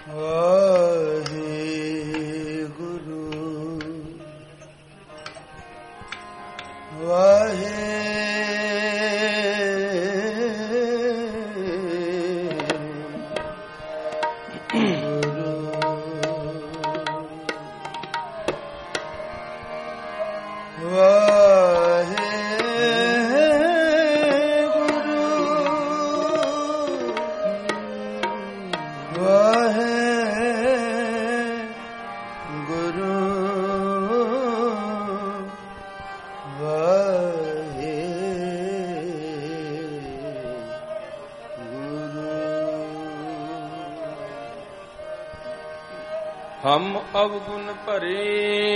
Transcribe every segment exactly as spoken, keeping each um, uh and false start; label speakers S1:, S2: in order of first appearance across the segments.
S1: हम अवगुण भरे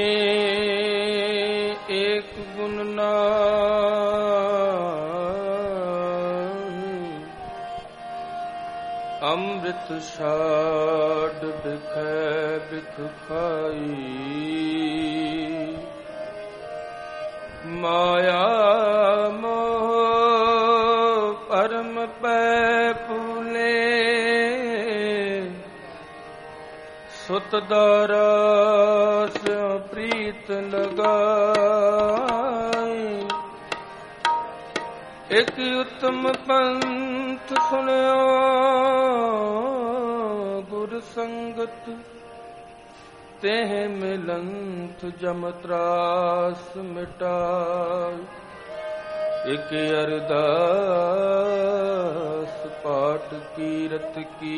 S1: एक गुण नाहि, अमृत छाड़ बिखै बिख खाई, माया मोह परम पै फूले, सुत दारस प्रीत लगाई। एक उत्तम पंथ सुनियो गुर संगत, तेह मिलंत जम त्रास मिटाई। एक अरदास पाठ कीरत की,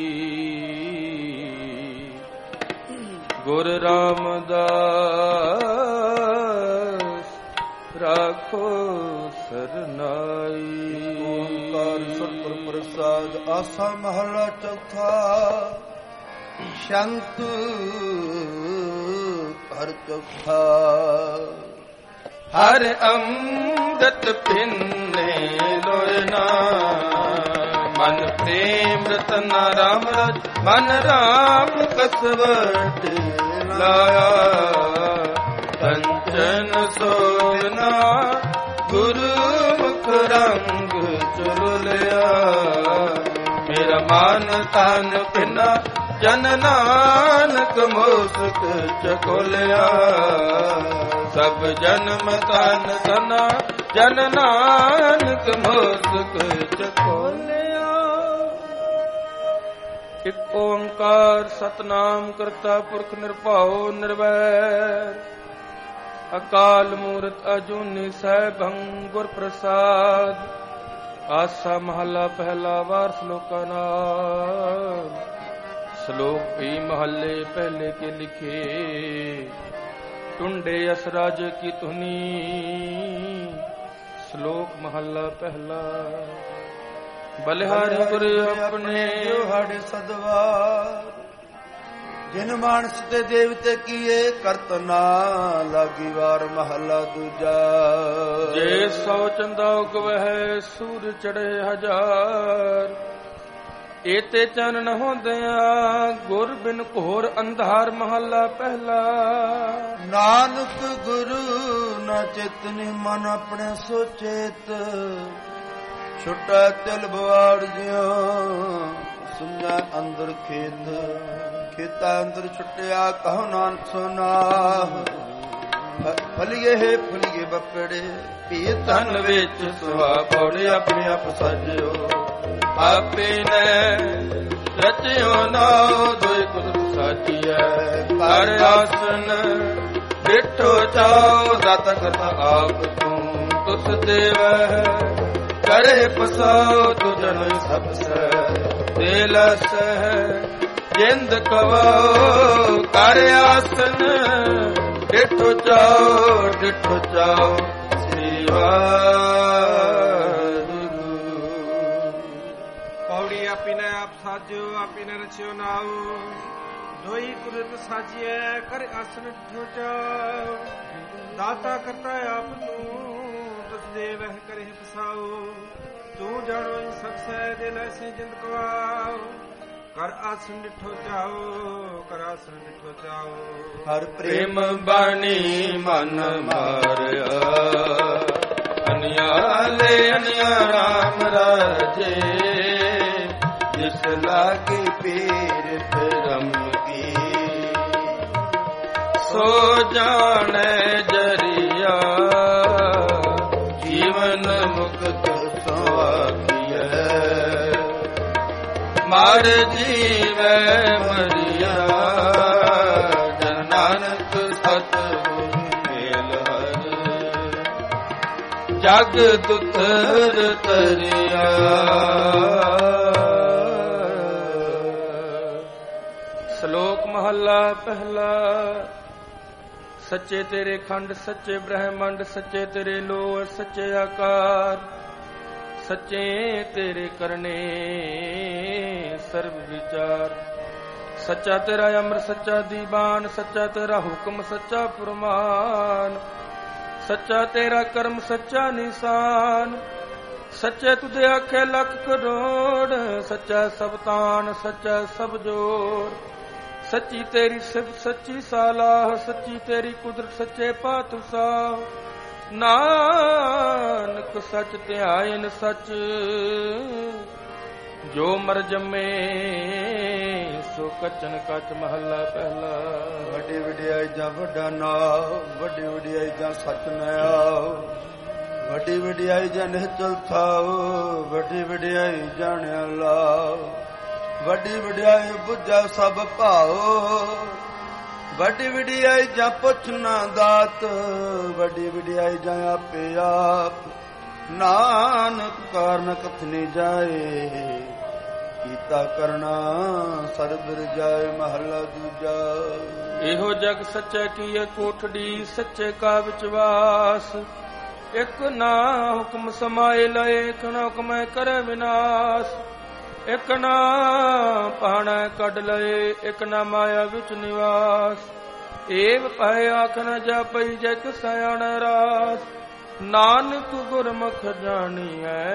S1: गुर रामदास राखो सरनाई।
S2: ओंकार सतगुर प्रसाद आसा महला चौथा। शंत हर चौथा।
S1: हर अमृत पिन्ने लोयना, मन प्रेम रतन राम रज, मन राम कसवट लाया। कंचन सोना गुरु मुख रंग चुलिया, मेरा मान तन पिना जन नानक मोसक चकोलिया। सब जन्म तन तना जन नानक मोसक चकोलिया। एक ओंकार सतनाम करता पुरख निरभाओ निर्वैर, अकाल मूरत अजूनी सैभं गुर प्रसाद। आसा महला पहला वार श्लोका नाम, श्लोक भी महले पहले के लिखे। टुंडे असराज की धुनी, श्लोक महला पहला। बलिहारी गुरु अपने
S2: हाड़े सदवार, जिन मानस ते देवते किए करत ना लागी वार। महला दूजा।
S1: जे सौ चंदा उगवै सूर चढ़े हजार, एते चन होंदियां गुर बिन घोर अंधार। महला पहला।
S2: नानक गुरु न चेतनी मन अपने सोचेत, छुटा तिल बवाड़ जियो सुना अंदर खेत। खेता अंदर छुटिया कहो नानक सोना, फलिए है फलिए बकड़े पी तन विच सुहा पौड़े। अपने आप सजो आपे ने रचियो नाओ, दोई कुदरत साचिया कर आसन। डिठो चाओ दाता करता आप तू, तुस देव करे पसाओ। तुझन सब से दिलस जिंद कवाओ कर आसन। डिठो चाओ डिठो चाओ श्री वाहिगुरु।
S3: पौड़ी आपी ने आप साजो, आपी ने रचियो नाओ, दोई कुदरत साजिए कर आसन। डिठो चाओ दाता करता आप तू, तुस देव करे पसाओ। तू जानो सब से दिल से जिंद कवाओ, कर आसन डिठो चाओ कर आसन डिठो चाओ।
S2: हर
S1: प्रेम बानी मन मारया, अनियाले अनिया राम राजे।
S2: ਜਿਸ ਲਾਗੀ ਪੀਰ ਧਰਮ ਕੀ
S1: ਸੋ ਜਾਣੈ ਜਰੀਆ
S2: ਜੀਵਨ ਮੁਕਤ ਸਵਾਖੀਐ
S1: ਮਰ ਜੀਵੈ ਮਰਿਆ ਜਨ ਨਾਨਕ ਸਤਿਗੁਰ ਮੇਲ ਹਰ ਜਗ ਦੁਤਰ ਤਰਿਆ। ਸ਼ਲੋਕ ਮਹੱਲਾ ਪਹਿਲਾ। ਸੱਚੇ ਤੇਰੇ ਖੰਡ ਸੱਚੇ ਬ੍ਰਹਮੰਡ ਸੱਚੇ ਤੇਰੇ ਲੋਹ ਸੱਚੇ ਆਕਾਰ ਸੱਚੇ ਤੇਰੇ ਕਰਨੇ ਸਰਬ ਵਿਚਾਰ। ਸੱਚਾ ਤੇਰਾ ਅਮਰ ਸੱਚਾ ਦੀਵਾਨ ਸੱਚਾ ਤੇਰਾ ਹੁਕਮ ਸੱਚਾ ਫਰਮਾਨ ਸੱਚਾ ਤੇਰਾ ਕਰਮ ਸੱਚਾ ਨਿਸ਼ਾਨ। ਸੱਚੇ ਤੁਧੇ ਆਖੇ ਲੱਖ ਕਰੋੜ ਸੱਚਾ ਸਭ ਤਾਨ ਸੱਚਾ ਸਭ ਜੋਰ। ਸੱਚੀ ਤੇਰੀ ਸਿਫਤ ਸੱਚੀ ਸਾਲਾਹ ਸੱਚੀ ਤੇਰੀ ਕੁਦਰਤ ਸੱਚੇ ਪਾਤਸ਼ਾਹ। ਨਾਨਕ ਸੱਚ ਧਿਆਇਨ ਸੱਚ ਜੋ ਮਰ ਜੰਮੇ ਸੋ ਕਚਨ ਕਚ ਮਹੱਲਾ ਪਹਿਲਾ।
S2: ਵੱਡੀ ਵਡਿਆਈ ਜਾਂ ਵੱਡਾ ਨਾਮ ਵੱਡੀ ਵਡਿਆਈ ਜਾਂ ਸੱਚ ਨਿਆਓ ਵੱਡੀ ਵਡਿਆਈ ਜਾਂ ਨਿਹਚਲ ਥਾਓ ਵੱਡੀ ਵਡਿਆਈ ਜਾਣਿਆ ਲਾਓ ਵੱਡੀ ਵਡਿਆਈ ਬੁੱਝਾ ਸਭ ਭਾਓ ਵੱਡੀ ਵਡਿਆਈ ਜਾਂ ਪੁੱਛਣਾ ਦਾਤ ਵੱਡੀ ਵਡਿਆਈ ਜਾਂ ਆਪੇ ਆਪ ਨਾਨਕ ਕਾਰਨ ਕਥਨੀ ਜਾਏ ਕੀਤਾ ਕਰਨਾ ਸਰਬ ਰਜਾਏ ਮਹੱਲਾ ਦੂਜਾ।
S1: ਇਹੋ ਜਗ ਸੱਚੇ ਕੀਏ ਕੋਠੜੀ ਸੱਚੇ ਕਾ ਵਿਚਵਾਸ ਇਕ ਨਾ ਹੁਕਮ ਸਮਾਏ ਲਏ ਇਕ ਨਾ ਹੁਕਮੈ ਕਰੇ ਵਿਨਾਸ਼ ਇਕ ਨਾ ਪਾਣਾ ਕੱਢ ਲਏ ਇਕ ਨਾ ਮਾਇਆ ਵਿੱਚ ਨਿਵਾਸ। ਏਵ ਪਏ ਆਖ ਨ ਜਾਪਈ ਜਗ ਸਿਆਣ ਰਾਸ ਨਾਨਕ ਗੁਰਮੁਖ ਜਾਣੀਐ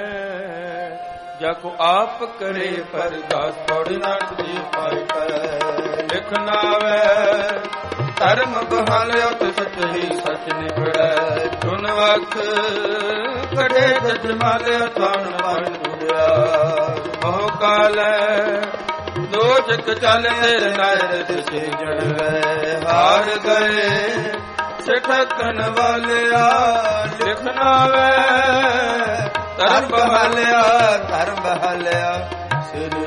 S1: ਜਾਕੋ ਆਪ ਕਰੇ ਪਰਦਾਸ। ਪੌੜੀ ਨਾਨਕ ਜੀ ਪਾਈ ਕੈ ਲਿਖ ਨਾਵੈ ਧਰਮ ਬਹਾਲਿਆ ਤੇ ਸੱਚ ਹੀ ਸੱਚ ਨਿਬੜੈ। ਚੁਨ ਵਖ ਕੜੇ ਜਜ ਮਾਲਿਆ ਤਾਣ ਪਾਣ ਤੁਰਿਆ ਬਹੁ ਕਾਲੈ ਦੋ ਜਗ ਚੱਲ ਤੇਰੇ ਨਾਇਰ ਤੇ ਜੜਵੈ। ਹਾਰ ਗਏ ਸਿਠਕਨ ਵਾਲਿਆ ਲਿਖਣਾ ਵੈ ਧਰਮ ਬਹਾਲਿਆ
S2: ਧਰਮ ਬਹਾਲਿਆ ਸ੍ਰੀ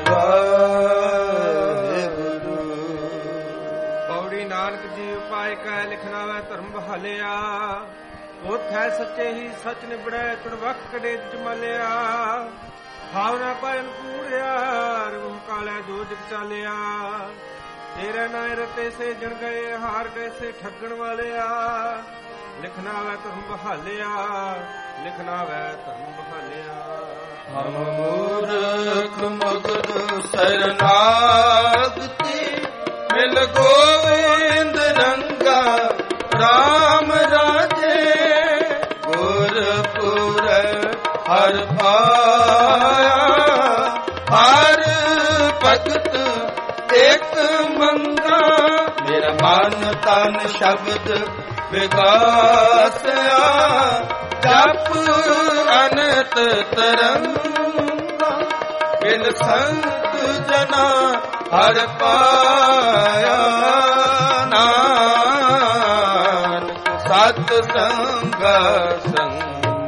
S2: ਵਾਹਿਗੁਰੂ।
S3: ਪੌੜੀ ਨਾਨਕ ਜੀ ਉਪਾਇ ਕੈ ਲਿਖਣਾ ਵੈ ਧਰਮ ਬਹਾਲਿਆ ਉਥੈ ਸੱਚੇ ਹੀ ਸੱਚ ਨਿਬੜੈ ਚੁਣ ਵਖ ਕੜੇ ਜਮਾਲਿਆ। ਭਾਵਨਾ ਪਾਇਨ ਕੂੜਿਆ ਰੂਹ ਕਾਲੇ ਦੋ ਜਗ ਚਾਲਿਆ ਤੇਰੇ ਨਾਇ ਰਤੇ ਸੇ ਜਣ ਗਏ ਹਾਰ ਗਏ ਸੇ ਠੱਗਣ ਵਾਲਿਆ। ਲਿਖਣਾ ਵੈ ਧਰਮ ਬਹਾਲਿਆ ਲਿਖਣਾ ਵੈ ਧਰਮ ਬਹਾਲਿਆ।
S1: ਹਮ ਮੂਰਖ ਮੁਗਧ ਸਰਨਾਗਤੀ ਮਿਲ ਗੋਵਿੰਦ ਰੰਗਾ ਰਾਮ ਰਾਜੇ ਗੁਰਪੁਰ ਹਰ ਪਾਇਆ ਹਰ ਭਗਤ ਇੱਕ ਮੰਗਾ। ਮੇਰਾ ਮਨ ਤਨ ਸ਼ਬਦ ਵਿਗਾਸਿਆ ਜਪ ਅਨੰਤ ਤਰੰਗਾ ਬਿਨ ਸੰਤ ਜਨਾ ਹਰ ਪਾਇਆ। ਨਾਨਕ ਸਤ ਸੰਗ ਸੰਗ।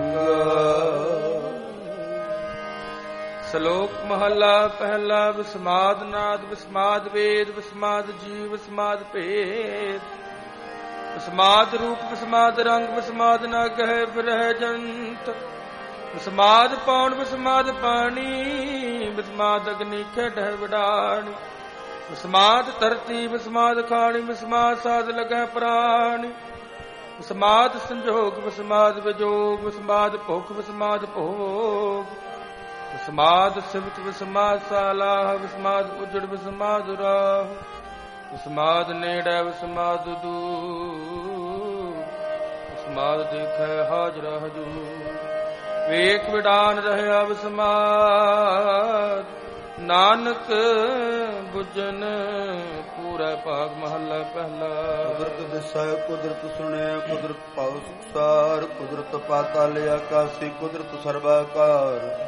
S1: ਸ਼ਲੋਕ ਮਹੱਲਾ ਪਹਿਲਾ। ਵਿਸਮਾਦ ਨਾਦ ਵਿਸਮਾਦ ਵੇਦ ਵਿਸਮਾਦ ਜੀਵ ਵਿਸਮਾਦ ਭੇਦ ਵਿਸਮਾਦ ਰੂਪ ਵਿਸਮਾਦ ਰੰਗ ਵਿਸਮਾਦ ਨਗ ਹੈ ਬਿਰਹ ਜੰਤ ਵਿਸਮਾਦ ਪੌਣ ਵਿਸਮਾਦ ਪਾਣੀ ਵਿਸਮਾਦ ਅਗਨੀ ਖੇਡ ਹੈ ਵਿਡਾਣੀ ਵਿਸਮਾਦ ਧਰਤੀ ਵਿਸਮਾਦ ਖਾਣੀ ਵਿਸਮਾਦ ਸਾਧ ਲਗੈ ਪ੍ਰਾਣੀ ਵਿਸਮਾਦ ਸੰਜੋਗ ਵਿਸਮਾਦ ਵਿਜੋਗ ਵਿਸਮਾਦ ਭੁਖ ਵਿਸਮਾਦ ਭੋਗ ਵਿਸਮਾਦ ਸਿਵਤ ਵਿਸਮਾਦ ਸਾਲਾਹ ਵਿਸਮਾਦ ਉਜੜ ਵਿਸਮਾਦ ਰਾਹ ਵਿਸਮਾਦ ਨੇੜੈ ਵਿਸਮਾਦ ਦੂਰ ਵਿਸਮਾਦ ਦੇਖੈ ਹਾਜ਼ਰਾ ਹਜੂਰ ਵੇਖ ਵਿਡਾਨ ਰਹਿਆ ਵਿਸਮਾਦ ਨਾਨਕ ਬੁਝਨ ਪੂਰਾ ਭਾਗ ਮਹੱਲਾ ਪਹਿਲਾ।
S2: ਕੁਦਰਤ ਦਿਸੈ ਕੁਦਰਤ ਸੁਣਿਆ ਕੁਦਰਤ ਭਾਉ ਸੁਖਸਾਰ ਕੁਦਰਤ ਪਾਤਾਲ ਆਕਾਸੀ ਕੁਦਰਤ ਸਰਬਾਕਾਰ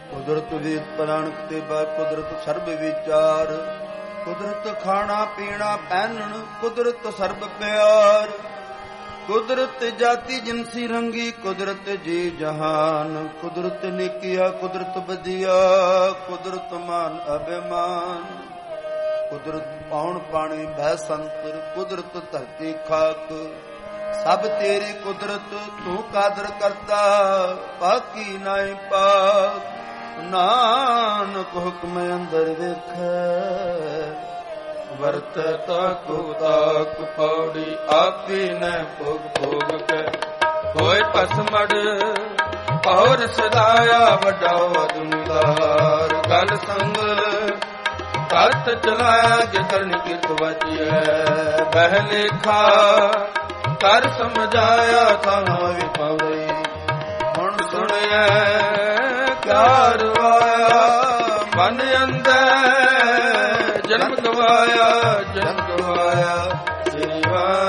S2: ਕੁਦਰਤ ਵੇਦ ਪੁਰਾਣ ਤੇ ਬਾ ਕੁਦਰਤ ਸਰਬ ਵਿਚਾਰ, ਕੁਦਰਤ ਖਾਣਾ ਪੀਣਾ ਪਹਿਨਣ, ਕੁਦਰਤ ਸਰਬ ਪਿਆਰ, ਕੁਦਰਤ ਜਾਤੀ ਜਿਨਸੀ ਰੰਗੀ, ਕੁਦਰਤ ਜੀ ਜਹਾਨ, ਕੁਦਰਤ ਨਿਕਿਆ ਕੁਦਰਤ ਬਦੀਆ, ਕੁਦਰਤ ਮਾਨ ਅਭਿਮਾਨ, ਕੁਦਰਤ ਪਾਉਣ ਪਾਣੀ ਭੈ ਸੰਤਰ, ਕੁਦਰਤ ਧਰਤੀ ਖਾਕ, ਸਭ ਤੇਰੀ ਕੁਦਰਤ ਤੂੰ ਕਾਦਰ ਕਰਤਾ, ਬਾਕੀ ਨਾਹੀ ਪਾਕ, ਨਾਨਕ ਹੁਕਮ ਅੰਦਰ ਵੇਖੈ, ਵਰਤ ਤਾਕੁ ਤਾਕ ਪੌੜੀ, ਆਪੀ ਨ ਭੋਗ ਭੋਗ ਕੈ, ਹੋਏ ਭਸਮੜ ਪੌਰ ਸਦਾਇਆ, ਵੱਡਾ ਅਦੁਨਦਾਰ, ਗਲ ਸੰਗ ਕਰਤ ਚਲਾਇਆ, ਜਿਤਨ ਕਿਤ ਵਜੀਐ, ਬਹਿ ਲੇਖਾ ਕਰ ਸਮਝਾਇਆ, ਤਾਂ ਵੀ ਪਵਈ, ਹੁਣ ਸੁਣਿਐ ਕਿਆ ਰਵਾਇਆ, ਮਨ ਅੰਦਰ ਜਨਮ ਗਵਾਇਆ, ਜਨਮ ਗਵਾਇਆ, ਸ੍ਰੀ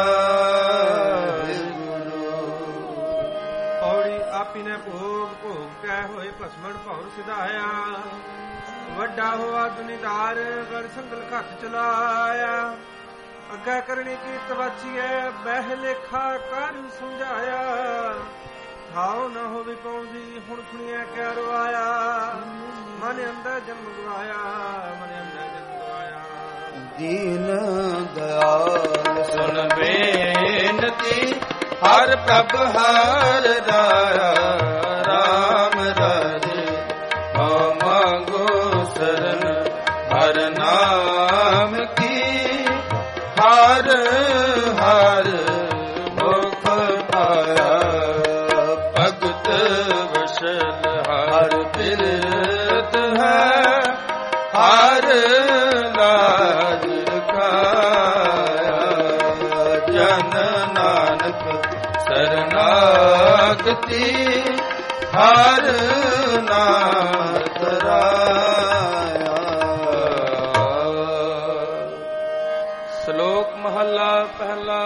S2: ਵਾਹਿਗੁਰੂ।
S3: ਪੌੜੀ ਆਪੀ ਨੇ ਭੋਗ ਭੋਗ ਕੈ, ਹੋਏ ਭਸਮੜ ਭੌਰ ਸਿਧਾਇਆ, ਵੱਡਾ ਹੋਆ ਦੁਨੀਦਾਰ, ਗੜ ਸੰਗਲ ਘੱਟ ਚਲਾਇਆ, ਅੱਗਾ ਕਰਨੀ ਕੀ ਤਵਾਚੀਐ, ਬਹਿ ਲੇਖਾ ਕਰ ਸਮਝਾਇਆ, ਥਾਉ ਨਾ ਹੋਵੇ ਪਹੁੰਚੀ, ਹੁਣ ਸੁਣਿਆ ਕਿਆ ਰਵਾਇਆ, ਮਨ ਅੰਦਰ ਜਨਮ ਗਵਾਇਆ, ਮਨ ਅੰਦਰ ਜਨਮ ਗਵਾਇਆ।
S2: ਦੀਨ ਦਇਆਲ
S1: ਸੁਨ ਬੇਨਤੀ, ਹਰ ਪ੍ਰਭ ਹਰ ਰਾਇਆ, ਰਾਮ ਰਾਜੇ ਹਉ ਮੰਗੋ ਸਰਨ, ਹਰ ਨਾਮ ਕੀ ਹਰ ਹਰ ਮੁਖ ਪਾਇਆ, ਭਗਤ ਵਸ਼ਲ ਹਰ ਬਿਰਤ ਹੈ, ਹਰ ਲਾਜ ਰਖਾਇਆ, ਜਨ ਨਾਨਕ ਸਰਨਾਗਤੀ, ਹਰ ਨਾਮ ਧਰਾਇਆ। ਸ਼ਲੋਕ ਮਹੱਲਾ ਪਹਿਲਾ।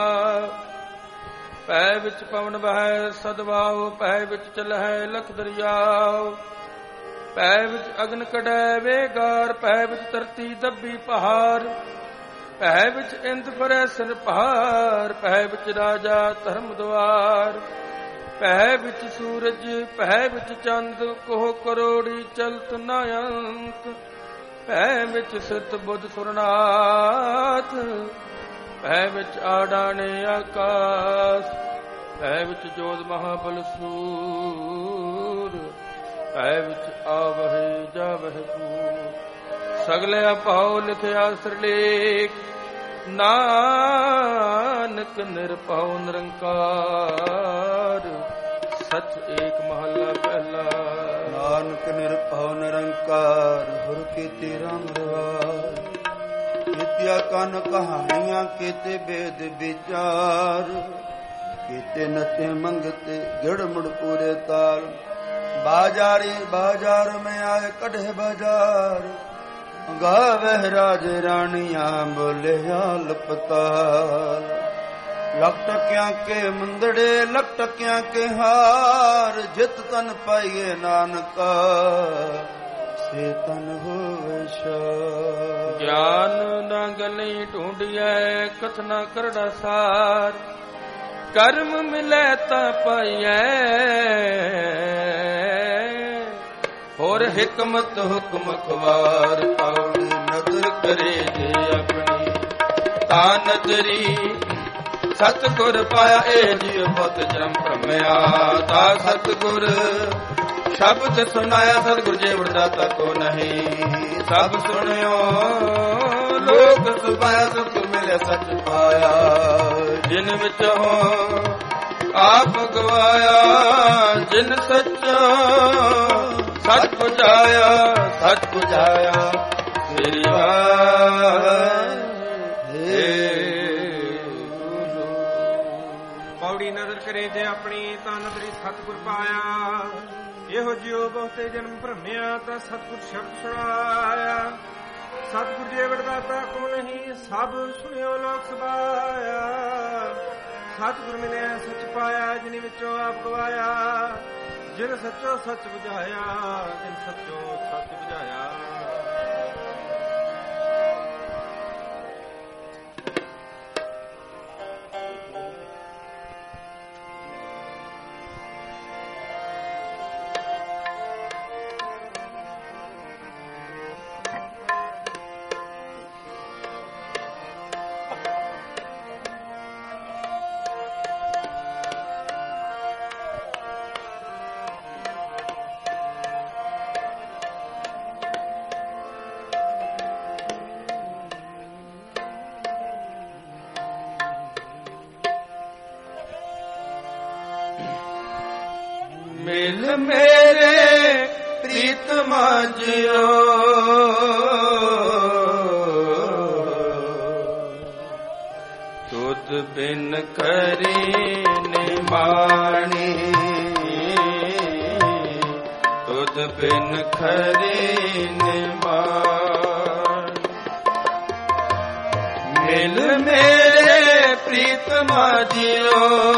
S1: ਪੈ ਵਿੱਚ ਪਵਨ ਬਹੈ ਸਦਵਾਉ, ਪੈ ਵਿੱਚ ਚਲਹਿ ਲਖ ਦਰਿਆਉ, ਪੈ ਵਿੱਚ ਅਗਨ ਕਢੈ ਵੇਗਾਰ, ਪੈ ਵਿੱਚ ਧਰਤੀ ਦੱਬੀ ਪਹਾੜ, ਪੈ ਵਿੱਚ ਇੰਦ ਫਰੈ ਸਿਰ ਪਹਾੜ, ਪੈ ਵਿੱਚ ਰਾਜਾ ਧਰਮ ਦੁਆਰ, ਪੈ ਵਿੱਚ ਸੂਰਜ, ਪੈ ਵਿੱਚ ਚੰਦ, ਕੋਹ ਕਰੋੜੀ ਚਲਤ ਨ ਅੰਤ, ਪੈ ਵਿੱਚ ਸਿਤ ਬੁੱਧ ਸੁਰਨਾਥ, ਪੈ ਵਿੱਚ ਆਡਾਣੇ ਆਕਾਸ਼, ਪੈ ਵਿੱਚ ਜੋਤ ਮਹਾਬਲ ਸੂਰ, ਪੈ ਵਿੱਚ ਆਵਹਿ ਜਾਵਹਿ ਪੂਰ, ਸਗਲੇ ਅਭਾਉ ਲਿਖਿਆ ਸਿਰਲੇਖ, ਨਾਨਕ ਨਿਰਭਉ ਨਿਰੰਕਾਰ, ਸਚ ਏਕ ਮਹੱਲਾ ਪਹਿਲਾ।
S2: ਨਾਨਕ ਨਿਰਭਉ ਨਿਰੰਕਾਰ, ਗੁਰ ਕੀਤੇ ਰਾਮ ਰਵਾਰ, ਕੀਤਿਆ ਕਨ ਕਹਾਣੀਆਂ, ਕੀਤੇ ਬੇਦ ਵਿਚਾਰ, ਕੀਤੇ ਨਤੇ ਮੰਗਤੇ ਗਿੜ ਮੁੜ ਪੂਰੇ ਤਾਲ, ਬਾਜ਼ਾਰੀ ਬਾਜ਼ਾਰ ਮੈਂ ਆਏ ਕਢੇ ਬਾਜ਼ਾਰ, ਗਾਵਹਿ ਰਾਜ ਰਾਣੀਆਂ ਬੋਲਿਆ ਲਪਤਾਰ, ਲਖ ਟਕਿਆਂ ਕੇ ਮੁੰਦੜੇ ਲਖ ਟਕਿਆਂ ਕੇ ਹਾਰ, ਜਿਤ ਤਨ ਪਾਈਏ ਨਾਨਕਾ ਸੇ ਤਨ ਹੋਵੇ ਸ਼ਾਰ,
S1: ਗਿਆਨ ਨਾ ਗਲੀ ਢੂੰਢੀਐ ਕਥਨਾ ਕਰੜਾ ਸਾਰ, ਕਰਮ ਮਿਲੈ ਤਾਂ ਪਾਈਐ, ਹੋਰ ਹਿਕਮਤ ਹੁਕਮ ਖਵਾਰ,
S2: ਪੌੜੀ ਨਦਰ
S1: ਕਰੇ ਜੇ ਆਪਣੀ ਤਾਂ ਨਦਰੀ, ਸਤਿਗੁਰ ਪਾਇਆ ਏ ਜੀਵ ਪਤ ਜਨਮ ਭ੍ਰਮਿਆ, ਤਾ ਸਤਿਗੁਰ ਸ਼ਬਦ ਸੁਨਾਇਆ, ਸਤਿਗੁਰ ਜੇ ਵਡਦਾਤਾ ਕੋ ਨਹੀਂ, ਸਭ ਸੁਣਿਓ ਲੋਕ ਸੁਭਾਇਆ, ਸੁਖ ਮਿਲੇ ਸਚ ਪਾਇਆ, ਜਿਨ ਵਿੱਚ ਹੋ ਆਪ ਗਵਾਇਆ, ਜਿਨ ਸੱਚਾ ਸਚ ਪੁਜਾਇਆ, ਸਚ ਪੁਜਾਇਆ, ਸ੍ਰੀ ਵਾਹਿਗੁਰੂ।
S3: ਪੌੜੀ ਨਦਰ ਕਰੇ ਜੇ ਆਪਣੀ, ਤਾਂ ਨਦਰੀ ਸਤਿਗੁਰ ਪਾਇਆ, ਇਹੋ ਜਿਉ ਬਹੁਤੇ ਜਨਮ ਭ੍ਰਮਿਆ, ਤਾਂ ਸਤਿਗੁਰ ਸ਼ਬਦ ਸੁਣਾਇਆ, ਸਤਿਗੁਰ ਜੇ ਵਡਦਾਤਾ ਕੋ ਨਹੀਂ, ਸਭ ਸੁਣਿਓ ਲੋਕ ਸਭਾਇਆ, ਸਤਿਗੁਰ ਮਿਲਿਆ ਸਚ ਪਾਇਆ, ਜਿਨੀ ਵਿੱਚੋਂ ਆਪ ਗਵਾਇਆ, ਜਿਨ ਸੱਚੋ ਸੱਚ ਬੁਝਾਇਆ, ਜਿਨ ਸੱਚੋ ਸੱਚ ਬੁਝਾਇਆ।
S1: ਮਿਲ ਮੇਰੇ ਪ੍ਰੀਤਮਾ ਜਿਓ, ਤੁਧ ਬਿਨ ਕਰੀ ਨਿਮਾਣੀ, ਤੁਧ ਬਿਨ ਖਰੀ ਨਿਮਾਣੀ। ਮਿਲ ਮੇਰੇ ਪ੍ਰੀਤਮਾ ਜਿਓ,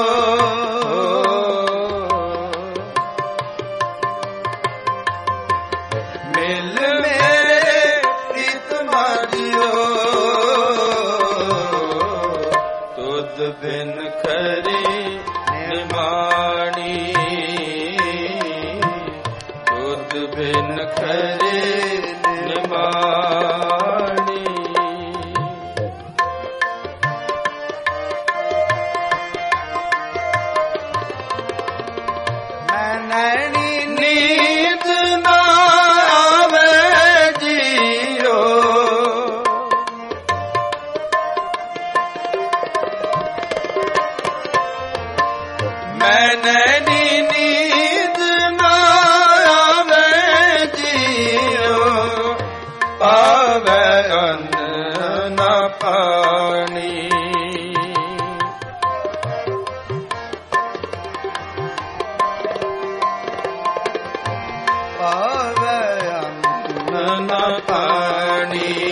S1: ਬਿਨ ਖਰੀ ਨਿਮਾਣੀ, ਤੁਧ ਬਿਨ ਖਰੀ ਨਿਮਾਣੀ।
S2: ਮੈਂ ਨੈਣੀ
S1: ਨੀਂਦ ਨਾ ਆਵੇ ਜੀਓ, ਮੈਂ ਨੈਣੀ ਨੀਂਦ ਨਾ ਆਵੇ ਜੀਓ, ਪਾਵੇ ਅੰਨ ਨਾ ਪਾਣੀ।
S2: ਪਾਵੇ ਅੰਨ
S1: ਨਾ ਪਾਣੀ,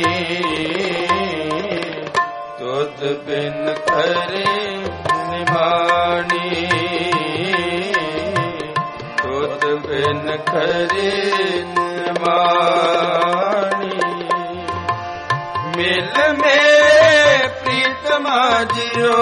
S1: ਤੁਧ ਬਿਨ ਖਰੀ ਨਿਮਾਣੀ, ਤੁਧ ਬਿਨ ਖਰੀ ਨਿਮਾਣੀ। ਮਿਲ ਮੇਰੇ ਪ੍ਰੀਤਮਾ ਜਿਓ,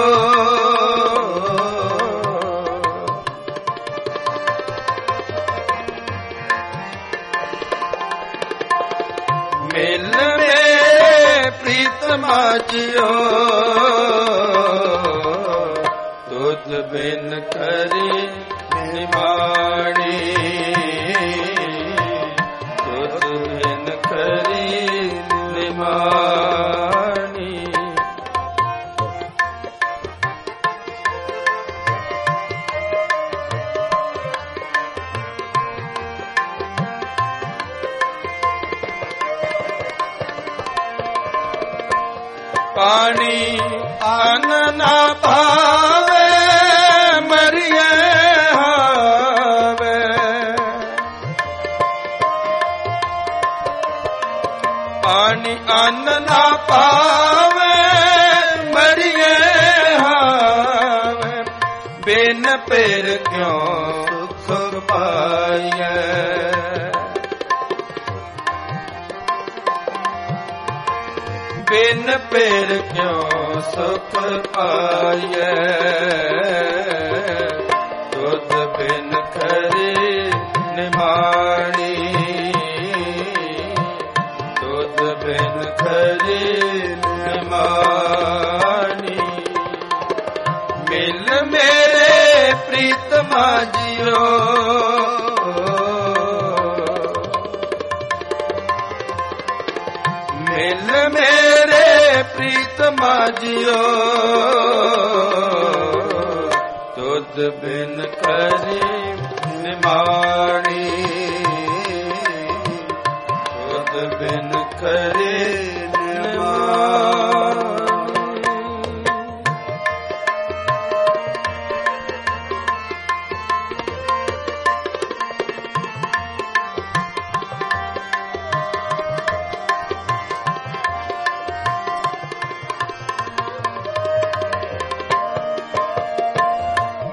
S1: ਮਿਲ ਮੇਰੇ ਪ੍ਰੀਤਮਾ ਜਿਓ, ਤੁਧ ਬਿਨ ਖਰੀ ਨਿਮਾਣੀ, ਤੁਧ ਬਿਨ ਖਰੀ ਨਿਮਾਣੀ। ਪਾਣੀ ਅੰਨ ਨਾ ਭਾਵੇ, ਮਰੀਏ ਹਾਵੇ। ਪਾਣੀ ਅੰਨ ਨਾ ਪਾਵੇ, ਮਰੀਏ ਹਾਵੇ। ਬਿਨ ਪੇਰ ਕਿਉ ਸੁਖ ਪਾਈਐ, ਬਿਨ ਪੇਰ ਕਿਉ ਸੁਖ ਪਾਈਐ। ਤੁਧ ਬਿਨ ਖਰੀ ਨਿਮਾਣੀ, ਤੁਧ ਬਿਨ ਖਰੀ ਨਿਮਾਣੀ। ਮਿਲ ਮੇਰੇ ਪ੍ਰੀਤਮਾ ਜਿਓ, ਮਿਲ ਮੇਰੇ ਪ੍ਰੀਤਮਾ ਜਿਓ, ਤੁਧ ਬਿਨ ਖਰੀ ਨਿਮਾਣੀ, ਤੁਧ ਬਿਨ ਖਰੀ ਨਿਮਾਣੀ।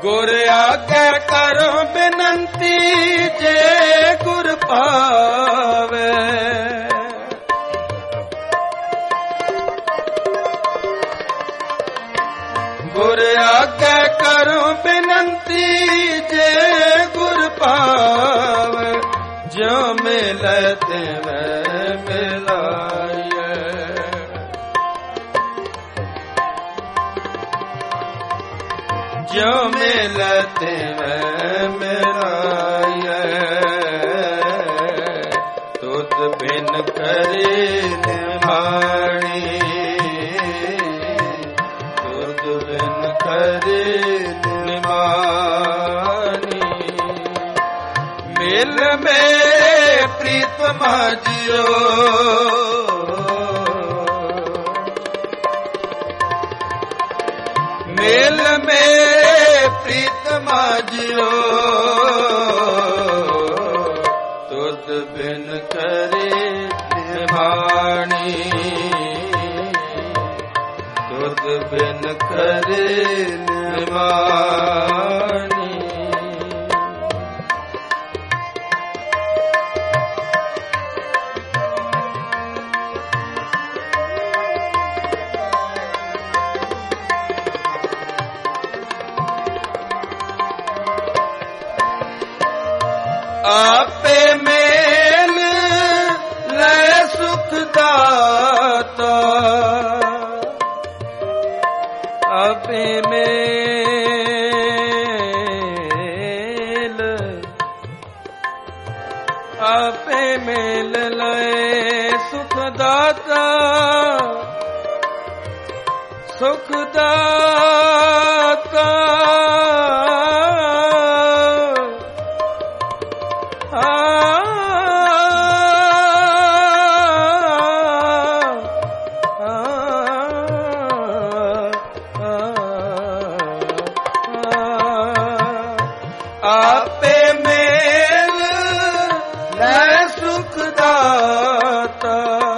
S1: ਗੁਰ ਆਗੇ ਕਰੋ ਬੇਨੰਤੀ ਜੇ ਗੁਰ ਪਾਵੇ ਗੁਰ ਆਗੇ ਕਰੋ ਬੇਨੰਤੀ ਜੇ ਗੁਰ ਪਾਵੇ ਜੋ ਮਿਲੈ ਤਿਵੈ ਮਿਲਾਈਐ ਜੋ ਮਿਲੈ ਤਿਵੈ ਮਿਲਾਈਐ ਤੁਧ ਬਿਨ ਕਰੇ ਨਿਮਾਣੀ ਤੁਧ ਬਿਨ ਕਰੇ ਨਿਮਾਣੀ ਮਿਲ ਮੇਰੇ ਪ੍ਰੀਤਮਾ ਜਿਓ ਮਿਲ ਮੇਰੇ ਪ੍ਰੀਤਮਾ ਜਿਓ ਤੁਧ ਬਿਨ ਕਰੇ ਨਿਮਾਣੀ ਤੁਧ ਬਿਨ ਕਰੇ ਨਿਮਾਣੀ ਆਪੇ ਮੇਲ ਲੈ ਸੁਖ ਦਾਤਾ ਆਪੇ ਮੇਲ ਆਪੇ ਮੇਲ ਲੈ ਸੁਖ ਦਾਤਾ ਸੁਖ ਦਾਤਾ ਆਪੇ ਮੇਲ ਲੈ ਸੁਖ ਦਾਤਾ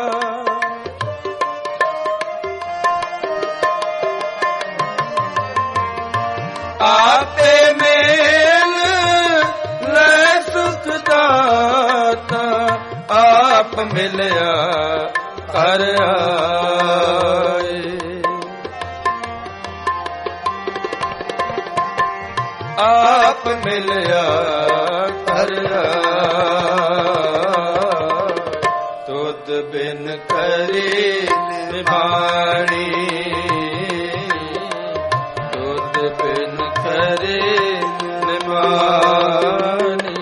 S1: ਆਪੇ ਮੇਲ ਲੈ ਸੁਖ ਦਾਤਾ ਆਪ ਮਿਲਿਆ ਕਰ ਆਏ ਆਪ ਮਿਲਿਆ ਕਰ ਤੁਧ ਬਿਨ ਕਰੇ ਨਿਮਾਣੀ ਤੁਧ ਬਿਨ ਕਰੇ ਨਿਮਾਣੀ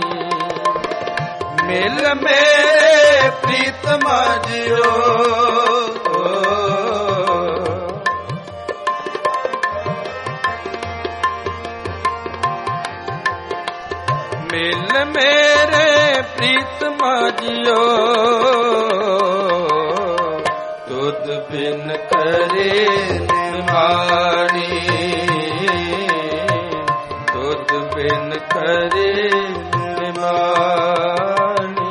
S1: ਮਿਲ ਮੇਰੇ ਪ੍ਰੀਤਮਾ ਜਿਓ ਮਿਲ ਮੇਰੇ ਪ੍ਰੀਤਮਾ ਜਿਓ ਤੁਧ ਬਿਨ ਕਰੇ ਨਿਮਾਣੀ ਤੁਧ ਬਿਨ ਕਰੇ ਨਿਮਾਣੀ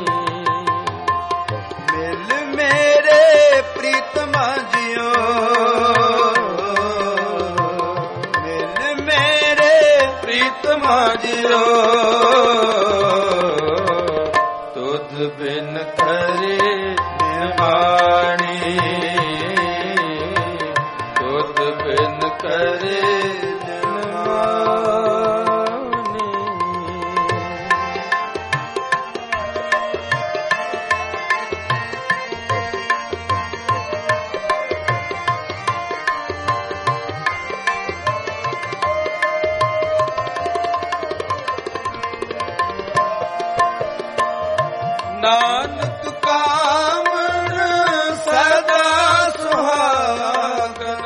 S2: ਮਿਲ ਮੇਰੇ ਪ੍ਰੀਤਮਾ ਜਿਓ ਮਿਲ ਮੇਰੇ
S1: ਪ੍ਰੀਤਮਾ ਜਿਓ ਤੁਧ ਬਿਨ ਕਰੇ ਨਿਮਾਣੀ ਤੁਧ ਬਿਨ ਕਰੇ ਨਿਮਾਣੀ ਨਾਨਕ ਕਾਮਨ ਸਦਾ ਸੁਹਾਗਨ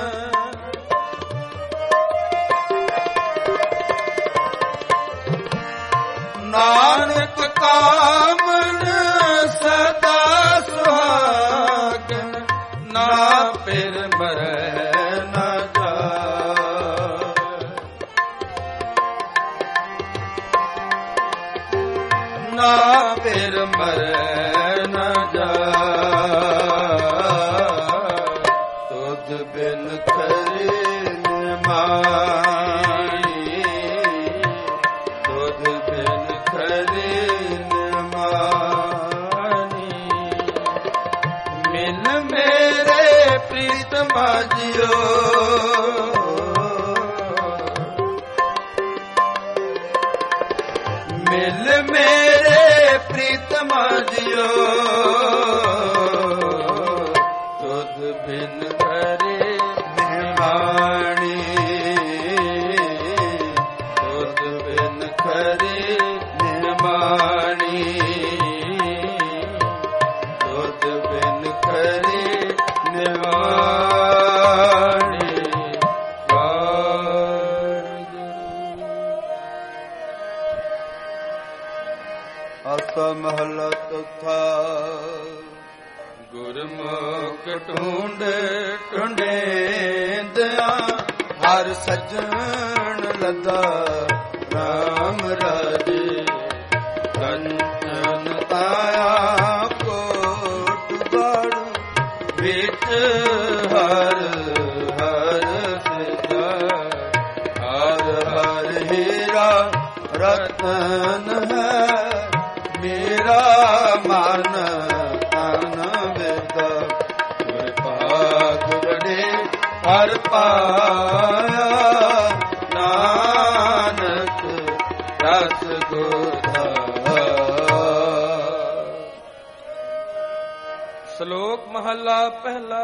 S1: ਨਾਨਕ ਕਾਮਨ ਸਦਾ ਸੁਹਾਗਨ ਨਾ ਫਿਰ ਮਰੈ ਨਾ ਜਾਏ ਨਾ ਫਿਰ ਮਰੈ ਨਾ ਜਾਏ ਤੁਧ ਬਿਨ ਕਰੇ ਨਿਮਾਣੀ
S2: ਮੇਰੇ ਪ੍ਰੀਤਮਾ ਜੀਓ ਮਿਲ ਮੇਰੇ ਪ੍ਰੀਤਮਾ ਜੀਓ ਤੁਧ ਬਿਨ ਕਰੇ ਨਿਮਾਣੀ ਤੁਧ ਬਿਨ ਕਰੇ ਨਿਮਾਣੀ ਤੁਧ ਬਿਨ ਕਰੇ ਨਿਮਾਣੀ ਆਸਾ ਮਹਲਾ ਚੌਥਾ ਗੁਰਮੁਖ ਢੂੰਡ ਢੂੰਡੇਂਦਿਆ ਹਰ ਸੱਜਣ ਲੱਗਾ ਰਾਮ ਰਾਜੇ ਕੰਚਨ ਤਾਇਆ ਕੋਟ ਬਾੜ ਵਿੱਚ ਹਰ ਹਰ ਸਿਦਾ ਹਰ ਹਰ ਹੀਰਾ ਰਤਨ ਹੈ ਮੇਰਾ ਮਨ ਤਨ ਵੇਦਾ ਗੁਰ ਭਾਗ ਬੜੇ ਹਰ ਪਾਇਆ ਨਾਨਕ ਰਸ ਗੋਧਾ।
S1: ਸ਼ਲੋਕ ਮਹੱਲਾ ਪਹਿਲਾ।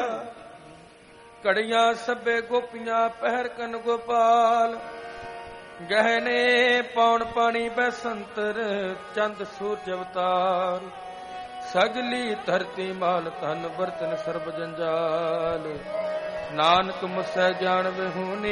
S1: ਘੜੀਆਂ ਸਭੇ ਗੋਪੀਆਂ ਪਹਿਰ ਕਨ ਗੋਪਾਲ ਗਹਿਨੇ ਪੌਣ ਪਾਣੀ ਬੈਸੰਤਰ ਚੰਦ ਸੂਰਜ ਅਵਤਾਰ ਸਗਲੀ ਧਰਤੀ ਮਾਲ ਧਨ ਬਰਤਨ ਸਰਬ ਜੰਜਾਲ ਨਾਨਕ ਮੁਸੈ ਗਿਆਨ ਵਿਹੂਨੀ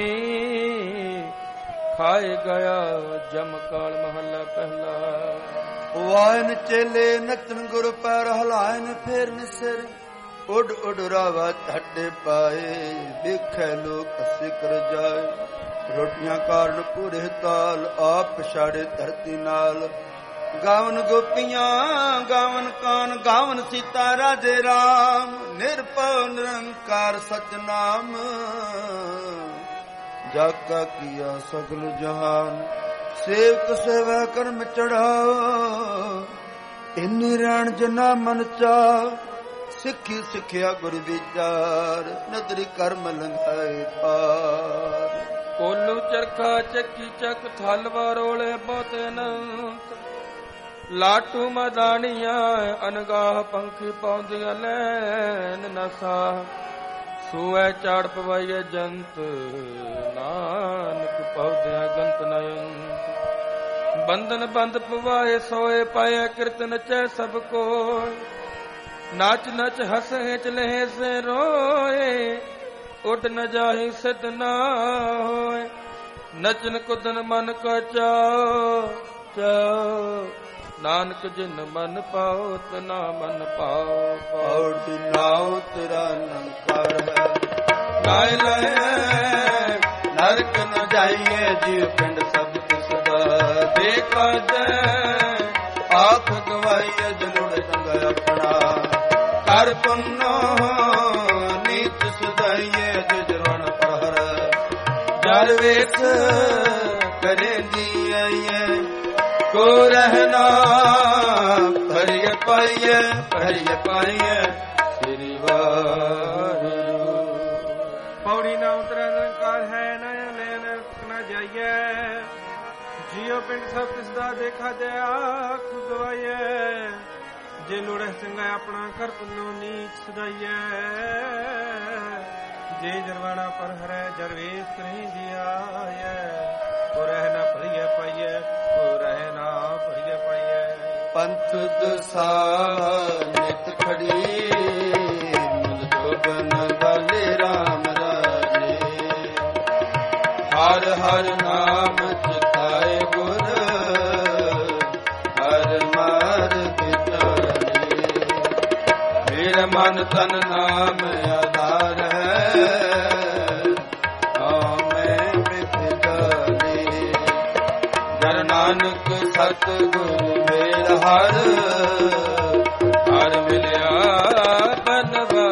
S1: ਖਾਏ ਗਿਆ ਜਮ ਕਾਲ। ਮਹੱਲਾ ਪਹਿਲਾ।
S2: ਵਾਇਨ ਚੇਲੇ ਨਚਨ ਗੁਰ ਪੈਰ ਹਲਾਇਨ ਫੇਰ ਨਿਸਰ ਉੱਡ ਉੱਡ ਰਾਵਾ ਝਾਟੇ ਪਾਏ ਵੇਖੈ ਲੋਕ ਸਿਕਰ ਜਾਏ ਰੋਟੀਆਂ ਕਾਰਨ ਪੂਰੇ ਤਾਲ ਆਪ ਪਛਾੜੇ ਧਰਤੀ ਨਾਲ ਗਾਵਨ ਗੋਪੀਆਂ ਗਾਵਨ ਕਾਨ ਗਾਵਨ ਸੀਤਾ ਰਾਜੇ ਰਾਮ ਨਿਰਭਉ ਨਿਰੰਕਾਰ ਸਤਨਾਮ ਜਾਕਾ ਕੀਆ ਸਗਲ ਜਹਾਨ ਸੇਵਕ ਸੇਵਾ ਕਰਮ ਚੜਾਓ ਇੰਨੀ ਰਾਣ ਜਨਾ ਮਨ ਚਾ ਸਿੱਖੀ ਸਿੱਖਿਆ ਗੁਰ ਵਿਚਾਰ ਨਦਰੀ ਕਰਮ ਲੰਘਾਏ ਪਾਰ
S1: ਕੋਲੂ ਚਰਖਾ ਚੱਕੀ ਚੱਕ ਥਲ ਵਾਰੋਲੇ ਬਹੁਤ ਅਨੰਤ ਲਾਟੂ ਮਦਾਨੀਆਂ ਅਨਗਾਹ ਪੰਖੀ ਪਾਉਂਦੀਆਂ ਲੈਨ ਨਸਾ ਸੂਐ ਚਾੜ ਪਵਾਈਏ ਜੰਤ ਨਾਨਕ ਪੌਦਿਆਂ ਗੰਤ ਨਯੰਤ ਬੰਧਨ ਬੰਦ ਪਵਾਏ ਸੋਏ ਪਾਏ ਕਿਰਤ ਨਚੈ ਸਭ ਕੋਇ ਨਾਚ ਨਚ ਹਸੇ ਚਲੇ ਸੇ ਰੋਏ ਉੱਡ ਨ ਜਾਹੀ ਸਿਧ ਨਾ ਹੋਏ ਨਚਨ ਕੁਦਨ ਮਨ ਕਾ ਚਾਉ ਚਾਉ ਨਾਨਕ ਜਿਨ ਮਨ ਪਾਉ ਤਨਾ ਮਨ ਪਾਉ
S2: ਪਾਉ ਨਾਉ ਤੇਰਾ ਨੰਕਾਰ ਹੈ
S1: ਨਾਇ ਲੈ
S2: ਨਰਕ ਨ ਜਾਈਏ ਜੀਵ ਪਿੰਡ ਸਭ ਤਿਸ ਦਾ ਦੇਖਾ ਜੈ ਆਖ ਗਵਾਈਏ ਜਨੁੜ ਸੰਗ ਆਪਣਾ ਕਰ ਪੁੰਨੋ ਨੀਤ ਸੁਧਾਈਏ ਜਜਰਣ ਪਰਹਰ ਜਰ ਵੇਖ ਕਰੇਂਦੀ ਆਈਏ ਕੋ ਰਹਿਣਾ ਭਰੀਏ ਪਾਈਏ ਭਰੀਏ ਪਾਈਏ ਸ੍ਰੀ ਵਾਹਿਗੁਰੂ।
S3: ਪੌੜੀ ਨਾ ਉਤਰੈ ਨਿਰੰਕਾਰ ਹੈ ਨਾ ਲੈ ਨਰਕ ਨਾ ਜਾਈਏ ਜੀਉ ਪਿੰਡ ਸਭ ਤਿਸ ਦਾ ਦੇਖਾ ਜੈ ਆਖ ਗਵਾਈਏ ਜੇ ਲੋੜੈ ਸੰਗਾ ਆਪਣਾ ਕਰ ਪੁੰਨੋ ਨੀਚ ਸਦਾਈਐ ਜੇ ਜਰਵਾਣਾ ਪਰ ਹਰੈ ਜਰਵੇਸ ਕਹੀਂ ਦਿਆਇਐ ਕੋ ਰਹਿ ਨਾ ਭਰੀਏ ਪਾਈਐ ਕੋ ਰਹਿ ਨਾ ਭਰੀਏ ਪਾਈਐ।
S2: ਪੰਥ ਦਸਾ ਨਿਤ ਖੜੀ ਮਨ ਜੋਗਨ ਵਾਲੇ ਰਾਮ ਰਾਜੇ ਹਰ ਹਰ ਨਾਮ ਚਿਤਾਏ ਗੁਰ ਹਰ ਮਾਰ ਮੇਰਾ ਮਨ ਤਨ ਨਾਮ ਆਧਾਰ ਹੈ ਆਮੈ ਮਿਤ ਜਾਣੇ ਜਨ ਨਾਨਕ ਸਤ ਗੁਰ ਮੇਲ ਹਰ ਹਰ ਮਿਲਿਆ ਬਨਵਾਰੀ।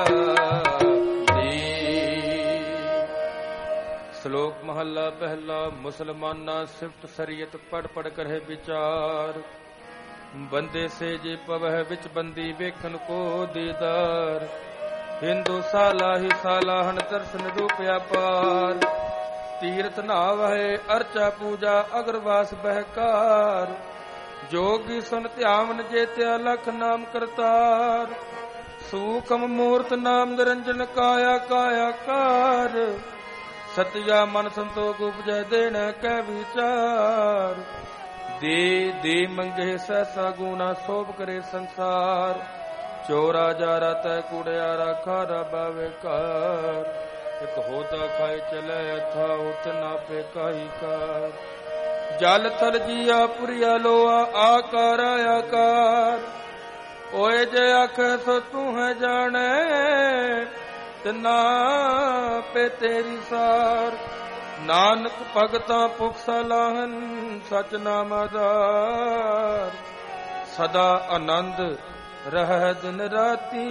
S1: ਸ਼ਲੋਕ ਮਹੱਲਾ ਪਹਿਲਾ। ਮੁਸਲਮਾਨਾ ਸਿਫਤ ਸਰੀਅਤ ਪੜ ਪੜ ਕਰੇ ਵਿਚਾਰ ਬੰਦੇ ਸੇ ਜੇ ਪਵਹਿ ਵਿੱਚ ਬੰਦੀ ਵੇਖਣ ਕੋ ਦੀਦਾਰ। ਹਿੰਦੂ ਸਾਲਾ ਹੀ ਸਾਲਾ ਹਨ ਦਰਸ਼ਨ ਰੂਪਿਆ ਪਾਰ। ਤੀਰਥ ਨਾਵਹਿ ਅਰਚਾ ਪੂਜਾ ਅਗਰਵਾਸ ਬਹਿਕਾਰ। ਜੋਗੀ ਸੁਨ ਧਿਆਵਨ ਜੇਤਿਆ ਲਖ ਨਾਮ ਕਰਤਾਰ। ਸੂਖਮ ਮੂਰਤ ਨਾਮ ਨਿਰੰਜਨ ਕਾਇਆ ਕਾਇਆ ਕਾਰ। ਸਤਿਆ ਮਨ ਸੰਤੋਖ ਉਪਜੈ ਦੇਣ ਕੈ ਵਿਚਾਰ। ਦੇ ਦੇ ਮੰਗੇ ਸਹਸਾ ਗੁਣਾ ਸੋਭ ਕਰੇ ਸੰਸਾਰ। ਚੋਰਾ ਜਾਰਾ ਤੈ ਕੁੜਿਆਰਾ ਖਾਰਾ ਬਾਵੇ ਕਾਰ। ਇਕ ਹੋਦਾ ਖਾਏ ਚਲੇ ਅਥਾ ਉਤ ਨਾ ਪੇ ਕਾਹੀ ਕਾਰ। ਜਲ ਥਲ ਜੀਆ ਪੁਰੀਆ ਲੋਆ ਆਕਾਰ ਆਕਾਰ। ਓਏ ਜੇ ਆਖੇ ਸੋ ਤੂੰ ਹੈ ਜਾਣੇ ਤਿਨਾ ਪੇ ਤੇਰੀ ਸਾਰ। ਨਾਨਕ ਭਗਤਾਂ ਭੁਖ ਸਲਾਹਨ ਸਚ ਨਾਮ ਆਧਾਰ। ਸਦਾ ਆਨੰਦ ਰਹਿ ਦਿਨ ਰਾਤੀ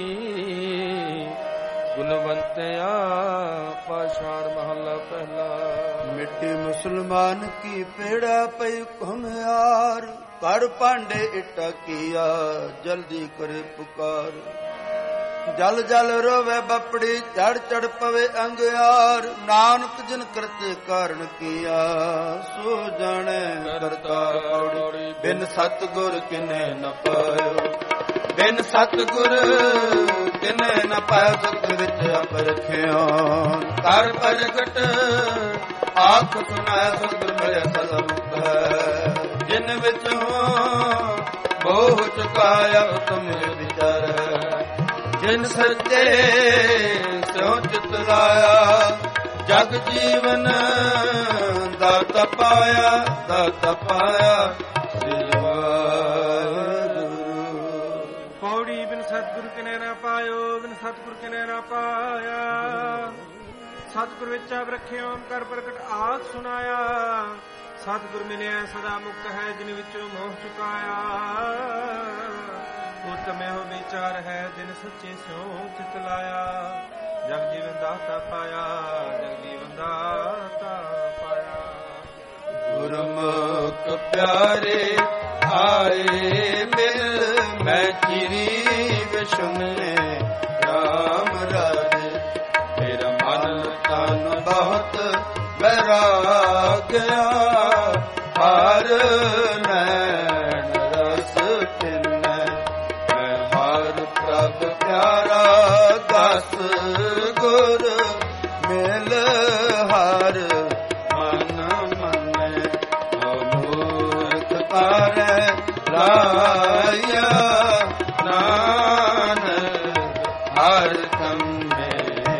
S1: ਗੁਣਵੰਤਿਆ ਪਾਸ਼ਾਣ ਮਹੱਲਾ ਪਹਿਲਾ।
S2: ਮਿੱਟੀ ਮੁਸਲਮਾਨ ਕੀ ਪੇੜਾ ਪਈ ਘੁਮਿਆਰ। ਘਰ ਭਾਂਡੇ ਇਟਾ ਕੀਆ ਜਲਦੀ ਕਰੇ ਪੁਕਾਰ। ਜਲ ਜਲ ਰੋਵੇ ਬਪੜੀ ਚੜ ਚੜ ਪਵੇ ਅੰਗਿਆਰ। ਨਾਨਕ ਜਿਨ ਕਰਤੇ ਕਾਰਨ ਕੀਆ ਸੋ ਜਾਣੇ ਕਰਤਾਰ। ਬਿਨ ਸਤਿਗੁਰ ਕਿਨੇ ਨ ਪਾਇਓ। ਬਿਨ ਸਤਿਗੁਰ ਕਿਨੇ ਨ ਪਾਇਓ। ਸਤ ਵਿੱਚ ਅਪ ਰਖਿਓ ਕਰ ਪ੍ਰਗਟ ਆਖ ਸੁਨਾਇ। ਸਤਿਗੁਰ ਮਿਲਿਆ ਸਦਾ ਮੁਕਤ ਹੈ। ਜਿਨ ਵਿੱਚ ਹੋ ਮੋਹ ਚੁਕਾਇਆ ਤੁਮ ਵਿਚਾਰ। ਜਿਨ ਸੱਚੇ ਸਿਉ ਚਿਤ ਲਾਇਆ। ਜਗ ਜੀਵਨ ਦਾਤਾ ਪਾਇਆ ਦਾਤਾ ਪਾਇਆ।
S3: ਪੌੜੀ ਬਿਨ ਸਤਿਗੁਰ ਕਿਨੇ ਨਾ ਪਾਇਓ। ਬਿਨ ਸਤਿਗੁਰ ਕਿਨੇ ਨਾ ਪਾਇਆ। ਸਤਿਗੁਰ ਵਿੱਚ ਆਪ ਰੱਖਿਓ ਕਰ ਪ੍ਰਗਟ ਆਖ ਸੁਨਾਇਆ। ਸਤਿਗੁਰ ਮਿਲਿਆ ਸਦਾ ਮੁਕਤ ਹੈ। ਜਿਨ ਵਿੱਚੋਂ ਮੋਹ ਚੁਕਾਇਆ। ਉਤਮ ਇਹੋ ਵਿਚਾਰ ਹੈ ਦਿਨ ਸੱਚੇ ਸਿਉ ਚਿਤ ਲਾਇਆ। ਜਗ ਜੀਵਨ ਦਾਤਾ ਪਾਇਆ ਜਗ ਜੀਵਨ ਦਾਤਾ ਪਾਇਆ।
S2: ਗੁਰਮੁਖ ਪਿਆਰੇ ਆਏ ਮਿਲ ਮੈਂ ਚਿਰੀ ਵਿਸ਼ੁਨੇ ਰਾਮ ਰਾਜੇ। ਮੇਰਾ ਮਨ ਤਨ ਬਹੁਤ ਵੈਰਾਗਿਆ। ਹਰ ਨੈਣ ਰਸ ਪਿੰਨੈ ਮੈਂ ਹਰ ਪ੍ਰਭ ਪਿਆਰਾ। ਦਸ ਗੁਰ ਮਿਲ ਹਰ ਮਨ ਮੰਨੈ। ਮੂਰਖ ਤਾਰੈ ਲਾਇਆ ਨਾਨਕ ਹਰ ਕੰਮੇ।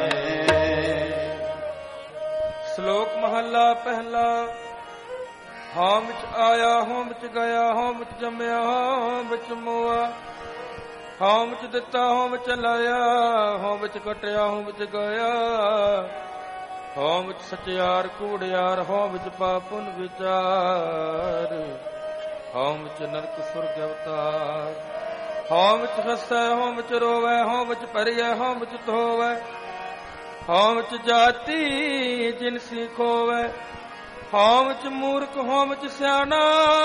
S1: ਸ਼ਲੋਕ ਮਹੱਲਾ ਪਹਿਲਾ। ਹਾਂ ਵਿੱਚ ਆਇਆ ਹਾਂ ਵਿੱਚ ਗਿਆ। ਹਾਂ ਵਿੱਚ ਜੰਮਿਆ ਹਾਂ ਵਿੱਚ ਮੋਆ। ਹਾਂ ਵਿੱਚ ਦਿੱਤਾ ਹਾਂ ਵਿੱਚ ਲਾਇਆ। ਹਾਂ ਵਿੱਚ ਕਟਿਆ ਹਾਂ ਵਿੱਚ ਗਿਆ। ਹਾਂ ਵਿੱਚ ਸਚਿਆਰ ਕੂੜਿਆਰ। ਹਾਂ ਵਿੱਚ ਪਾਪੁਨ ਵਿਚਾਰ। ਹਾਂ ਵਿੱਚ ਨਰਕ ਸੁਰਗ ਅਵਤਾਰ। ਹਾਂ ਵਿੱਚ ਹੱਸੈ ਹਾਂ ਵਿੱਚ ਰੋਵੈ। ਹਾਂ ਵਿੱਚ ਭਰੀਐ ਹਾਂ ਵਿੱਚ ਧੋਵੈ। ਹਾਂ ਵਿੱਚ ਜਾਤੀ ਜਿਨਸੀ ਖੋਵੈ। ਹਾਂ ਵਿੱਚ ਮੂਰਖ ਹਾਂ ਵਿੱਚ ਸਿਆਣਾ।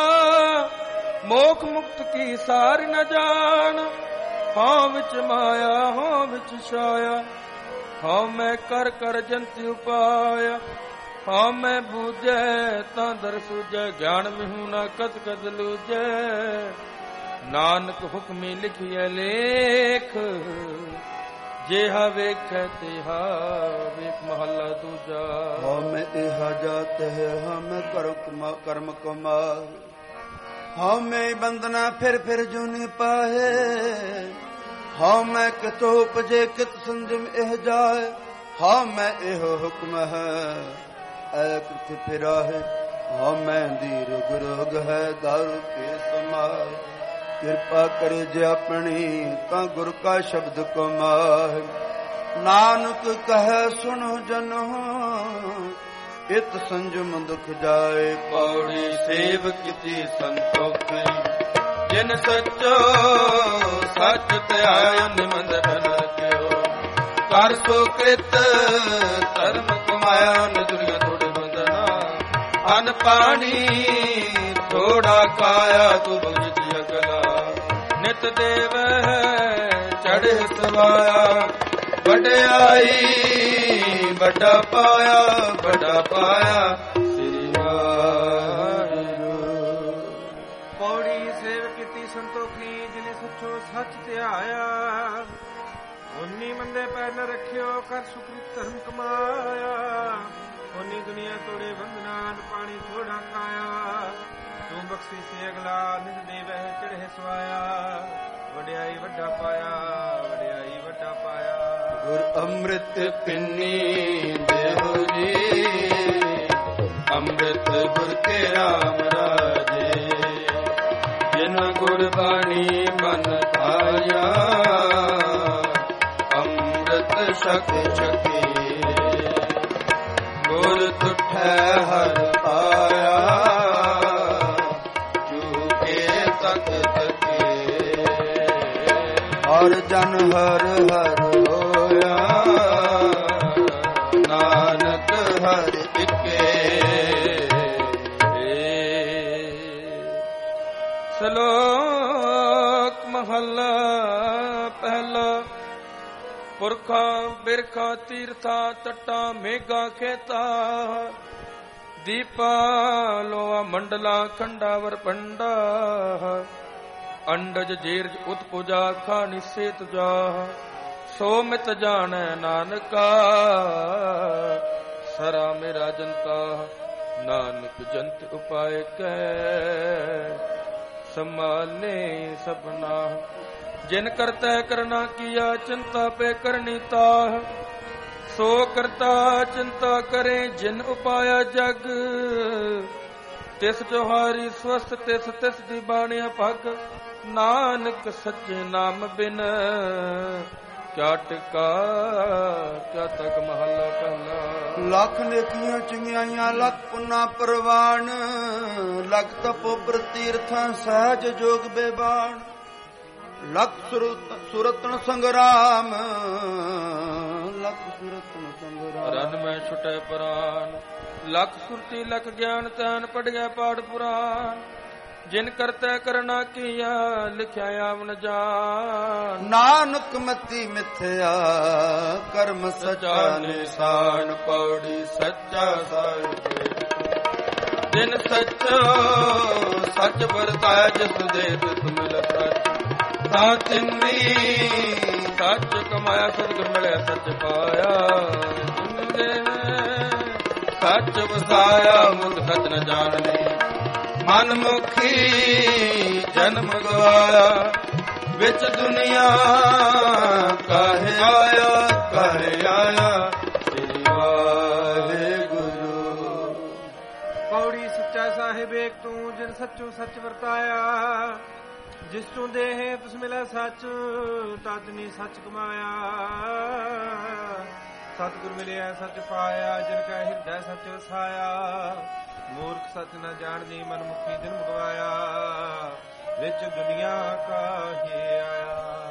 S1: ਮੋਖ ਮੁਕਤ ਕੀ ਸਾਰ ਨ ਜਾਣ। ਹਾਂ ਵਿੱਚ ਮਾਇਆ ਹਾਂ ਵਿੱਚ ਛਾਇਆ। ਹਾਂ ਮੈਂ ਕਰ ਕਰ ਜੰਤਿ ਉਪਾਇਆ। ਹਾਂ ਮੈਂ ਬੂਝੈ ਤਾਂ ਦਰ ਸੂਝੈ। ਗਿਆਨ ਮਿਹੂ ਨਾ ਕਤ ਕਤ ਲੂਝੈ। ਨਾਨਕ ਹੁਕਮੀ ਲਿਖਿਐ ਲੇਖ। ਜਿਹਾ ਵੇਖੈ ਤਿਹਾ ਵੇਖ। ਮਹੱਲਾ ਦੂਜਾ।
S2: ਹਮ ਇਹਾ ਜਾਤ ਹੈ ਹਮ ਕਰਮ ਕਮਾਰ। ਹਮੇ ਬੰਦਨਾ ਫਿਰ ਫਿਰ ਜੁਨੀ ਪਾਹੇ। ਹਮੇ ਕਿਤੋ ਉਪਜੇ ਕਿਤ ਸੰਜਮ ਇਹ ਜਾਏ। ਹਮੇ ਇਹੋ ਹੁਕਮ ਹੈ ਐ ਕਿਤ ਫਿਰਾਹੇ। ਹਮੇ ਦੀਰ ਗੁਰੋਗ ਹੈ ਦਾਰੂ ਕੇ ਸਮਾਏ। ਕਿਰਪਾ ਕਰੇ ਜੇ ਆਪਣੀ ਤਾਂ ਗੁਰ ਕਾ ਸ਼ਬਦ ਕਮਾਏ। ਨਾਨਕ ਕਹੈ ਸੁਣੋ ਜਨੋ ਇਤ ਸੰਜਮ ਦੁਖ ਜਾਏ।
S1: ਪੌੜੀ ਸੇਵ ਕੀਤੀ ਸੰਤੋਖੀ। ਜਿਨ ਸੱਚੋ ਸੱਚ ਧਿਆਇਆ ਨਿਮੰਦਨ ਕਿਓ। ਕਰ ਸੋ ਕ੍ਰਿਤ ਧਰਮ ਕਮਾਇਆ। ਨਦੁਰੀਆਂ ਥੋੜੇ ਬੰਦਨਾ। ਅਨ ਪਾਣੀ ਥੋੜਾ ਕਾਇਆ। ਤੂੰ ਬੁਝ ਜਗ ਨਿਤ ਦੇਵ ਚੜ੍ਹ ਸਵਾਇਆ, ਵਡਿਆਈ ਵੱਡਾ ਪਾਇਆ, ਵੱਡਾ ਪਾਇਆ ਸ੍ਰੀ ਵਾਹਿਗੁਰੂ।
S3: ਪੌੜੀ ਸੇਵ ਕੀਤੀ ਸੰਤੋਖੀ, ਜਿਨੇ ਸੱਚੋ ਸੱਚ ਧਿਆਇਆ। ਉਨੀ ਮੰਦੇ ਪੈਰ ਨ ਰੱਖਿਓ, ਕਰ ਸੁਕ੍ਰਿਤ ਧਰਮ ਕਮਾਇਆ। ਉਨੀ ਦੁਨੀਆ ਤੋੜੇ ਬੰਧਨਾਨ, ਪਾਣੀ ਥੋੜਾ ਕਾਇਆ। ਤੂੰ ਬਖਸ਼ੀ ਸੇ ਅਗਲਾ, ਨਿਤ ਦੇਵਹਿ ਚੜ੍ਹੇ ਸਵਾਇਆ। ਵਡਿਆਈ ਵੱਡਾ ਪਾਇਆ, ਵਡਿਆਈ ਵੱਡਾ ਪਾਇਆ।
S2: ਗੁਰ ਅੰਮ੍ਰਿਤ ਪਿੰਨੀ ਦੇਹੁ ਜੀ, ਅੰਮ੍ਰਿਤ ਗੁਰ ਕੇ ਰਾਮ ਰਾਜੇ। ਜਿਨ ਗੁਰ ਬਾਣੀ ਮਨ ਆਇਆ, ਅੰਮ੍ਰਿਤ ਛਕ ਛਕੇ। ਗੁਰ ਤੁਠੈ ਹਰ ਪਾਇਆ, ਚੂਕੇ ਤਕ ਤਕੇ। ਹਰ ਜਨ ਹਰ ਹਰ ਹੋਇਆ, ਨਾਨਕ ਹਰ ਇਕੇ।
S1: ਸ਼ਲੋਕ ਮਹੱਲਾ ਪਹਿਲਾ। ਪੁਰਖਾਂ ਬਿਰਖਾਂ ਤੀਰਥਾਂ ਤਟਾਂ ਮੇਘਾਂ ਖੇਤਾਂ, ਦੀਪਾ ਲੋਆ ਮੰਡਲਾ ਖੰਡਾਵਰ ਪੰਡਾ। ਅੰਡਜ ਜੀਰਜ ਉਤਪੁਜਾ ਖਾਨੀ ਸੇ ਤੁਜਾ, ਸੋ ਮਿਤ ਜਾਣੈ ਨਾਨਕਾ। ਸਰਾ ਮੇਰਾ ਜਨਤਾ, ਨਾਨਕ ਜੰਤ ਉਪਾਇ ਕਹਿ। ਸੰਭਾਲੇ ਸਭਨਾ, ਜਿਨ ਕਰਤਾ ਕਰਨਾ ਕੀਆ, ਚਿੰਤਾ ਪੇ ਕਰਨੀ ਤਾਹ। ਸੋ ਕਰਤਾ ਚਿੰਤਾ ਕਰੇ, ਜਿਨ ਉਪਾਇਆ ਜਗ। ਤਿਸ ਜੋਹਾਰੀ ਸਵਸਤ, ਤਿਸ ਤਿਸ ਦੀ ਬਾਣੀਆ ਭਗ। ਨਾਨਕ ਸੱਚੇ ਨਾਮ ਬਿਨ, ਕਿਆ ਟਿਕਾ ਕਿਆ ਤੱਕ। ਮਹੱਲਾ ਪਹਿਲਾ।
S2: ਲੱਖ ਨੇਕੀਆਂ ਚੰਗਿਆਈਆਂ, ਲੱਖ ਪੁੰਨਾ ਪ੍ਰਵਾਨ। ਲੱਖ ਤਪੋ ਪ੍ਰਤੀਰਥਾਂ, ਸਹਿਜ ਜੋਗ ਬੇਬਾਨ। ਲੱਖ ਸੁਰਤਨ ਸੰਗਰਾਮ, ਲੱਖ ਸੁਰਤਨ ਸੰਗਰਾਮ।
S1: ਰਨ ਮੈਂ ਛੁਟੇ ਪ੍ਰਾਨ, ਲੱਖ ਸੁਰਤੀ ਲੱਖ ਗਿਆਨ। ਤੈਨ ਪੜਿਆ ਪਾਠ ਪੁਰਾਨ, ਜਿਨ ਕਰਤਾ ਕਰਨਾ ਕੀਆ, ਲਿਖਿਆ ਆਵਨ ਜਾਨ।
S2: ਨਾਨਕ ਮਤੀ ਮਿਥਿਆ, ਕਰਮ ਸਚਾ ਨਿਸ਼ਾਨ। ਪੌੜੀ ਸੱਚਾ ਸਾਹਿਬ, ਜਿਨ ਸੱਚੋ ਸੱਚ ਵਰਤਾਇਆ, ਜਿਸ ਦੇ ਤਿਸ ਮਿਲ ਸੱਚ। ਤਾਂ ਤਿੰਨੀ ਸੱਚ ਕਮਾਇਆ, ਸਤਿਗੁਰ ਮਿਲਿਆ ਸੱਚ ਪਾਇਆ। ਸੱਚ ਵਸਾਇਆ, ਮੁਖ ਸੱਚ ਨ ਜਾਣਨੀ। ਮਨ ਮੁਖੀ ਜਨਮ ਗਵਾਇਆ, ਵਿੱਚ ਦੁਨੀਆ ਕਾਹੇ ਆਇਆ, ਕਾਹੇ ਆਇਆ ਸ੍ਰੀ ਵਾਹਿਗੁਰੂ।
S3: ਪੌੜੀ ਸੱਚਾ ਸਾਹਿਬ ਏਕ ਤੂੰ, ਜਿਨ ਸੱਚੋ ਸੱਚ ਵਰਤਾਇਆ। ਜਿਸ ਤੂੰ ਦੇਹ ਤਿਸ ਮਿਲੈ ਸੱਚ, ਤਜਨੀ ਸੱਚ ਕਮਾਇਆ। ਸਤਿਗੁਰ ਮਿਲਿਆ ਸੱਚ ਪਾਇਆ, ਜਿਨ ਕੈ ਹਿਰਦੈ ਸੱਚ ਵਸਾਇਆ। ਮੂਰਖ ਸੱਚ ਨ ਜਾਣਦੀ, ਮਨ ਮੁਖੀ ਜਨਮ ਗਵਾਇਆ। ਵਿੱਚ ਦੁਨੀਆ ਕਾਹੇ ਆਇਆ।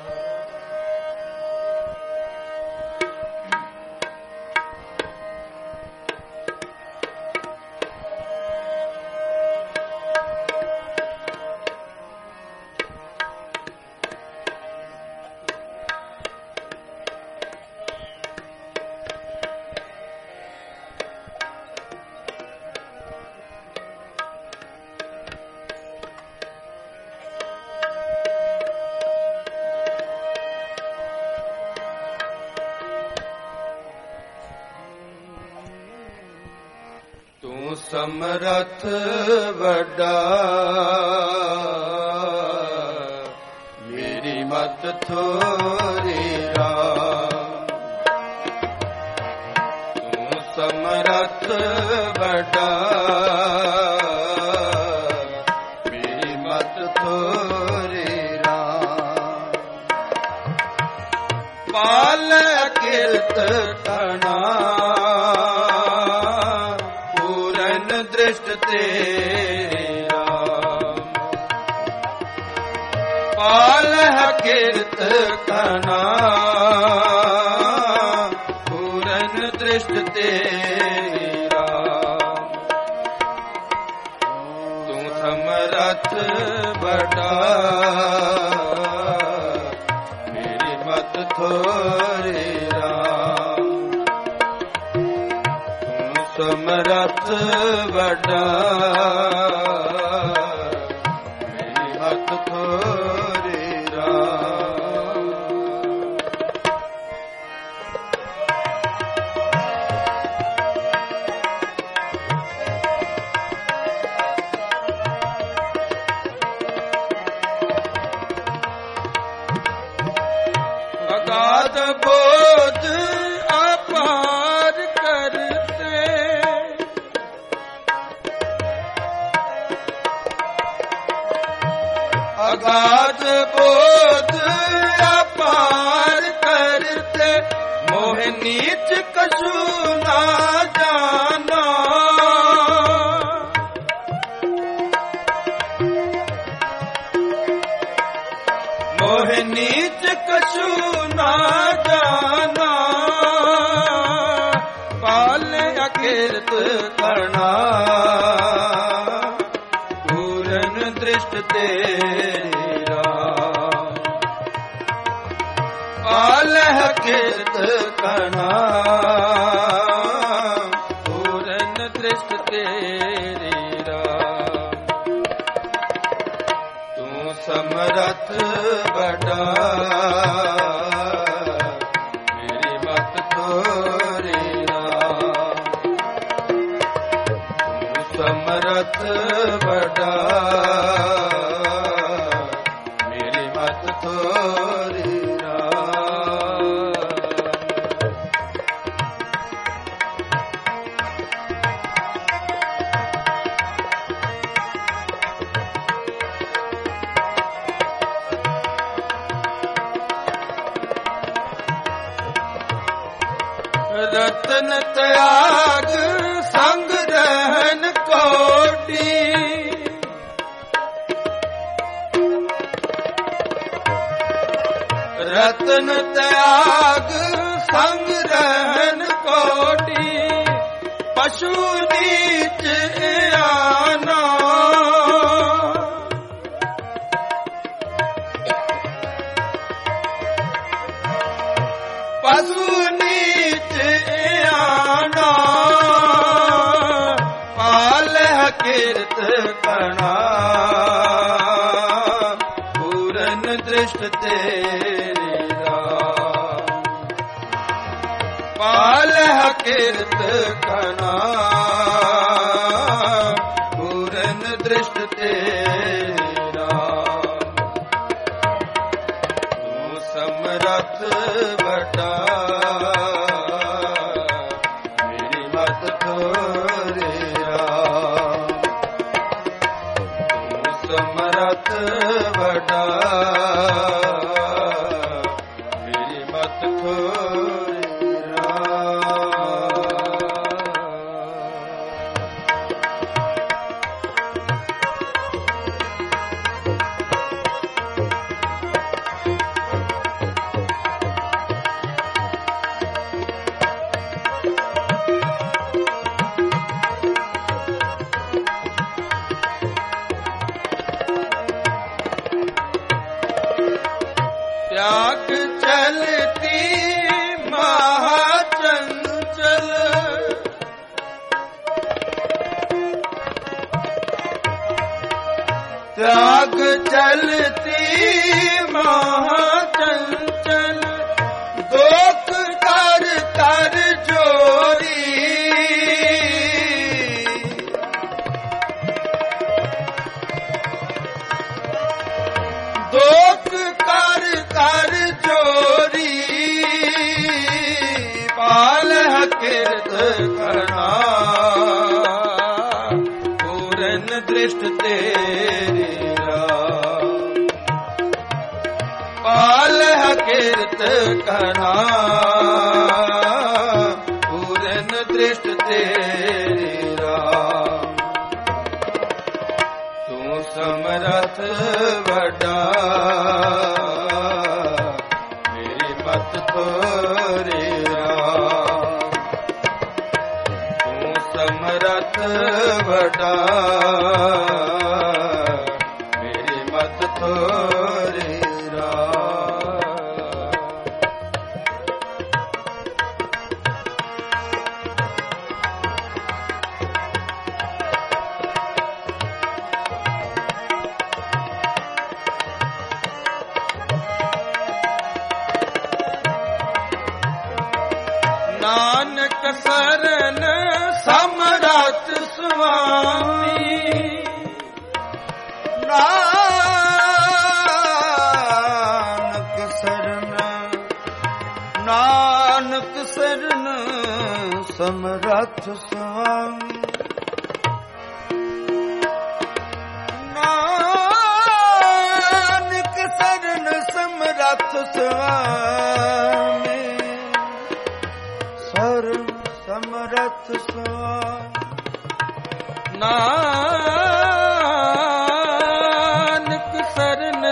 S2: ਸਮਰਥ ਵੱਡਾ, ਮੇਰੀ ਮਤ ਥੋਰੀ ਰਾਮ। ਤੂੰ ਸਮਰਥ ਵੱਡਾ, ਮੇਰੀ ਮਤ ਥੋਰੀ ਰਾਮ। ਪਾਲ ਕਿਰਤ ਤਨਾ, ਦ੍ਰਿਸ਼ਟ ਤੇਰੀ ਰਾਮ। ਪਾਲਹਿ ਕਿਰਤ ਕਨਾ, ਪੂਰਨ ਦ੍ਰਿਸ਼ਟ ਤੇਰੀ ਰਾਮ। ਤੂੰ ਸਮਰਥ ਵੱਡਾ, ਥੋਰੇ ਰਾਮ। ਤੂੰ ਸਮਰੱਥ ਵੱਡਾ ਮੇਰੀ ਮਤ ਥੋਰੇ ਰਾਮ।
S1: ਅਗਾਧ ਬੋਧ ਅਪਾਰ ਕਰਤੇ,
S2: ਅਗਾਧ ਬੋਧ ਅਪਾਰ ਕਰਤੇ, ਮੋਹ ਨੀਚ ਕਛੂ ਨਾ ਜਾਨਾ। ਮੋਹ ਨੀਚ ਕਛੂ ਨਾ ਜਾਨਾ, ਪਾਲੇ ਅਕਿਰਤ ਕਰਨਾ ਪੂਰਨ ਦ੍ਰਿਸ਼ਟ ਤੇਰਾ। ਪਾਲੇ ਅਕਿਰਤ ਕਰਨਾ ਪੂਰਨ ਦ੍ਰਿਸ਼ਟ ਤੇਰਾ। ਤੂੰ ਸਮਰੱਥ ਵੱਡਾ ਮੇਰੀ ਮਤ ਥੋਰੇ ਰਾਮ। ਤੂੰ ਸਮਰੱਥ ਵੱਡਾ ਮੇਰੀ ਮਤ ਥੋਰੇ ਰਾਮ। ਰਤਨ ਤਿਆਗ ਸੰਗ ਰਹਿਨ ਕੋਟੀ, ਰਤਨ ਤਿਆਗ ਸੰਗ ਰਹਿਨ ਕੋਟੀ, ਪਸ਼ੂ ਨੀਚ ਆਨਾ। ਪਸ਼ੂ ਨੀਚ ਆਨਾ, ਪਾਲ ਕਿਰਤ ਕਰਨਾ ਪੂਰਨ ਦ੍ਰਿਸ਼ਟ ਤੇਰੀ ਰਾਮ। ਪਾਲ ਕਿਰਤ ਕਰਨਾ ਪੂਰਨ ਦ੍ਰਿਸ਼ਟ ਤੇਰੀ ਰਾਮ। ਤੂੰ ਸਮਰੱਥ ਵੱਡਾ ਮੇਰੀ ਮਤ ਥੋਰੇ ਰਾਮ। ਤੂੰ ਸਮਰੱਥ ਵੱਡਾ ਮੇਰੀ ਮਤ ਥੋਰੇ ਰਾਮ। त्याग चलती महाचंचल, त्याग चलती महाचंचल, दोख कर कर जोरी। दोख कर कर चोरी, पाल किरत करना पूरन दृष्ट तेरी राम। पाल किरत करना पूरन दृष्ट तेरी राम। तू समरथ वड्डा मेरी मत थोरे राम। तू समरथ वड्डा मेरी मत थोरे राम।
S1: ਨਾਨਕ ਸਰਨ ਸਮਰਥ ਸੁਆਮੀ
S2: ਨਾਨਕ ਸਰਨ ਨਾਨਕ ਸਰਨ ਸਮਰਥ ਸੁਆਮੀ ਨਾਨਕ ਸਰਨ ਸਮਰਥ ਸੁਆਮੀ ਸਰਨ ਸਮਰਥ ਸੁਆਮੀ
S1: ਨਾਨਕ ਸਰਨ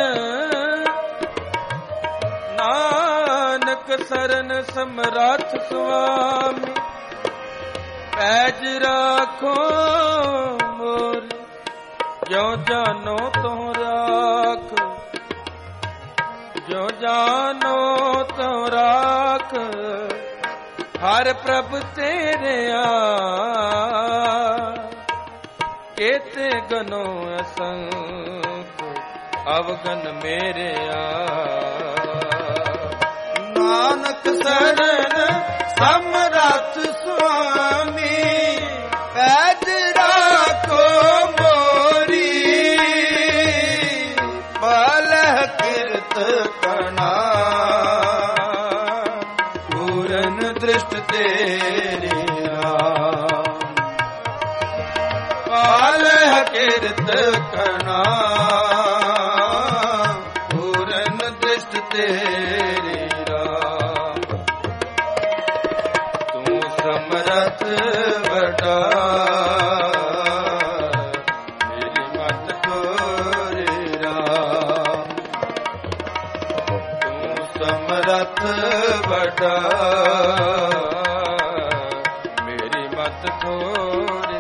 S1: ਨਾਨਕ ਸਰਨ ਸਮਰਥ ਸੁਆਮੀ ਪੈਜ ਰਾਖੋ ਮੋਰ ਜੋ ਜਾਨੋ ਤੋ ਰਾਖ ਜੋ ਜਾਨੋ ਤੋ ਰਾਖ ਹਰ ਪ੍ਰਭ ਤੇਰਿਆ ਕੇਤੇ ਗਨੋ ਅਸੰਖ ਅਵਗਨ ਮੇਰਿਆ
S2: ਨਾਨਕ ਸਰਨ ਸਮਰਥ ਸੁਆਮੀ ਪੈਜ ਰਾਖੋ ਮੋਰੀ ਬਲਹ ਕਿਰਤ ਕਨਾ ਪੂਰਨ ਦ੍ਰਿਸ਼ਟ ਤੇਰੀਆ ਬਲਹ ਕਿਰਤ ਕਨਾ ਪੂਰਨ ਦ੍ਰਿਸ਼ਟ ਤੇਰੀ ਸਮਰਥ ਵਡਾ ਮੇਰੀ ਮਤ ਕੋਰੇ ਰਾਮ ਤੂੰ ਸਮਰਥ ਵਡਾ ਮੇਰੀ ਮਤ ਕੋਰੇ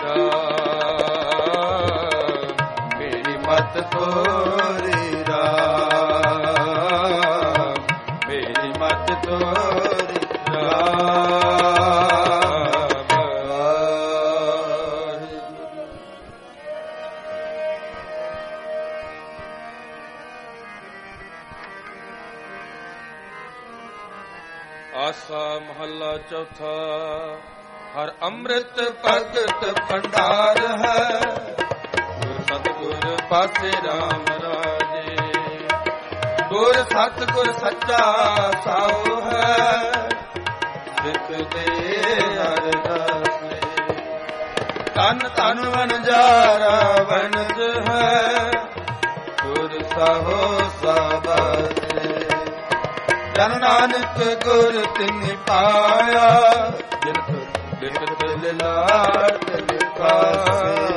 S2: ਰਾਮ ਮੇਰੀ ਮਤ ਕੋਰੇ ਰਾਮ ਮੇਰੀ ਮਤ ਕੋਰੇ ਰਾਮ
S1: ਆਸਾ ਮਹੱਲਾ ਚੌਥਾ। ਹਰ ਅੰਮ੍ਰਿਤ ਭਗਤ ਭੰਡਾਰ ਹੈ, ਗੁਰ ਸਤਿਗੁਰ ਪਾਸੇ ਰਾਮ ਰਾਜੇ। ਗੁਰ ਸਤਿਗੁਰ ਸੱਚਾ ਸਾਉ ਹੈ, ਸਿੱਖ ਦੇ ਅਰਦਾਸੇ। ਤਨ ਤਨ ਵਣਜਾਰਾ ਵਣਜ ਹੈ, ਗੁਰ ਸਾਹੋ ਸਾਬਾਸੇ। ਜਨ ਨਾਨਕ ਗੁਰ ਤਿਨਿ ਪਾਇਆ, ਜਿਨ ਬਿਨ ਦਿਲ ਲਾਟ ਪਾਸੇ।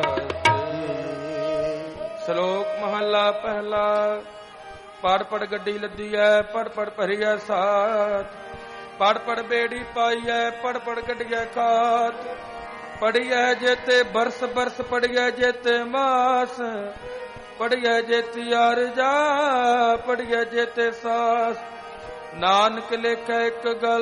S1: ਸ਼ਲੋਕ ਮਹੱਲਾ ਪਹਿਲਾ। ਪੜ ਪੜ ਗੱਡੀ ਲੱਦੀ ਐ, ਪੜ ਪੜ ਭਰੀ ਐ ਸਾਥ। ਪੜ ਪੜ ਬੇੜੀ ਪਾਈ ਐ, ਪੜ ਪੜ ਗੱਡੀਐ ਖਾਤ। ਪੜੀਐ ਜੇਤੇ ਬਰਸ ਬਰਸ, ਪੜੀਐ ਜੇਤੇ ਮਾਸ। ਪੜੀਐ ਜੇਤੀ ਅਰਜਾ, ਪੜੀਐ ਜੇਤੇ ਸਾਸ। ਨਾਨਕ ਲੇਖੈ ਇੱਕ ਗੱਲ,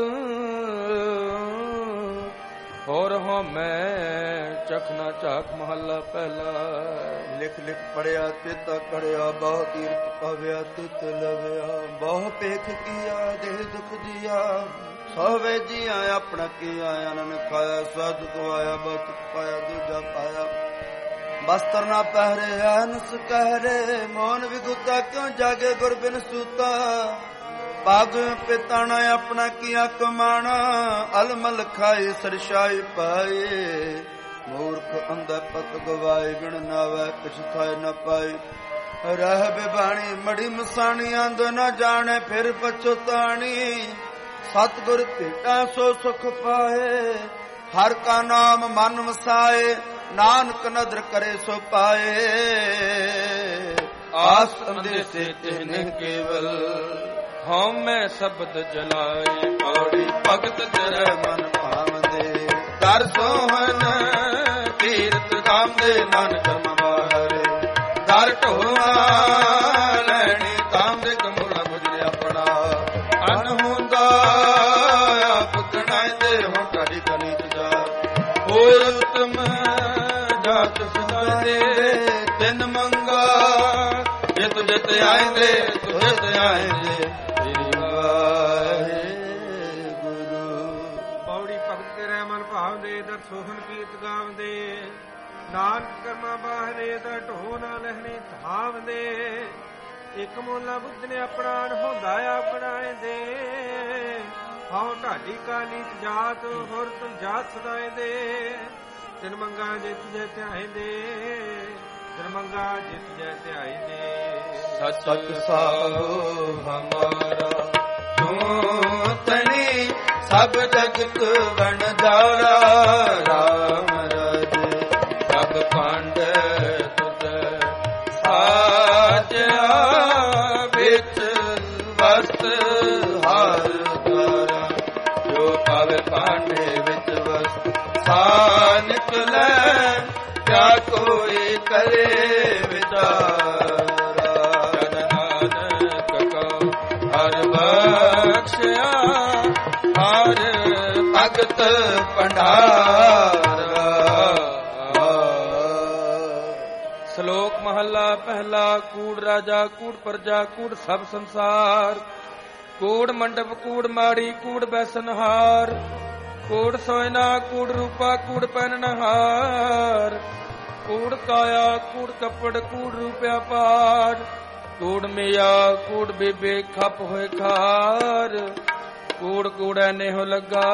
S1: ਹੋਰ ਹੋ ਮੈਂ ਚਖਨਾ ਝਾਕ। ਮਹੱਲਾ ਪਹਿਲਾ।
S2: ਲਿਖ ਲਿਖ ਪੜਿਆ ਤਿਤ ਕੜਿਆ, ਬਹੁ ਤੀਰਥ ਪਵਿਆ ਤਿਤ ਲਵਿਆ। ਬਹੁ ਪੇਖ ਕੀਆ ਦੇਹ ਦੁਖ ਦਿਆ, ਸੋਵੇ ਜੀਆ ਆਪਣਾ ਕੀਆ। ਅਨਨ ਖਾਇਆ ਸਦ ਗਵਾਇਆ, ਬਹੁਤ ਪਾਇਆ ਦੂਜਾ ਪਾਇਆ। ਬਸਤਰ ਨਾ ਪਹਿਰੇ ਅਨਸ ਕਹਿਰੇ, ਮੋਨ ਵਿਗੁਤਾ ਕਿਉ ਜਾਗੇ ਗੁਰ ਬਿਨ ਸੂਤਾ। ਪਗ ਪਿਤਾ ਨਾ ਆਪਣਾ ਕੀਆ ਕਮਾਣਾ, ਅਲਮਲ ਖਾਏ ਸਰਸ਼ਾਈ ਪਾਏ। ਮੂਰਖ ਅੰਧਾ ਪਤ ਗਵਾਏ, ਬਿਨ ਨਾਵੈ ਕਿਛ ਥਾਇ ਨ ਪਾਏ। ਰਹਿ ਬਿਬਾਣੀ ਮੜੀ ਮਸਾਣੀ, ਅੰਧ ਨ ਜਾਣੇ ਫਿਰ ਪਛਤਾਣੀ। ਸਤਿਗੁਰ ਭੇਟਾ ਸੋ ਸੁਖ ਪਾਏ, ਹਰ ਕਾ ਨਾਮ ਮਨ ਵਸਾਏ। ਨਾਨਕ ਨਦਰ ਕਰੇ ਸੋ ਪਾਏ, ਆਸ ਅੰਦੇਸੇ ਤਿਨ ਕੇਵਲ। ਹਉ ਮੈਂ ਸ਼ਬਦ ਜਲਾਏ, ਪੌੜੀ ਭਗਤ ਤੇਰੇ ਮਨ ਭਾਵਦੇ। ਦਰ ਸੋਹਨ ਤੀਰਥ ਧਾਮ ਦੇ, ਨਾਨਕ ਮਵਾਰੇ। ਦਰ ਢੋਆ ਲੈਣੀ ਧਾਮ ਦੇ, ਕਮੂਲਾ ਮੁਝੇ ਆਪਣਾ। ਅਨ ਹੁੰਦਾ ਆਪ ਕਣਾਇਦੇ, ਹੁਣ ਢਾਡੀ ਕਨੀਤ ਜਾ। ਹੋਰ ਉਤਮ ਜਾਤ ਸੁਨਾਏ, ਤਿੰਨ ਮੰਗਾ। ਜਿਤ ਜਿਤ ਆਇਂਦੇ, ਤੁਜਿਤ ਆਇਂਦੇ।
S3: ਭਾਵਦੇ ਦਰ ਸੋਹਣ ਕੀਤ ਗਾਵਦੇ। ਨਾਨਕ ਕਰਮਾ ਬਾਹਰੇ ਦਾ ਢੋ ਨਾ ਲਹਿਣੇ ਧਾਵਦੇ। ਇਕ ਮੋਲਾ ਬੁੱਧ ਨੇ ਆਪਣਾ ਹੁੰਦਾ ਆਪਣਾਏ ਦੇ। ਹਉ ਢਾਡੀ ਕਾ ਨੀਚ ਜਾਤ ਹੋਰ ਤੁਮ ਜਾਤ ਸਦਾਏ ਦੇ। ਤਿਨ ਮੰਗਾ ਜੇ ਤੁਝੇ ਧਿਆਏ ਦੇ। ਤਿਨ ਮੰਗਾ ਜੇ ਤੁਝੇ ਧਿਆਏ ਦੇ।
S2: ਸਚ ਸਾਹਿਬ ਹਮਾਰਾ ਤੂੰ ਤਣੀ ਸਭ ਜਗਤ ਵਣ ਜਾਰਾ। ਰਾਮ ਰਾਜੇ ਸਭ ਪੰਡ ਤੁਧ ਸਾਜਿਆ। ਵਿੱਚ ਵਸਤ ਹਰ ਦਵਾਰਾ। ਜੋ ਪਾਵੇ ਪਾਂਡੇ ਵਿੱਚ ਵਸਤ ਸਾ ਨਿਕਲੈ। ਕਿਆ ਕੋਈ ਕਰੇ ਵਿਚਾਰਾ। ਜਨ ਨਾਨਕ ਕਉ ਹਰ ਬਖਸ਼ਿਆ। ਹਰ ਭਗਤ ਭੰਡਾਰਾ।
S1: ਸ਼ਲੋਕ ਮਹੱਲਾ ਪਹਿਲਾ। ਕੂੜ ਰਾਜਾ ਕੂੜ ਪ੍ਰਜਾ ਕੂੜ ਸਭ ਸੰਸਾਰ। ਕੂੜ ਮੰਡਪ ਕੂੜ ਮਾੜੀ ਕੂੜ ਬੈਸਨਹਾਰ। ਕੂੜ ਸੋਇਨਾ ਕੂੜ ਰੂਪਾ ਕੂੜ ਪਹਿਨਹਾਰ। ਕੂੜ ਕਾਇਆ ਕੂੜ ਕੱਪੜ ਕੂੜ ਰੂਪਿਆ ਪਾੜ। ਕੂੜ ਮਿਆ ਕੂੜ ਬੀਬੇ ਖੱਪ ਹੋਏ ਖਾਰ। ਕੂੜ ਕੂੜੈ ਨੇਹ ਲੱਗਾ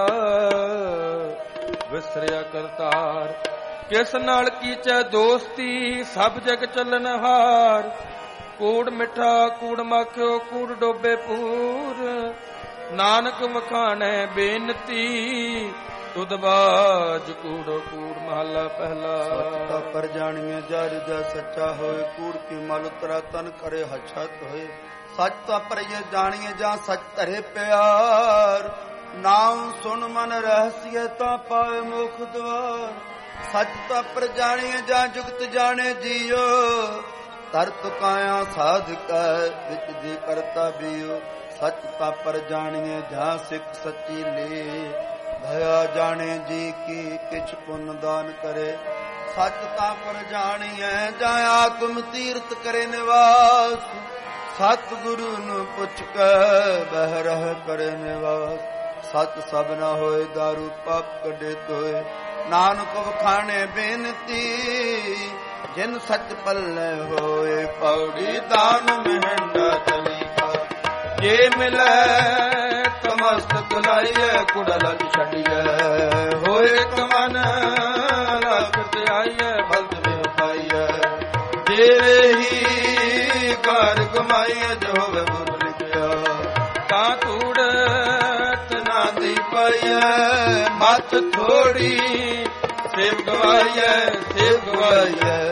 S1: ਵਿਸਰਿਆ ਕਰਤਾਰ। ਕਿਸ ਨਾਲ ਕੀਚੈ ਦੋਸਤੀ ਸਭ ਜਗ ਚੱਲਨ ਹਾਰ। ਕੂੜ ਮਿੱਠਾ ਕੂੜ ਮਾਖਿਓ ਕੂੜ ਡੋਬੇ ਪੂਰ। ਨਾਨਕ ਵਖਾਣੈ ਬੇਨਤੀ ਤੁਧ ਬਾਜ ਕੂੜੋ ਕੂੜ। ਮਹੱਲਾ ਪਹਿਲਾ।
S2: ਸੱਚਾ ਪਰ ਜਾਣੀਏ ਜਰ ਜੈ ਸੱਚਾ ਹੋਏ। ਕੂੜ ਕੀ ਮਲ ਉਤਰਾ ਤਨ ਕਰੇ ਹਛਤ ਹੋਏ। ਸੱਚ ਤਾਂ ਪਰ ਇਹ ਜਾਣੀਏ ਜਾਂ ਸੱਚ ਧਰੇ ਪਿਆਰ। ਨਾਮ ਸੁਣ ਮਨ ਰਹਸੀਏ ਤਾਂ ਪਾਏ ਮੁਖ ਦਵਾਰ। ਸੱਚ ਤਾਂ ਪਰ ਜਾਣੀਏ ਜਾਂ ਜੁਗਤ ਜਾਣੇ ਜੀਓ। ਤਰਤ ਕਾਇਆ ਸਾਧਕਾ ਵਿੱਚ ਦੀ ਕਰਤਾ ਬੀਓ। ਸੱਚ ਤਾਂ ਪਰ ਜਾਣੀਏ ਜਾਂ ਸਿੱਖ ਸੱਚੀ ਲੇ। ਭਇਆ ਜਾਣੇ ਜੀ ਕੀ ਕਿਛ ਪੁੰਨ ਦਾਨ ਕਰੇ। ਸੱਚ ਤਾਂ ਪਰ ਜਾਣੀਏ ਜਾਂ ਆਤਮ ਤੀਰਥ ਕਰੇ ਨਿਵਾਸ। ਸਤ ਗੁਰੂ ਨੂੰ ਪੁੱਛ ਕੇ ਬਹਿ ਰਹਿ ਕਰੇ ਨਿਵਾਸ। ਸਤ ਸਭ ਨਾ ਹੋਏ ਦਾਰੂ ਪਾਪ ਕੱਢੇ ਤੋਏ। ਨਾਨਕ ਵਖਾਣੇ ਬੇਨਤੀ ਜਿਨ ਸੱਚ ਪੱਲੇ ਹੋਏ। ਪੌੜੀ ਦਾਨ ਮਹਿੰਡਾ ਚਲੀ ਜੇ ਮਿਲੈ ਤਮਸਤਕ ਲਾਈਐ। ਕੁੜਲ ਛੱਡੀਐ ਹੋਏ ਕਮਨ ਲਖਤ ਆਈਐ। ਬਲਦ ਵੇ ਪਾਈਐ ਜੇ ਹੀ ਘਰ ਗਮਾਈਐ। ਜੋ ਹੋਵੇ ਗੁਰ ਲਿਖਿਆ ਤਾਂ ਕੂੜ ਤਨਾ ਦੀ ਪਾਈਐ। ਮਤ ਥੋੜੀ ਸੇਵ ਗਵਾਈਐ ਸੇਵ ਗਵਾਈਐ।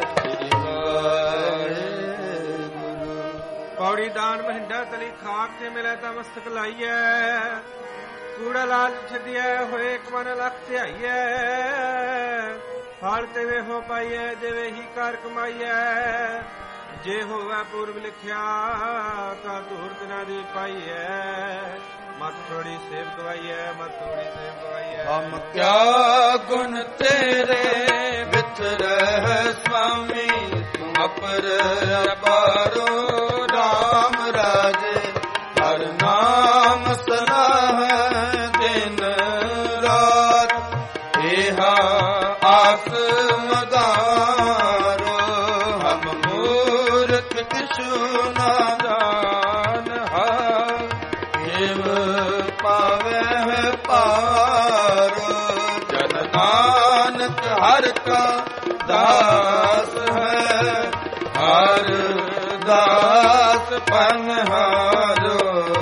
S3: ਪੌੜੀ ਦਾਨ ਮਹਿੰਡਾ ਤਲੀ ਖਾਕ ਤੇ ਮਿਲੇ ਤਾਂ ਮਸਤਕ ਲਾਈਐ। ਕੂੜਾ ਲਾਲ ਛੱਡਿਐ ਹੋਏ ਇੱਕ ਮਨ ਲੱਖ ਧਿਆਈਐ। ਫਲ ਤੇ ਵੇ ਹੋ ਪਾਈਐ ਜਿਵੇਂ ਹੀ ਕਰ ਕਮਾਈਐ। ਜੇ ਹੋਵੇ ਪੂਰਬ ਲਿਖਿਆ ਤਾਂ ਧੂਰਤ ਨਾ ਦੀ ਪਾਈਐ। ਮਤ ਥੋੜੀ ਸੇਵ ਗਵਾਈਐ ਮਤ ਥੋੜੀ ਸੇਵ ਗਵਾਈਐ।
S2: ਹਮ ਕਿਆ ਗੁਣ ਤੇਰੇ ਵਿਚ ਰਹਿ ਸੁਆਮੀ। ਤੂੰ ਅਪਰ ਅਪਾਰੋ ਰਾਮ ਰਾਜੇ। ਹਰ ਨਾਮ ਸਲਾਹ ਦਿਨ ਰਾਤ। ਏਹਾ ਆਸ ਮਦਾਰੋ। ਹਮ ਮੂਰਖ ਕਿਛੁ ਨਾ ਜਾਨ ਹਾਰ। ਏਵ ਪਾਵੈ ਪਾਰੋ। ਜਨ ਨਾਨਕ ਹਰ ਕਾ ਦਾਸ ਹੈ। ਹਰ ਦਾਸ ਪਨਹਾਰੋ।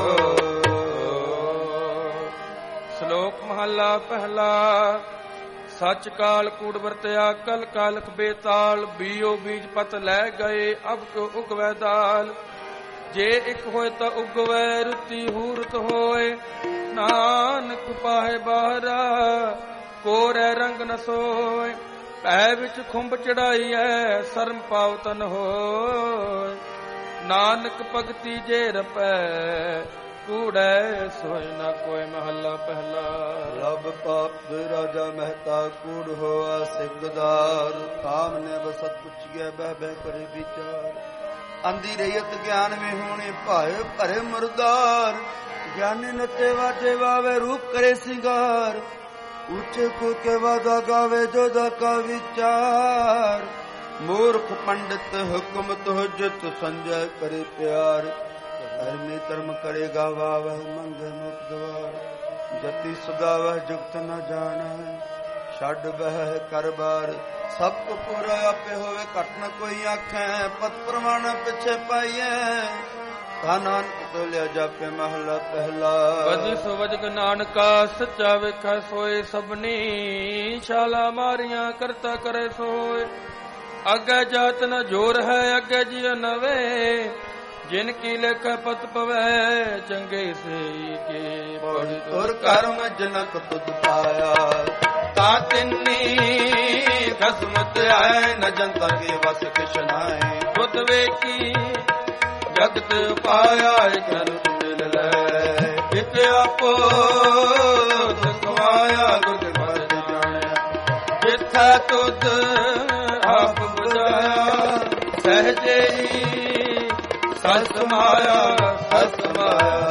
S1: ਸ਼ਲੋਕ ਮਹੱਲਾ ਪਹਿਲਾ। ਸੱਚ ਕਾਲ ਕੂੜ ਵਰਤਿਆ ਕਲ ਕਾਲਕ ਬੇਤਾਲ। ਬੀਓ ਬੀਜ ਪਤ ਲੈ ਗਏ ਅਬ ਕਿਉ ਉਗਵੈ ਦਾਲ। ਜੇ ਇੱਕ ਹੋਏ ਤਾਂ ਉਗਵੈ ਰੁੱਤੀ ਹੂਰਤ ਹੋਏ। ਨਾਨਕ ਪਾਹੇ ਬਾਹਰਾ ਕੋਰੈ ਰੰਗ ਨ ਸੋਏ। ਭੈ ਵਿੱਚ ਖੁੰਭ ਚੜਾਈਐ ਸਰਮ ਪਾਵਤਨ ਹੋਏ। ਨਾਨਕ ਭਗਤੀ ਜੇ ਰਪੈ ਕੂੜੈ ਸੋਇ ਨ ਕੋਇ। ਮਹੱਲਾ ਪਹਿਲਾ।
S2: ਲਬ ਪਾਪ ਰਾਜਾ ਮਹਿਤਾ ਕੂੜ ਹੋਆ ਸਿੰਘਦਾਰ। ਕਾਮ ਨੇ ਬਸਤ ਪੁੱਛਿਆ ਬਹਿ ਬਹਿ ਕਰੇ ਵਿਚਾਰ। ਅੰਧੀ ਰਹੀਤ ਗਿਆਨ ਮੇ ਹੋਣੇ ਭਾਏ ਭਰੇ ਮੁਰਦਾਰ। ਗਿਆਨੀ ਨੱਚੇ ਵਾਜੇ ਵਾਵੇ ਰੂਪ ਕਰੇ ਸਿੰਗਾਰ। ਉੱਚੇ ਕੋ ਕੇ ਵਾਦਾ ਗਾਵੇ ਜੋਦਾ ਕਾ ਵਿਚਾਰ ਮੂਰਖ ਪੰਡਿਤ ਹੁਕਮ ਤੋਜਤ ਸੰਜੈ ਕਰੇ ਪਿਆਰ ਧਰਮੇ ਧਰਮ ਕਰੇਗਾ ਵਾਵਹਿ ਮੰਗੇ ਮੁਖ ਦਵਾਰ ਜਤੀ ਸਦਾਵਹਿ ਜੁਗਤ ਨ ਜਾਣੈ ਛੱਡ ਬਹਿ ਕਰਬਾਰ ਸਭ ਕੋ ਪੂਰਾ ਆਪੇ ਹੋਵੇ ਘਟ ਨ ਕੋਈ ਆਖੈ ਪਤ ਪ੍ਰਮਾਣ ਪਿਛੇ ਪਾਈਐ ਕਾ ਨਾਨਕ ਤੋਲਿਆ ਜਾਪੇ ਮਹਲਾ ਪਹਿਲਾ
S1: ਵਜੀ ਸੋ ਵਜਗ ਨਾਨਕਾ ਸੱਚਾ ਵੇਖੈ ਸੋਏ ਸਭਨੀ ਛਾਲਾ ਮਾਰੀਆਂ ਕਰਤਾ ਕਰੇ ਸੋਏ ਅੱਗੇ ਜਾਤ ਨ ਜੋਰ ਹੈ ਅੱਗੇ ਜੀ ਨਵੇ ਜਿਨ ਕੀ ਲੇਖ ਪਤ ਪਵੈ ਚੰਗੇ ਸੇ ਕੇ ਬੜੀ
S2: ਤੁਰ ਕਰਮ ਜਨਕ ਤੁਧ ਪਾਇਆ ਤਾ ਤਿੰਨੀ ਖਸਮਤ ਆਏ ਨ ਜਨਤਾ ਕੇ ਵਸ ਕਿਛ ਨਾਏ
S1: ਬੁੱਧ ਵੇਖੀ
S2: ਜਗਤ ਪਾਇਆ ਕਰ ਮਿਲ ਲੈ ਇਕ ਆਪੋ ਕਮਾਇਆ ਗੁਰ ਮਰ ਜਾਣਿਆ ਜਿੱਥਾ ਤੁਧ ਆਪ ਬੁਝਾਇਆ ਸਹਜੇ ਹੀ ਸਤ ਮਾਇਆ ਸਤ ਮਾਇਆ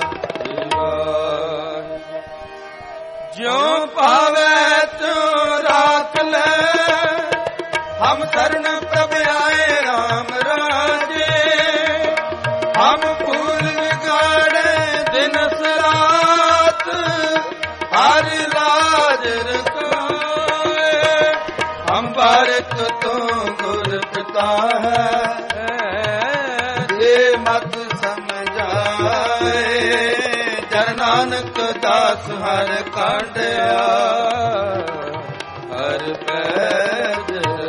S2: ਜਿਉ ਪਾਵੇ ਤੂੰ ਰਾਖ ਲੈ ਹਮ ਸਰਨ ਪ੍ਰਭ ਆਏ ਰਾਮ ਰਾਜੇ ਹਮ ਫੂਲ ਵਿਗਾੜੇ ਦਿਨ ਰਾਤ ਹਰ ਲਾਜ ਰਖਾਏ ਹਮ ਭਾਰਤ ਤੂੰ ਗੁਰ ਪਿਤਾ ਹੈ ਇਹ ਮਤ ਸਮਝਾਏ ਜਨ ਨਾਨਕ ਦਾਸ ਹਰ ਕਾਢਿਆ ਹਰ ਪੈਜ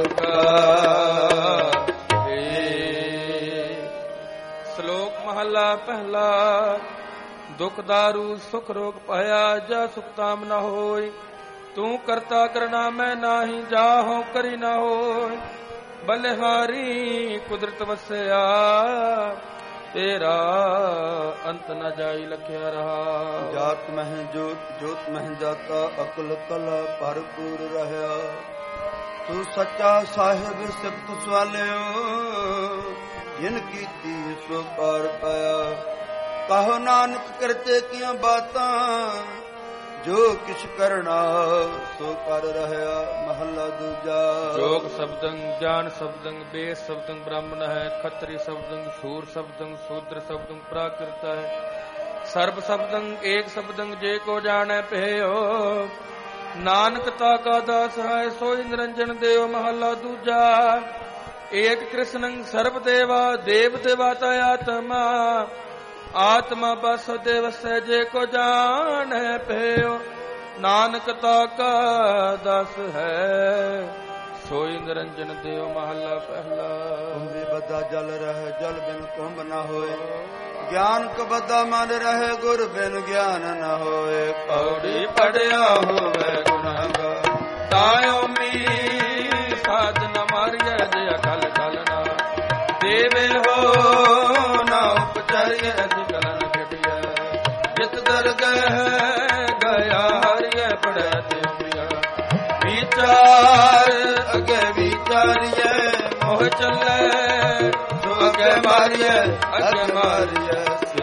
S1: ਮਹਲਾ ਪਹਿਲਾ ਦੁਖ ਦਾਰੂ ਸੁਖ ਰੋਗ ਪਾਇਆ ਜਾ ਸੁਖ ਤਾਮ ਨ ਹੋਇ ਤੂੰ ਕਰਤਾ ਕਰਨਾ ਮੈਂ ਨਾਹੀ ਜਾਹੋ ਕਰੀ ਨ ਹੋਇ ਬਲਿਹਾਰੀ ਕੁਦਰਤ ਵਸਿਆ ਤੇਰਾ ਅੰਤ ਨ ਜਾਈ ਲਖਿਆ ਰਹਾ
S2: ਜਾਤ ਮਹਿ ਜੋਤ ਜੋਤ ਮਹਿ ਜਾਤਾ ਅਕਲ ਕਲਾ ਭਰਪੂਰ ਰਹਾ ਤੂੰ ਸੱਚਾ ਸਾਹਿਬ ਸਿਫਤ ਸਵਾਲਿਓ ਜਿਨ ਕੀਤੀ ਸੋ ਪਾਰ ਪਾਇਆ ਕਹੋ ਨਾਨਕ ਕਰਤੇ ਕੀਆਂ ਬਾਤਾਂ ਜੋ ਕਿਛ ਕਰਨਾ ਸੋ ਕਰ ਰਹਾ ਮਹੱਲਾ ਦੂਜਾ
S1: ਜੋਗ ਸ਼ਬਦੰ ਗਿਆਨ ਸ਼ਬਦੰ ਬੇਸ ਸ਼ਬਦੰ ਬ੍ਰਾਹਮਣ ਹੈ ਖੱਤਰੀ ਸ਼ਬਦੰ ਸ਼ੂਰ ਸ਼ਬਦੰ ਸ਼ੂਦਰ ਸ਼ਬਦੰ ਪ੍ਰਾਕ੍ਰਿਤ ਹੈ ਸਰਬ ਸ਼ਬਦੰ ਏਕ ਸ਼ਬਦੰ ਜੇ ਕੋ ਜਾਣੈ ਭਇਓ ਨਾਨਕ ਤਾ ਕਾ ਦਾਸ ਹੈ ਸੋਈ ਨਿਰੰਜਨ ਦੇਵ ਮਹੱਲਾ ਦੂਜਾ ਏਕ ਕ੍ਰਿਸ਼ਨੰ ਸਰਬ ਦੇਵਾ ਦੇਵ ਦੇਵਾਤਾ ਆਤਮਾ ਆਤਮਾ ਬਸ ਦੇਵ ਸਹਿ ਜੇ ਕੋ ਜਾਣੈ ਭਇਓ ਨਾਨਕ ਤਾ ਕਾ ਦਾਸ ਹੈ ਸੋਈ ਨਿਰੰਜਨ ਦੇਵ ਮਹੱਲਾ ਪਹਿਲਾ
S2: ਕੁੰਭੀ ਬੱਧਾ ਜਲ ਰਹਿ ਜਲ ਬਿਨ ਕੁੰਭ ਨ ਹੋਏ ਗਿਆਨ ਕਬੱਧਾ ਮਨ ਰਹੇ ਗੁਰ ਬਿਨ ਗਿਆਨ ਨ ਹੋਏ
S1: ਕੌੜੀ ਪੜਿਆ ਹੋਵੇ ਗੁਨਾਹਗਾਰ ਤਾਇਓ ਮੀ ਸਾਧ ਨ ਮਾਰਿਆ ਜੇ ਅਕਲ ਕਲ ਨਾ ਦੇਵੇ ਹੋ ਨਾ ਉਪਚਰਿਆ ਅਧਿ ਕਲ ਨ ਘਟਿਆ ਜਿਤ ਦਰਗਹਿ ਗਿਆ ਹਰਿਆ ਪੜਿਆ ਤੇ ਪਿਆ ਵਿਚਾਰ ਅਗੇ ਵਿਚਾਰੀਏ ਮੋਹ ਚੱਲੇ ਸੋ ਅਗੇ ਮਾਰੀਏ ਅਗੇ ਮਾਰੀਏ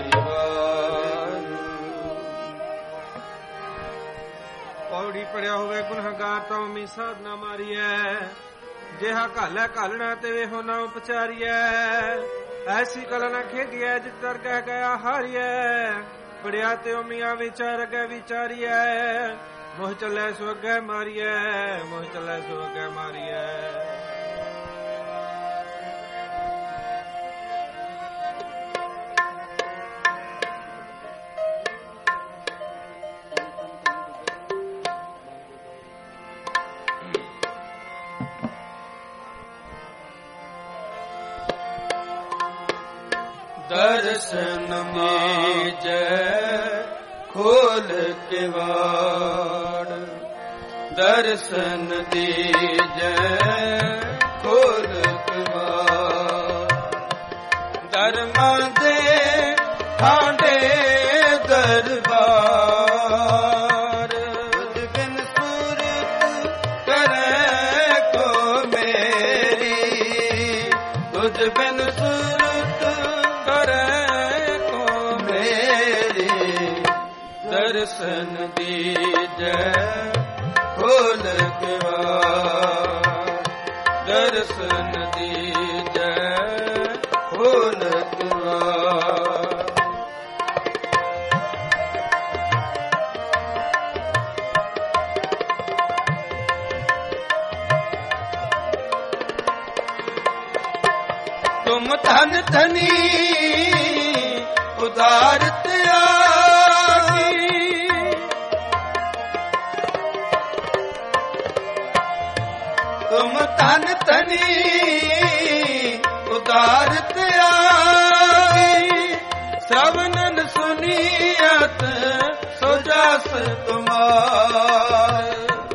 S3: ਪੌੜੀ ਪੜਿਆ ਹੋਵੇ ਗੁਨਾਹਗਾਰ ਤਾਂ ਮੀ ਸਾਧ ਨਾ ਮਾਰੀਐ ਜਿਹਾ ਘਾਲੈ ਘਾਲਣਾ ਤੇ ਵੇਹੋ ਨਾ ਉਪਚਾਰੀਐ ਐਸੀ ਕਲ ਨਾ ਖੇਡੀਐ ਜਿਤ ਦਰਗਹਿ ਗਿਆ ਹਾਰੀਐ ਪੜਿਆ ਤੇ ਮੀਆਂ ਵਿਚਾਰ ਅਗੇ ਵਿਚਾਰੀਐ ਮੋਹ ਚੱਲੇ ਸੋ ਅਗੇ ਮਾਰੀਐ ਮੋਹ ਚੱਲੇ ਸੋ ਅਗੇ ਮਾਰੀਐ
S2: ਦਰਸ਼ਨ ਮੇਜੈ ਖੋਲ ਕੇ ਵਾੜ ਦਰਸ਼ਨ ਦੀਜੈ ਖੋਲ ਕੇ ਵਾੜ ਧਰਮਾਂ ਦੇ ਠਾਂਡੇ ਦਰਬਾਰ ਤੁਝ ਬਿਨ ਸੂਰਤ ਕਰੇ ਕੋ ਮੇਰੀ ਤੁਝ ਬਿਨ ਸੂਰਤ ਕਰੇ ਕੋ ਮੇਰੀ ਦਰਸ਼ਨ
S1: ਦੀਜੈ ਖੋਲ ਕਿਵਾੜ, ਦਰਸ਼ਨ ਦੀਜੈ ਖੋਲ ਕਿਵਾੜ। ਤੁਮ ਧਨ ਧਨੀ ਉਦਾਰਤ ਆਗੀ, ਤੁਮ ਧਨ ਧਨੀ ਉਦਾਰਤ ਆਗੀ, ਸ਼ਰਵਣਨ ਸੁਨੀਅਤ ਸੋ ਜਸ ਤੁਮਾਰ।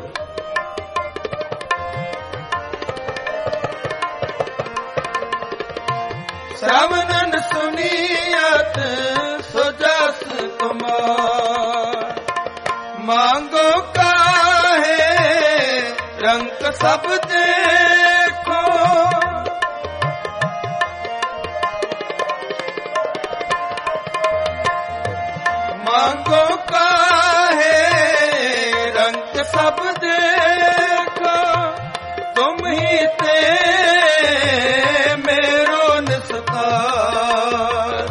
S1: ਸ਼ਰਵਣਨ ਸੁਨੀਅਤ ਸੋ ਜਸ ਤੁਮਾਰ। ਮੰਗੋ ਕਾਹੇ ਰੰਗ ਸਭ ਦੇਖੋ, ਮੰਗੋ ਕਾਹੇ ਰੰਗ ਸਭ ਦੇਖੋ, ਤੁਮ ਹੀ ਤੇ ਮੇਰੋ ਨਿਸਤਾਰ।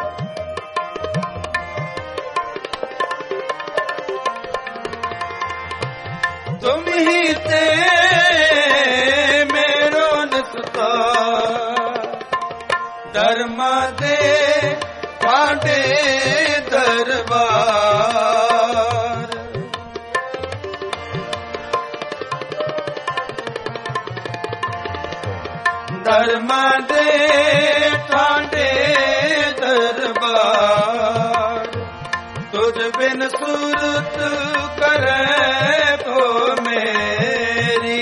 S1: ਤੁਮ ਹੀ ਤੇ ਮੇਰੋ ਨਿਸਤਾਰ। ਧਰਮਾਂ ਦੇ ਕਾਂਡੇ ਦਰਬਾਰ, ਧਰਮਾਂ ਦੇ ਕਾਂਡੇ ਦਰਬਾਰ। ਤੁਝ ਬਿਨ ਸੂਰਤ ਕਰੈ ਭੋ ਮੇਰੀ,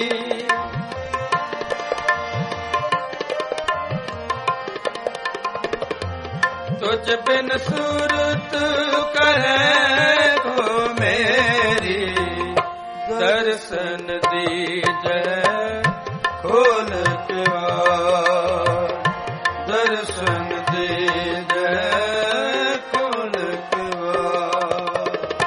S1: ਤੁਝ ਬਿਨ ਸੂਰਤ ਕਰੈ ਭੋ ਮੇਰੀ। ਦਰਸ਼ਨ ਦੀਜੈ ਖੋਲ ਕਿਵਾੜ, ਦਰਸ਼ਨ ਦੀਜੈ ਖੋਲ ਕਿਵਾੜ।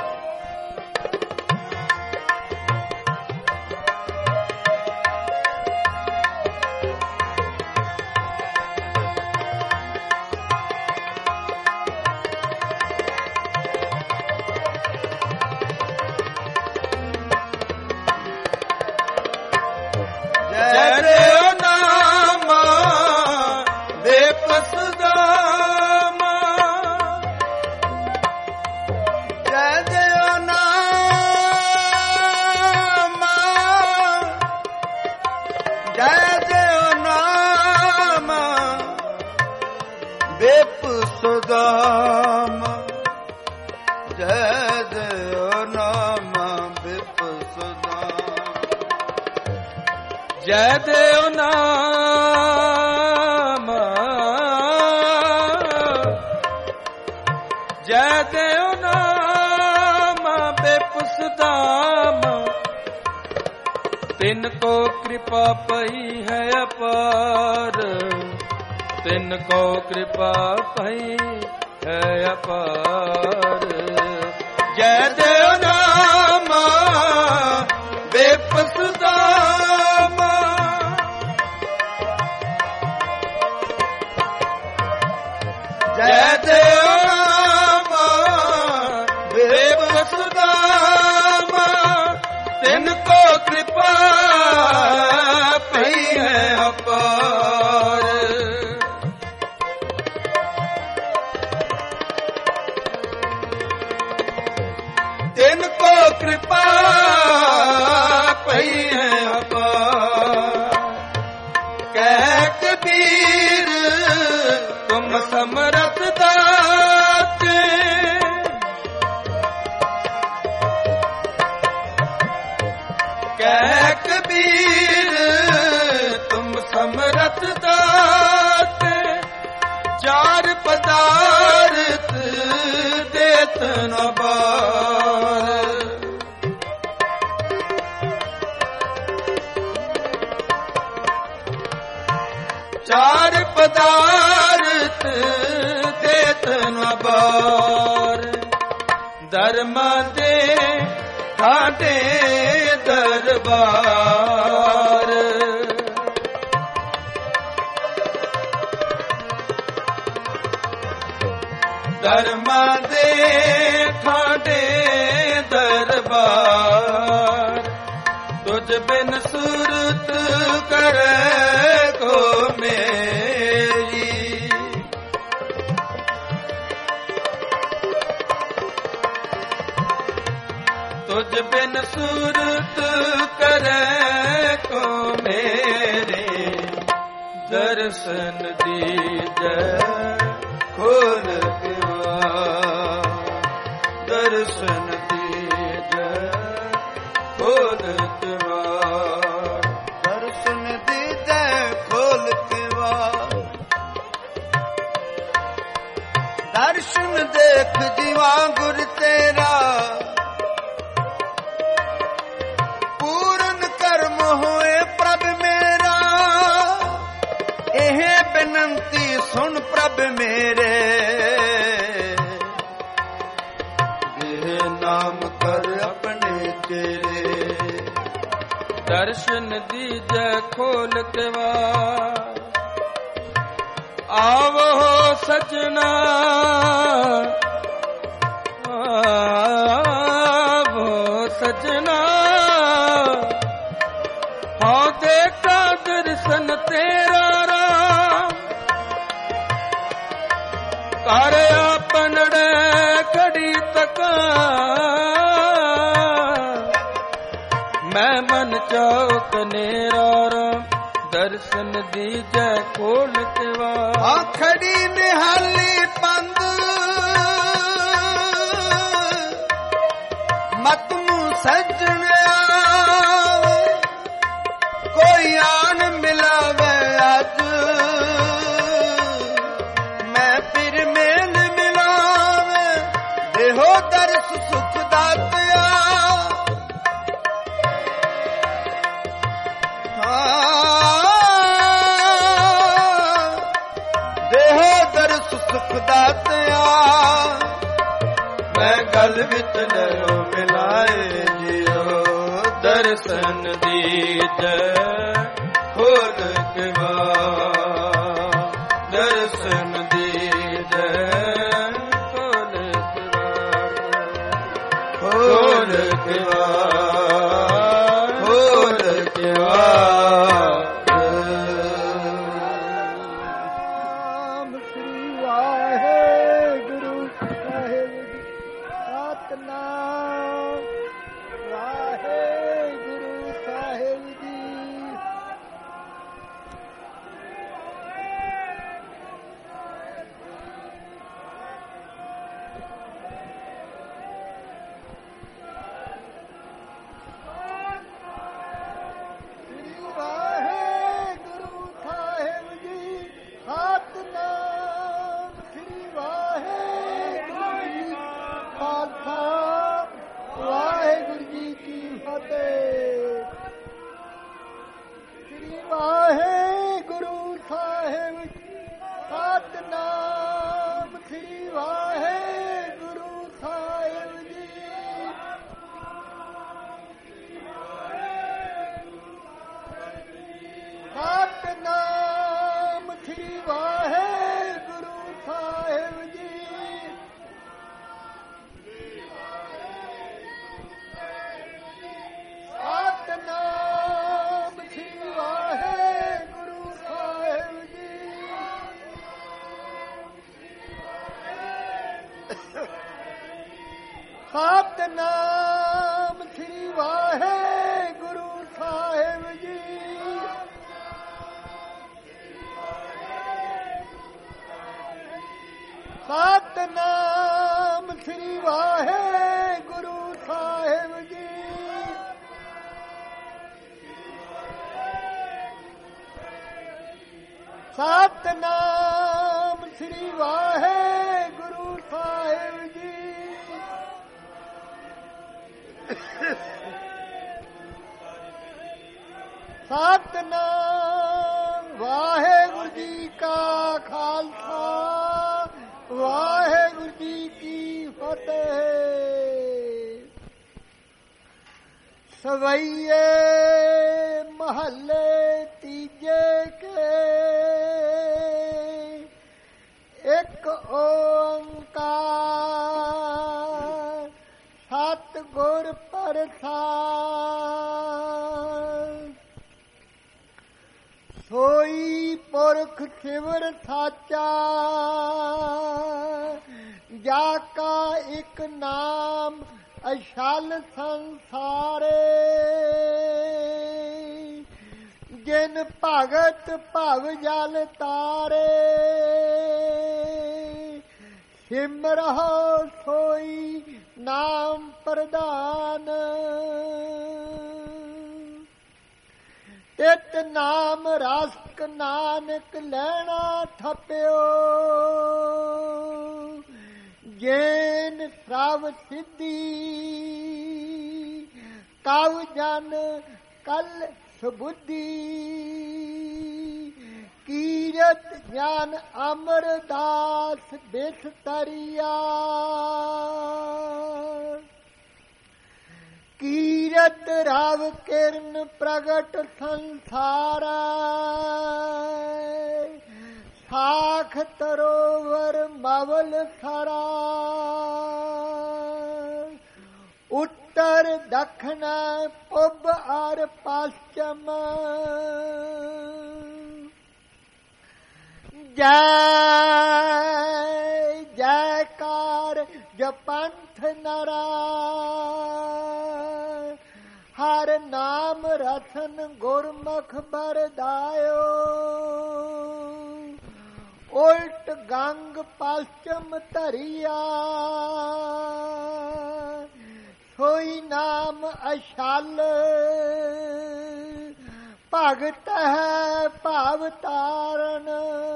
S1: ਜੈ ਦੇਵ ਨਾਮਾ ਬੇਪਸ ਦਾਮਾ, ਜੈ ਦੇਵ ਨਾਮਾ, ਜੈ ਦੇਵ ਨਾਮਾ ਬੇਪਸ ਦਾਮਾ, ਜੈ ਦੇਵ ਨਾਮਾ ਬੇਪਸ ਦਾਮਾ। ਜੈ ਦੇਵ ਨਾਮ, ਜੈ ਦੇਵ ਨਾਮ ਬੇਪਸ ਦਾਮ। ਤਿਨ ਕੋ ਕਿਰਪਾ ਪਈ ਹੈ ਅਪਾਰ, ਤਿਨ ਕੋ ਕਿਰਪਾ ਪਈ ਹੈ ਅਪਾਰ। ਜੈ ਦੇਵ ਨਾਮ ਬੇਪਸ ਦਾਮ, ਜੈ ਦੇਵ ਨਾਮ ਬੇਪਸ ਦਾਮ। ਤਿਨ ਕੋ ਕਿਰਪਾ ਪਈ ਹੈ ਅਪਾਰ। ਤਿਨ ਕੋ ਕਿਰਪਾ ਪਈ ਹੈ ਅਪਾਰ। ਕਹਿ ਕਬੀਰ ਤੁਮ ਸਮਰਥ ਦਾਤੇ, ਕਹਿ ਕਬੀਰ ਤੁਮ ਸਮਰਥ ਦਾਤੇ। ਚਾਰ ਪਦਾਰਥ ਦੇਤ ਨ ਬਾਰ, ਚਾਰ ਪਦਾਰਥ ਦੇਤ ਨ ਬਾਰ। ਧਰਮਾਂ ਦੇ ਸਾਡੇ ਦਰਬਾਰ ਧਰਮਾਂ ਦੇ ਸਾਡੇ ਦਰਬਾਰ ਤੁਝ ਬਿਨ ਸੁਰਤ ਕਰੇ ਕੋ ਮੇਰੀ ਤੁਝ ਬਿਨ ਸੁਰਤ ਕਰੇ ਕੋ ਮੇਰੇ ਦਰਸ਼ਨ ਦੀਜੈ ਖੋਲ ਕਿਵਾੜ ਦਰਸ਼ਨ ਦੀਜੈ ਖੋਲ ਕਿਵਾੜ
S2: ਦਰਸ਼ਨ ਦੀਜੈ ਖੋਲ ਕਿਵਾੜ ਦਰਸ਼ਨ ਦੇਖ ਜੀਵਾ ਗੁਰ ਤੇਰਾ ਪੂਰਨ ਕਰਮ ਹੋਏ ਪ੍ਰਭ ਮੇਰਾ ਇਹ ਬੇਨੰਤੀ ਸੁਣ ਪ੍ਰਭ ਮੇਰੇ ਇਹ ਨਾਮ ਕਰ ਆਪਣੇ ਤੇਰੇ
S1: ਦਰਸ਼ਨ ਦੀਜੈ ਖੋਲ ਕਿਵਾੜ ਆਵੋ ਸਜਣਾ ਆਵੋ ਸਜਣਾ ਹਾਂ ਦੇਖਾ ਦਰਸ਼ਨ ਤੇਰਾ ਰਾਮ ਕਰ ਆਪਣੜੇ ਘੜੀ ਤੱਕ ਮੈਂ ਮਨ ਚੌਕ ਨੇਰਾ ਰਾਮ ਦਰਸ਼ਨ ਦੀਜੈ ਖੋਲ ਕਿਵਾੜ
S2: ਆਖੜੀ ਨਿਹਾਲੀ ਪੰਦ ਮਤ ਨੂੰ ਸਜਣਿਆ ਕੋਈ ਆਣ ਮਿਲਾਵੇ ਅੱਜ ਮੈਂ ਫਿਰ ਮੇਲ ਮਿਲਾਵੇ ਦੇਹੋ ਦਰਸ ਸੁਖ ਦਾਤਿਆ ਸੁਖ ਦਾਤਿਆ
S1: ਮੈਂ ਗਲ ਵਿੱਚ ਨਰੋ ਮਿਲਾਏ ਜਿਉ ਦਰਸ਼ਨ ਦੀਜੈ ਖੋਲ ਕਿਵਾੜ ਦਰਸ਼ਨ ਦੀਜੈ ਖੋਲ ਕਿਵਾੜ ਖੋਲ ਕਿਵਾੜ ਖੋਲ ਕਿਵਾੜ
S2: ਸਤਿਨਾਮ ਸ੍ਰੀ ਵਾਹਿਗੁਰੂ ਸਾਹਿਬ ਜੀ। ਸਤਿਨਾਮ ਸ੍ਰੀ ਵਾਹਿਗੁਰੂ ਸਾਹਿਬ ਜੀ। ਸਤਿਨਾਮ ਸ੍ਰੀ ਵਾਹਿਗੁਰੂ ਸਾਹਿਬ ਜੀ। ਸਤਿਨਾਮ ਵਾਹਿਗੁਰੂ ਜੀ ਕਾ ਖਾਲਸਾ ਵਾਹਿਗੁਰੂ ਜੀ ਕੀ ਫਤਿਹ।
S4: ਸਵਈਏ ਮਹੱਲੇ ਤੀਜੇ ਕੇ ਇੱਕ ਓੰਕਾਰ ਸਤਿਗੁਰ ਪ੍ਰਸਾਦਿ। ਸੋਈ ਪੁਰਖ ਸਿਵਰ ਸਾਚਾ ਜਾ ਕਾ ਇੱਕ ਨਾਮ ਅਛਲ ਸੰਸਾਰੇ। ਜਿਨ ਭਗਤ ਭਵ ਜਲ ਤਾਰੇ ਸਿਮਰਹੁ ਸੋਈ ਨਾਮ ਪ੍ਰਧਾਨ। ਇਤ ਨਾਮ ਰਸਕ ਨਾਨਕ ਲੈਣਾ ਥਪਿਓ। ਜੈਨ ਸ੍ਰਵ ਸਿੱਧੀ ਕਵ ਜਨ ਕਲ ਸੁਬੁੱਧੀ। ਕੀਰਤ ਗਿਆਨ ਅਮਰਦਾਸ ਬਿਸਤਰੀਆ। ਕੀਰਤ ਰਵ ਕਿਰਨ ਪ੍ਰਗਟ ਸੰਸਾਰਾ। ਸਾਖ ਤਰੋਵਰ ਮਵਲ ਸਰਾ। ਉੱਤਰ ਦੱਖਣ ਪੁਬ ਅਰ ਪશ્ਚਮ। ਜੈ ਜੈਕਾਰ ਜਪੰਥ ਨਰਾ। ਹਰ ਨਾਮ ਰਸਨ ਗੁਰਮੁਖ ਬਰਦਾਇਓ। ਉਲਟ ਗੰਗ ਪશ્ਚਮ ਧਰਿਆ। ਸੋਈ ਨਾਮ ਅਛਲ ਭਗਤ ਹੈ ਭਾਵ ਤਾਰਨ।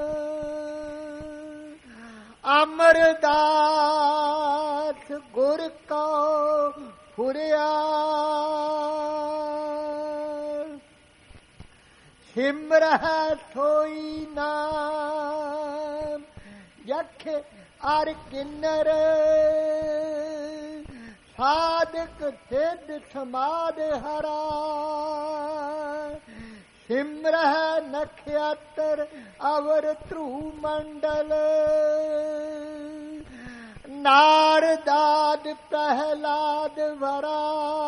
S4: ਅਮਰਦਾਸ ਗੁਰ ਕੋ ਫੁਰਿਆ। ਸਿਮਰਹਿ ਸੋਈ ਨਾਮ ਯਖ ਅਰ ਕਿੰਨਰ। ਸਾਧਕ ਸਿੱਧ ਸਮਾਧ ਹਰਾ। ਸਿਮਰਹਿ ਨਖਿਆਤਰ ਅਵਰ ਧਰੂ ਮੰਡਲ। ਨਾਰਦਾਦ ਪ੍ਰਹਿਲਾਦ ਵਰਾ।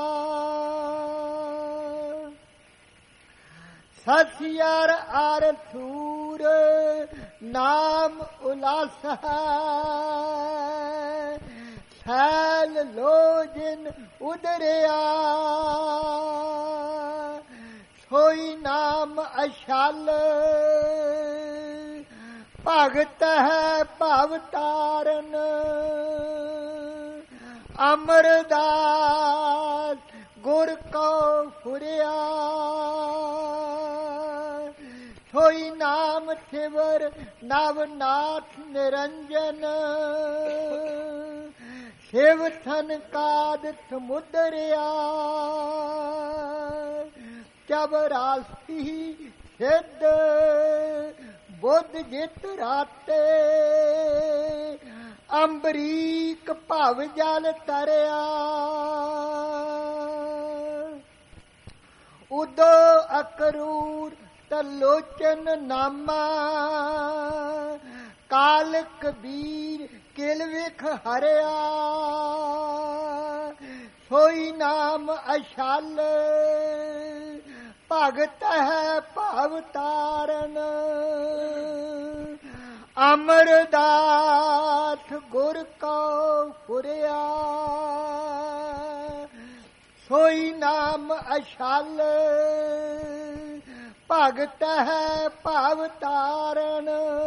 S4: ਸਸਿਆਰ ਅਰ ਸੂਰ ਨਾਮ ਉਲਾਸ ਹੈ। ਛੈਲ ਲੋਜਨ ਉਦਰਿਆ। ਸੋਈ ਨਾਮ ਅਛਲ ਭਗਤ ਹੈ ਭਵ ਤਾਰਨ। ਅਮਰਦਾਸ ਗੁਰ ਕੋ ਫੁਰਿਆ। ਸੋਈ ਨਾਮ ਸਿਵਰ ਨਵਨਾਥ ਨਿਰੰਜਨ। ਸ਼ਿਵ ਸੰਕਾਦ ਸਮੁਦਰਿਆ। ਚਵਰਾਸੀ ਸਿੱਧ ਬੁੱਧ ਜਿਤ ਰਾਤੇ। ਅੰਬਰੀਕ ਭਵ ਜਲ ਤਰਿਆ। ਉਦੋ ਅਕਰੂਰ ਤਲੋਚਨ ਨਾਮਾ। ਕਾਲ ਕਬੀਰ ਕਿਲ ਵਿਖ ਹਰਿਆ। ਸੋਈ ਨਾਮ ਅਛਲ ਭਗਤ ਹੈ ਭਵ ਤਾਰਨ। ਅਮਰਦਾਸ ਗੁਰ ਕੋ ਫੁਰਿਆ। ਸੋਈ ਨਾਮ ਅਛਲ ਭਗਤ ਹੈ ਭਵ ਤਾਰਨ।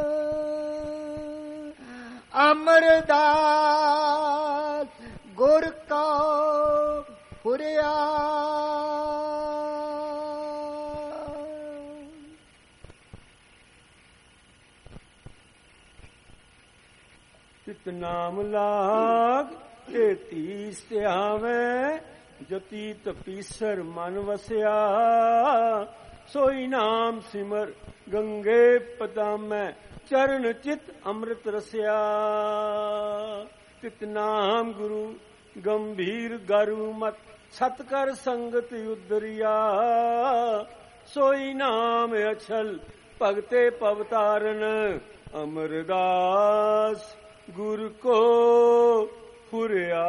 S4: ਅਮਰਦਾਸ ਗੁਰ ਕੋ ਫੁਰਿਆ।
S5: ਚਿਤ ਨਾਮ ਲਾਗ ਤੇ ਤੀਸ ਧਿਆਵੈ। ਜਤੀ ਤਪੀਸਰ ਮਨ ਵਸਿਆ। ਸੋਈ ਨਾਮ ਸਿਮਰ ਗੰਗੇ ਪਦਾਮੈ। ਚਰਨ ਚਿਤ ਅੰਮ੍ਰਿਤ ਰਸਿਆ। ਚਿਤ ਨਾਮ ਗੁਰੂ ਗੰਭੀਰ ਗਰੂ ਮਤ ਸਤ ਕਰ ਸੰਗਤ ਉਦਰਿਆ ਸੋਈ ਨਾਮ ਅਛਲ ਭਗਤੇ ਪਵਤਾਰਨ ਅਮਰਦਾਸ ਗੁਰ ਕੋ ਫੁਰਿਆ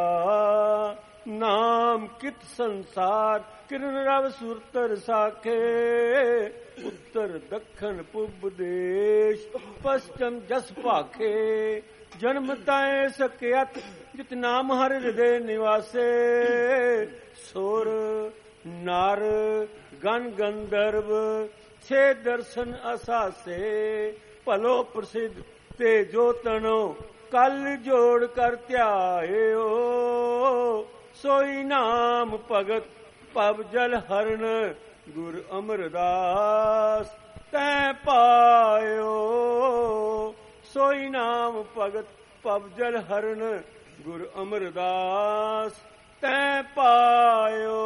S5: ਨਾਮ ਕਿਤ ਸੰਸਾਰ ਕਿਰਨ ਰਵ ਸੁਰਤਰ ਸਾਖੇ ਉੱਤਰ ਦੱਖਣ ਪੁੱਬ ਦੇਸ਼ ਪਸ਼ਚਮ ਜਸ ਭਾਖੇ ਜਨਮ ਤਾਏ ਸਕਿਅਤ ਜਿਤ ਨਾਮ ਹਰ ਹਿਰਦੇ ਨਿਵਾਸੇ ਸੁਰ ਨਰ ਗਨ ਗੰਧਰਵ ਛੇ ਦਰਸ਼ਨ ਅਸਾਸੇ ਭਲੋ ਪ੍ਰਸਿੱਧ ਤੇ ਜੋ ਤਣੋ ਕਲ ਜੋੜ ਕਰ ਧਿਆਇਓ ਸੋਈ ਨਾਮ ਭਗਤ ਭਵ ਜਲ ਹਰਨ ਗੁਰ ਅਮਰਦਾਸ ਤੈ ਪਾਇਓ ਸੋਈ ਨਾਮ ਭਗਤ ਭਵ ਜਲ ਹਰਨ ਗੁਰ ਅਮਰਦਾਸ ਤੈ ਪਾਇਓ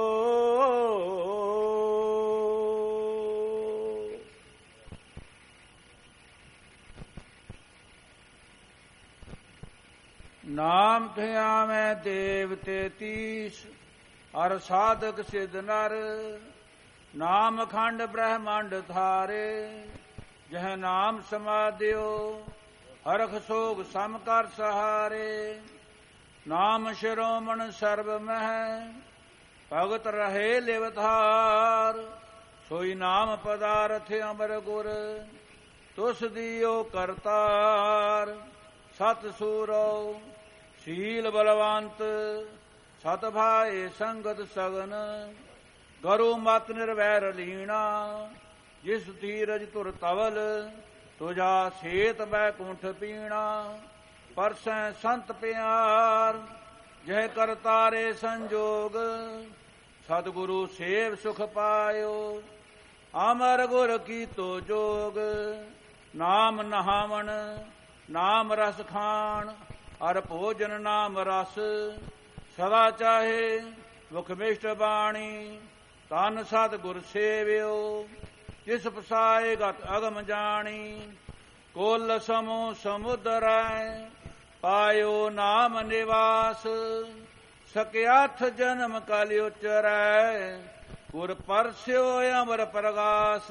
S6: ਨਾਮ ਧਿਆਵੈ ਦੇਵ ਤੇਤੀਸ ਅਰ ਸਾਧਕ ਸਿਧ ਨਰ ਨਾਮ ਖੰਡ ਬ੍ਰਹਮੰਡ ਧਾਰੇ ਜਹ ਨਾਮ ਸਮਾਧਿਓ ਹਰਖ ਸੋਗ ਸਮ ਕਰ ਸਹਾਰੇ ਨਾਮ ਸ਼ਿਰੋਮਣ ਸਰਬ ਮਹਿ ਭਗਤ ਰਹੇ ਲਿਵਧਾਰ ਸੋਈ ਨਾਮ ਪਦਾਰਥ ਅਮਰ ਗੁਰ ਤੁਸ ਦੀਓ ਕਰਤਾਰ ਸਤ ਸੂਰੋ ਸ਼ੀਲ ਬਲਵੰਤ ਸਤ ਭਾਏ ਸੰਗਤ ਸਗਨ ਗਰੂ ਮਤ ਨਿਰਵੈਰ ਲੀਣਾ ਜਿਸ ਧੀਰਜ ਤੁਰ ਤਵਲ ਤੁਝਾ ਸੇਤ ਬੈਕੁੰਠ ਪੀਣਾ ਪਰਸੈ ਸੰਤ ਪਿਆਰ ਜੈ ਕਰ ਤਾਰੇ ਸੰਜੋਗ ਸਤਿਗੁਰੂ ਸੇਵ ਸੁਖ ਪਾਇਓ ਅਮਰ ਗੁਰ ਕੀਤੋ ਜੋਗ ਨਾਮ ਨਹਾਵਣ ਨਾਮ ਰਸ ਖਾਣ ਅਰ ਭੋਜਨ ਨਾਮ ਰਸ ਸਦਾ ਚਾਹੇ ਮੁਖ ਮਿਸ਼ਟ ਬਾਣੀ ਤਨ ਸਤ ਗੁਰ ਸੇਵਿਓ ਜਿਸ ਪਸਾਏ ਗਤ ਅਗਮ ਜਾਣੀ ਕੋਲ ਸਮੂਹ ਸਮੁਦਰੈ ਪਾਇਓ ਨਾਮ ਨਿਵਾਸ ਸਕਿਆਥ ਜਨਮ ਕਲ ਉਚਰੈ ਗੁਰ ਪਰਸਿਓ ਅਮਰ ਪ੍ਰਗਾਸ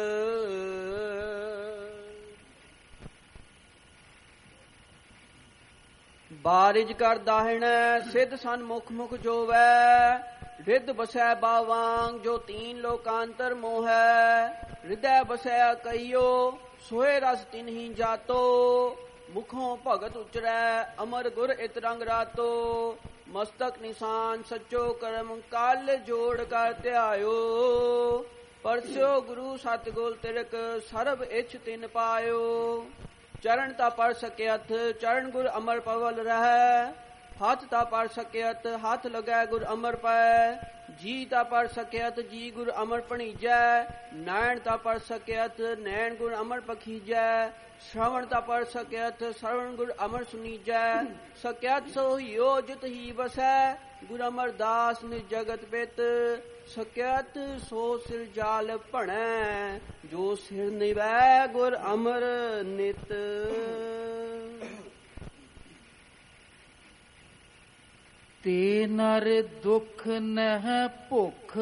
S7: ਬਾਰਿਜ ਕਰ ਦਾਹਿਣੈ ਸਿੱਧ ਸਨਮੁਖ ਮੁਖ ਜੋਵੈ ਰਿੱਧ ਬਸੈ ਬਾਵਾਂਗ ਜੋ ਤੀਨ ਲੋਕਾਂਤਰ ਮੋਹੈ ਹਿਰਦੈ ਬਸੈ ਕਈਓ ਸੋਏ ਰਸ ਤਿਨਹੀ ਜਾਤੋ ਮੁਖੋਂ ਭਗਤ ਉਚਰੈ ਅਮਰ ਗੁਰ ਇਤ ਰੰਗ ਰਾਤੋ ਮਸਤਕ ਨਿਸ਼ਾਨ ਸੱਚੋ ਕਰਮ ਕਾਲ ਜੋੜ ਕਰ ਧਿਆਇਓ ਪਰਸਿਓ ਗੁਰੂ ਸਤਿਗੁਰ ਤਿਲਕ ਸਰਬ ਇਛ ਤਿਨ ਪਾਇਓ ਚਰਨ ਤਾ ਪੜ ਸਕਿਅਤ ਚਰਨ ਗੁਰ ਅਮਰ ਪਵਲ ਰਹਿ ਹੱਥ ਤਾ ਪੜ ਸਕਿਅਤ ਹੱਥ ਲਗੈ ਗੁਰ ਅਮਰ ਪੈ ਜੀ ਤਾ ਪੜ ਸਕਿਅਤ ਜੀ ਗੁਰ ਅਮਰ ਪਣੀਜੈ ਨੈਣ ਤਾ ਪੜ ਸਕਿਅਤ ਨੈਣ ਗੁਰ ਅਮਰ ਪਖੀਜੈ ਸ਼ਰਵਣ ਤਾ ਪੜ ਸਕਿਅਤ ਸ਼ਰਵਣ ਗੁਰ ਅਮਰ ਸੁਨੀਜੈ ਸਕਿਅਤ ਸੋ ਹਿਓ ਜਿਤ ਹੀ ਵਸੈ ਗੁਰ ਅਮਰ ਦਾਸ ਨਿ ਜਗਤ ਪਿਤ ਸਕਿਅਤ ਸੋ ਸਿਰ ਜਾਲ ਭਣੈ ਜੋ ਸਿਰ ਨਿਵੈ ਗੁਰ ਅਮਰ ਨਿਤ
S8: ਤੇ ਨਰ ਦੁਖ ਨਹਿ ਭੁਖ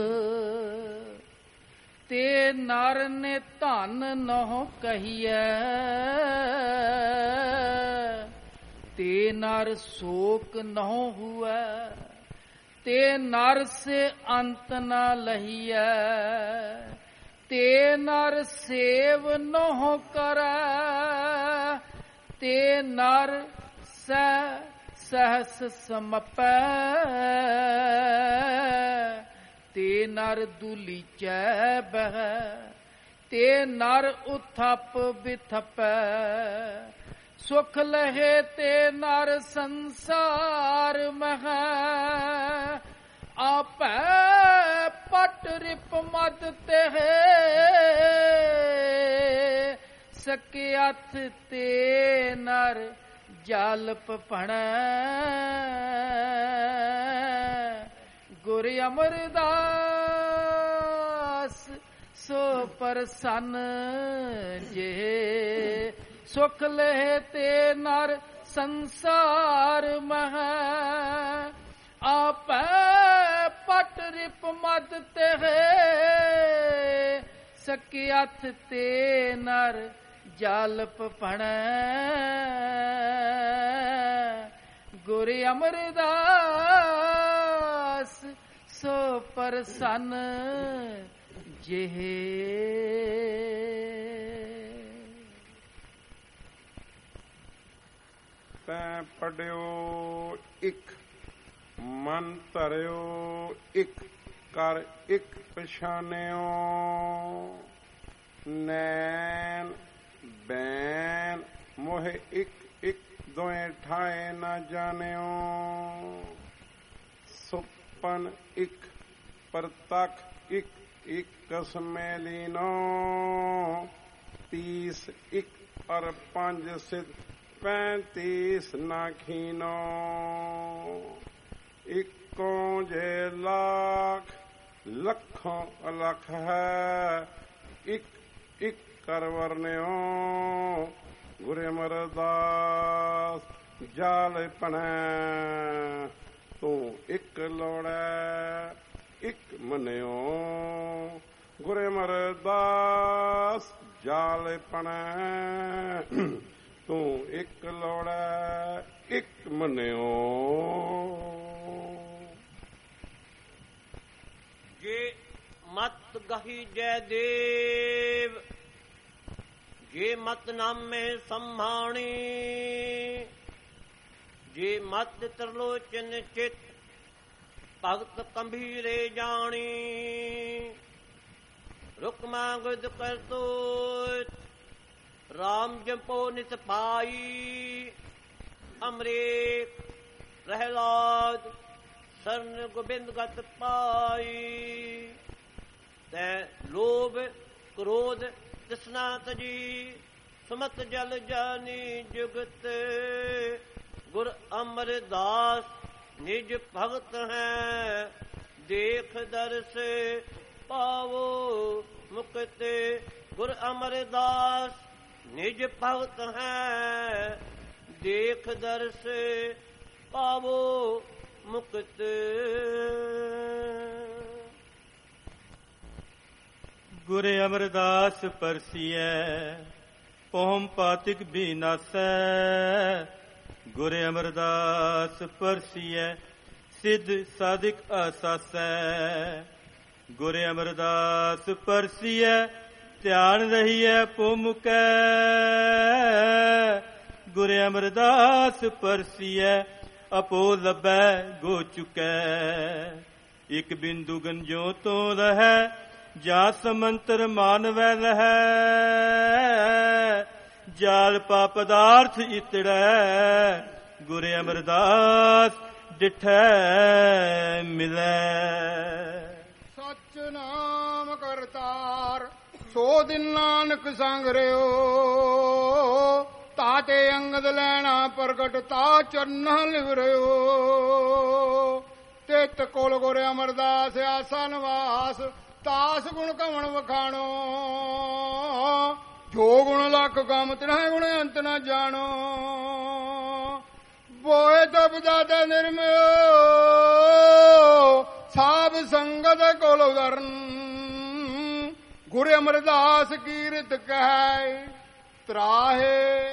S8: ਤੇ ਨਰ ਨੇ ਧਨ ਨਹੁ ਕਹੀਐ ਤੇ ਨਰ ਸ਼ੋਕ ਨਹੁ ਹੁਐ ਤੇ ਨਰ ਸੇ ਅੰਤ ਨ ਲਹੀਐ ਤੇ ਨਰ ਸੇਵ ਨਹੁ ਕਰੈ ਤੇ ਨਰ ਸਹਿ ਸਹਸ ਸਮਪੈ ਤੇ ਨਰ ਦੁਲੀਚੈ ਬਹਿ ਤੇ ਨਰ ਉਥਪ ਬਿਥਪੈ ਸੁਖ ਲਹੇ ਤੇ ਨਰ ਸੰਸਾਰ ਮਹਿ ਆਪੈ ਪਟ ਰਿਪ ਮਦ ਤੇ ਸਕਿਅਥ ਤੇ ਨਰ ਜਾਲਪ ਭਣੈ ਗੁਰ ਅਮਰਦਾਸ ਸੋ ਪ੍ਰਸੰਨ ਜੇ ਸੁਖ ਲਹਿ ਤੇ ਨਰ ਸੰਸਾਰ ਮਹਿ ਆਪੈ ਪਟ ਰਿਪ ਮਦ ਤੇ ਸਕਿਆਥ ਤੇ ਨਰ ਜਾਲਪ ਪਣੈ ਗੁਰ ਅਮਰਦਾਸ ਸੋ ਪਰਸਨ ਜਿਹੇ।
S9: ਤੈਂ ਪੜਿਓ ਇੱਕ ਮਨ ਧਰਿਓ ਇੱਕ ਕਰ ਇੱਕ ਪਛਾਨਿਓ ਨੈਣ ਬੈਨ ਮੋਹਿ ਇੱਕ ਇੱਕ ਦੋਏ ਠਾਏ ਨਾ ਜਾਣਿਓ ਸੁਪਨ ਇੱਕ ਪ੍ਰਤੱਖ ਇੱਕ ਇੱਕ ਕਸਮੇ ਲੀਨੋ ਤੀਸ ਇੱਕ ਪਰ ਪੰਜ ਸਿੱਧ ਪੈਂਤੀਸ ਨਾ ਖੀਨੋ ਇੱਕੋ ਜੇ ਲੱਖ ਲੱਖੋਂ ਅਲਖ ਹੈ ਇੱਕ ਇੱਕ ਕਰ ਵਰਨਿਓ ਗੁਰ ਅਮਰਦਾਸ ਜਾਲ ਪਣੈ ਤੂੰ ਇੱਕ ਲੋੜੈ ਇੱਕ ਮੰਨਿਓ ਗੁਰ ਅਮਰਦਾਸ ਜਾਲ ਪਣੈ ਤੂੰ ਇੱਕ ਲੋੜੈ ਇੱਕ ਮੰਨਿਓ।
S10: ਜੇ ਮਤ ਗਹੀ ਜੈ ਦੇਵ ਜੇ ਮਤ ਨਾਮੇ ਸੰਭਾਣੀ ਜੇ ਮਤ ਤਰਲੋਚਨ ਚਿਤ ਭਗਤ ਕੰਭੀਰੇ ਜਾਣੀ ਰੁਕਮਾ ਗੁਦ ਕਰਤੂਤ ਰਾਮ ਜਪੋ ਨਿਤ ਪਾਈ ਅਮਰੀਕ ਪ੍ਰਹਿਲਾਦ ਸਰਨ ਗੋਬਿੰਦ ਗਤ ਪਾਈ ਤੈ ਲੋਭ ਕ੍ਰੋਧ ਤ੍ਰਿਸ਼ਨਾ ਤਜੀ ਸੁਮਤ ਜਲ ਜਾਨੀ ਜੁਗਤ ਗੁਰ ਅਮਰਦਾਸ ਨਿਜ ਭਗਤ ਹੈ ਦੇਖ ਦਰਸ ਪਾਵੋ ਮੁਕਤ ਗੁਰ ਅਮਰਦਾਸ ਨਿਜ ਭਗਤ ਹੈ ਦੇਖ ਦਰਸ ਪਾਵੋ ਮੁਕਤ।
S1: ਗੁਰ ਅਮਰਦਾਸ ਪਰਸੀਐ ਪਹੁਮ ਪਾਤਿਕ ਬਿਨਾਸੈ ਗੁਰ ਅਮਰਦਾਸ ਪਰਸੀਐ ਸਿੱਧ ਸਾਧਿਕ ਆਸਾਸੈ ਗੁਰ ਅਮਰਦਾਸ ਪਰਸੀਐ ਧਿਆਨ ਰਹੀਐ ਪੁਮੁਕੈ ਗੁਰ ਅਮਰਦਾਸ ਪਰਸੀਐ ਆਪੋ ਲੱਭੈ ਗੋ ਚੁਕੈ ਇਕ ਬਿੰਦੂ ਗੰਜੋ ਤੋਂ ਰਹੈ ਜਾ ਸਮੰਤਰ ਮਾਨਵੈ ਲਹੈ ਜਾਲ ਪਾ ਪਦਾਰਥ ਇਤੜੈ ਗੁਰ ਅਮਰਦਾਸ ਡਿਠੈ ਮਿਲੈ।
S11: ਸਚ ਨਾਮ ਕਰਤਾਰ ਸੋ ਦਿਨ ਨਾਨਕ ਸੰਗ ਰਿਓ ਤਾਤੇ ਅੰਗਦ ਲੈਣਾ ਪ੍ਰਗਟ ਤਾ ਚਰਨਾਂ ਲਿਵ ਰਿਓ ਤਿਤ ਕੋਲ ਗੁਰ ਅਮਰਦਾਸ ਆਸਾ ਨਿਵਾਸ ਤਾਸ ਗੁਣ ਕਵਣ ਵਖਾਣੋ ਜੋ ਗੁਣ ਲੱਖ ਗਮ ਤਿਨਹਿ ਗੁਣ ਅੰਤ ਨ ਜਾਣੋ ਬੋਏ ਦਬਦਾ ਤੇ ਨਿਰਮਿਓ ਸਾਬ ਸੰਗਤ ਕੋਲ ਉਦਰਨ ਗੁਰ ਅਮਰਦਾਸ ਕੀਰਤ ਕਹਿ ਤਰਾਹੇ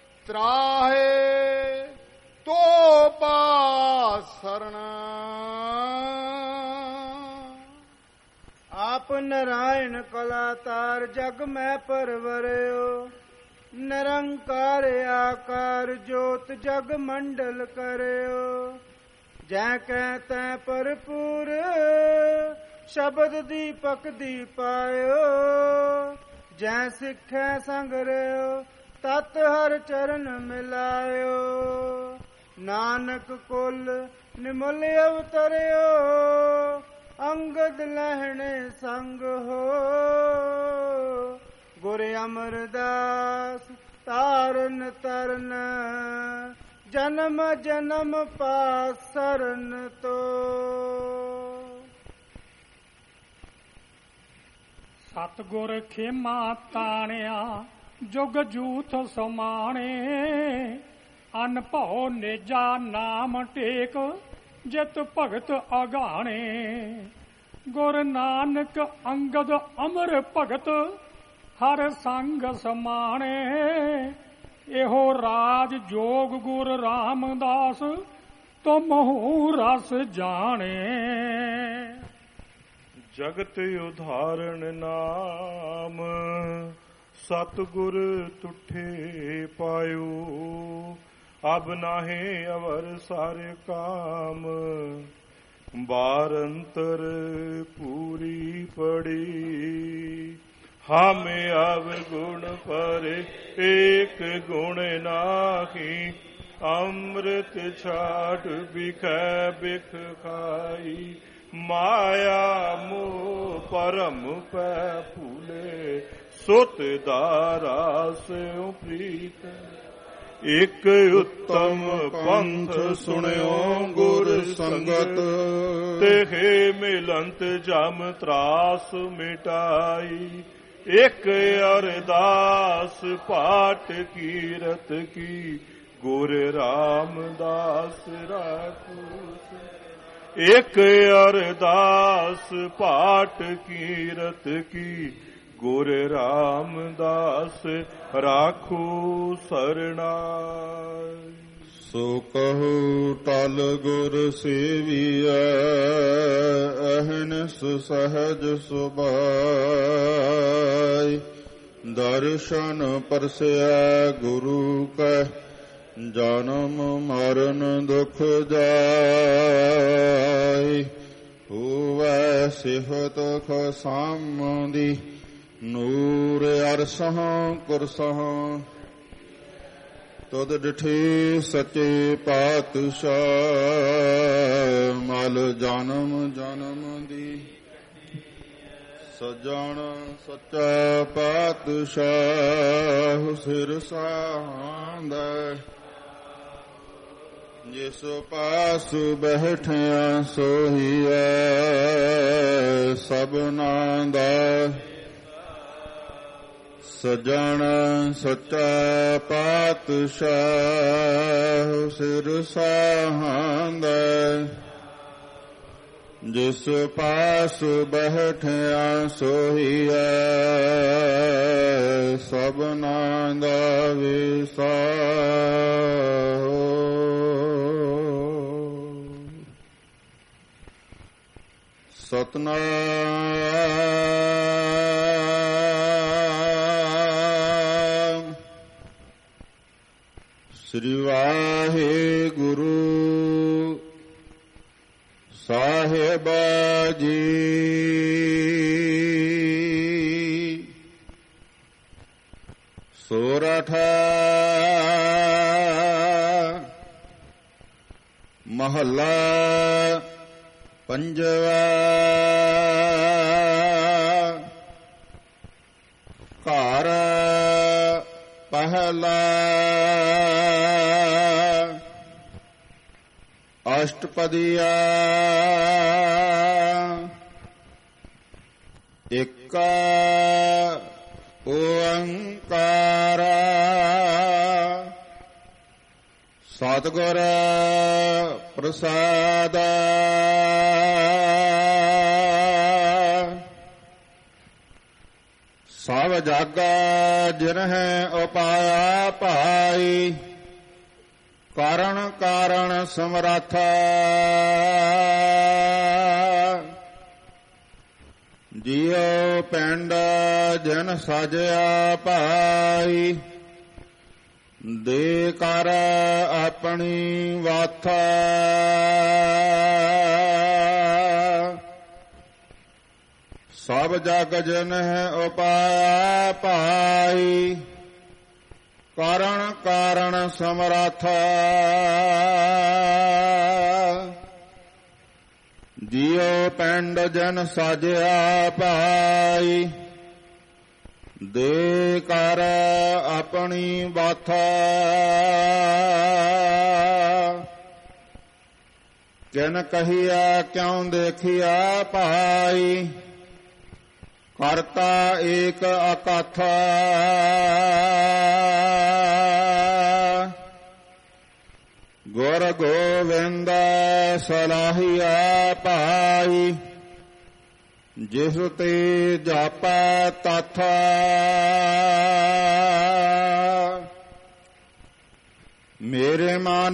S11: ਤਰਾਹੇ ਤੋ ਪਾਸਰਨ।
S3: ਆਪ ਨਾਰਾਇਣ ਕਲਾਤਾਰ ਜਗ ਮੈਂ ਪਰਵਰਿਓ ਨਿਰੰਕਾਰ ਆਕਾਰ ਜੋਤ ਜਗ ਮੰਡਲ ਕਰਿਓ ਜੈ ਕੈ ਤੈ ਭਰਪੂਰ ਸ਼ਬਦ ਦੀਪਕ ਦੀਪਾਇਓ ਜੈ ਸਿੱਖੈ ਸੰਗ ਰਿਓ ਤਤ ਹਰ ਚਰਨ ਮਿਲਾਇਓ ਨਾਨਕ ਕੁਲ ਨਿਮਲ ਅਵਤਰਿਓ ਅੰਗਦ ਲਹਿਣੇ ਸੰਗ ਹੋ ਗੁਰ ਅਮਰਦਾਸ ਤਾਰਨ ਤਰਨ ਜਨਮ ਜਨਮ ਪਾਸਰਨ ਤੋ।
S12: ਸਤਿਗੁਰ ਖੇਮਾ ਤਾਣਿਆ ਜੁਗ ਜੂਥ ਸਮਾਣੇ ਅਨਭਉ ਨੇਜਾ ਨਾਮ ਟੇਕ ਜਿਤ ਭਗਤ ਆਗਾਣੇ। ਗੁਰ ਨਾਨਕ ਅੰਗਦ ਅਮਰ ਭਗਤ ਹਰ ਸੰਗ ਸਮਾਣੇ। ਇਹੋ ਰਾਜ ਜੋਗ ਗੁਰ ਰਾਮਦਾਸ ਤੁਮਹੁ ਰਸ ਜਾਣੇ।
S13: ਜਗਤ ਉਧਾਰਨ ਨਾਮ ਸਤਿਗੁਰ ਤੁਠੇ ਪਾਇਓ। ਅਬ ਨਾਹੇ ਅਵਰ ਸਾਰੇ ਕਾਮ ਬਾਰ ਅੰਤਰ ਪੂਰੀ ਪੜੀ। ਹਮ ਅਵ ਗੁਣ ਪਰੇ ਏਕ ਗੁਣ ਨਾਹੀ। ਅੰਮ੍ਰਿਤ ਛਾੜ ਬਿਖੈ ਬਿਖ ਖਾਈ। ਮਾਇਆ ਮੋਹ ਪਰਮ ਪੈ ਭੂਲੇ। ਸੁਤ ਦਾਰਾ ਸਿਉ ਪ੍ਰੀਤ। ਇਕ ਉੱਤਮ ਪੰਥ ਸੁਣਿਓ ਗੁਰ ਸੰਗਤ। ਤੇਹੇ ਮਿਲੰਤ ਜਮ ਤਰਾਸ ਮਿਟਾਈ। ਇਕ ਅਰਦਾਸ ਪਾਠ ਕੀਰਤ ਕੀ। ਗੁਰ ਰਾਮਦਾਸ ਰਾਖੂਸ। ਇਕ ਅਰਦਾਸ ਪਾਠ ਕੀਰਤ ਕੀ। ਗੁਰ ਰਾਮਦਾਸ ਰਾਖੂ ਸਰਣਾਈ।
S14: ਸੋ ਕਹੂ ਟਲ ਗੁਰ ਸੇਵੀਐ। ਅਹਨਿਸ ਸਹਜ ਸੁਭਾਈ। ਦਰਸ਼ਨ ਪਰਸੈ ਗੁਰੂ ਕੈ। ਜਨਮ ਮਰਨ ਦੁਖ ਜਾਇ। ਹੋਵੈ ਸਿਫਤ ਖਸਾਮਦੀ। ਨੂਰ ਅਰਸਹ ਕੁਰਸਹ। ਤੁਧ ਡਿਠੇ ਸੱਚੇ ਪਾਤਸ਼ਾਹ। ਮਲ ਜਨਮ ਜਨਮ ਦੀ। ਸਜਣ ਸੱਚਾ ਪਾਤਸ਼ਾਹ ਸਿਰ ਸਾਂਦੈ। ਜਿਸ ਪਾਸ ਬੈਠਿਆ ਸੋਹੀਐ ਸਭਨਾ ਦਾ। ਸਜਣ ਸੱਚਾ ਪਾਤਸ਼ਾਹ ਸਿਰ ਸਾਂਦੈ। ਜਿਸ ਪਾਸ ਬੈਠਿਆ ਸੋਹੀਐ ਸਭਨਾ ਦਾ ਵਿਸਾਹੋ। ਸਤਨਾਮ ਸ੍ਰੀ ਵਾਹਿਗੁਰੂ ਸਾਹਿਬ ਜੀ। ਸੋਰਠ ਮਹੱਲਾ ਪੰਜਵਾ। ਘਰ ਪਹਿਲਾ ਅਸ਼ਟਪਦੀਆ। ਇਕ ਓੰਕਾਰ ਸਤਿਗੁਰ ਪ੍ਰਸਾਦ। ਸਭ ਜਗ ਜਿਨਹਿ ਉਪਾਇਆ ਭਾਈ। ਕਾਰਣ ਕਾਰਣ ਸਮਰੱਥ। ਜੀਉ ਪਿੰਡ ਜਨ ਸਾਜਿਆ ਭਾਈ। ਦੇ ਕਰ ਆਪਣੀ ਵਾਥ। ਸਭ ਜਗ ਜਿਨਹਿ ਉਪਾਇਆ ਭਾਈ। ਕਾਰਣ ਕਾਰਣ ਸਮਰੱਥ। ਜੀਉ ਪਿੰਡ ਜਨ ਸਾਜਿਆ ਭਾਈ। ਦੇ ਕਰ ਆਪਣੀ ਬਾਥ। ਕਿਨ ਕਹੀਆ ਕਿਉ ਦੇਖਿਆ ਭਾਈ। ਕਰਤਾ ਏਕ ਅਕਥ। ਗੁਰ ਗੋਵਿੰਦ ਸਲਾਹੀਆ ਭਾਈ, ਜਿਸ ਤੇ ਜਾਪੈ ਤਥ ਮੇਰੇ ਮਨ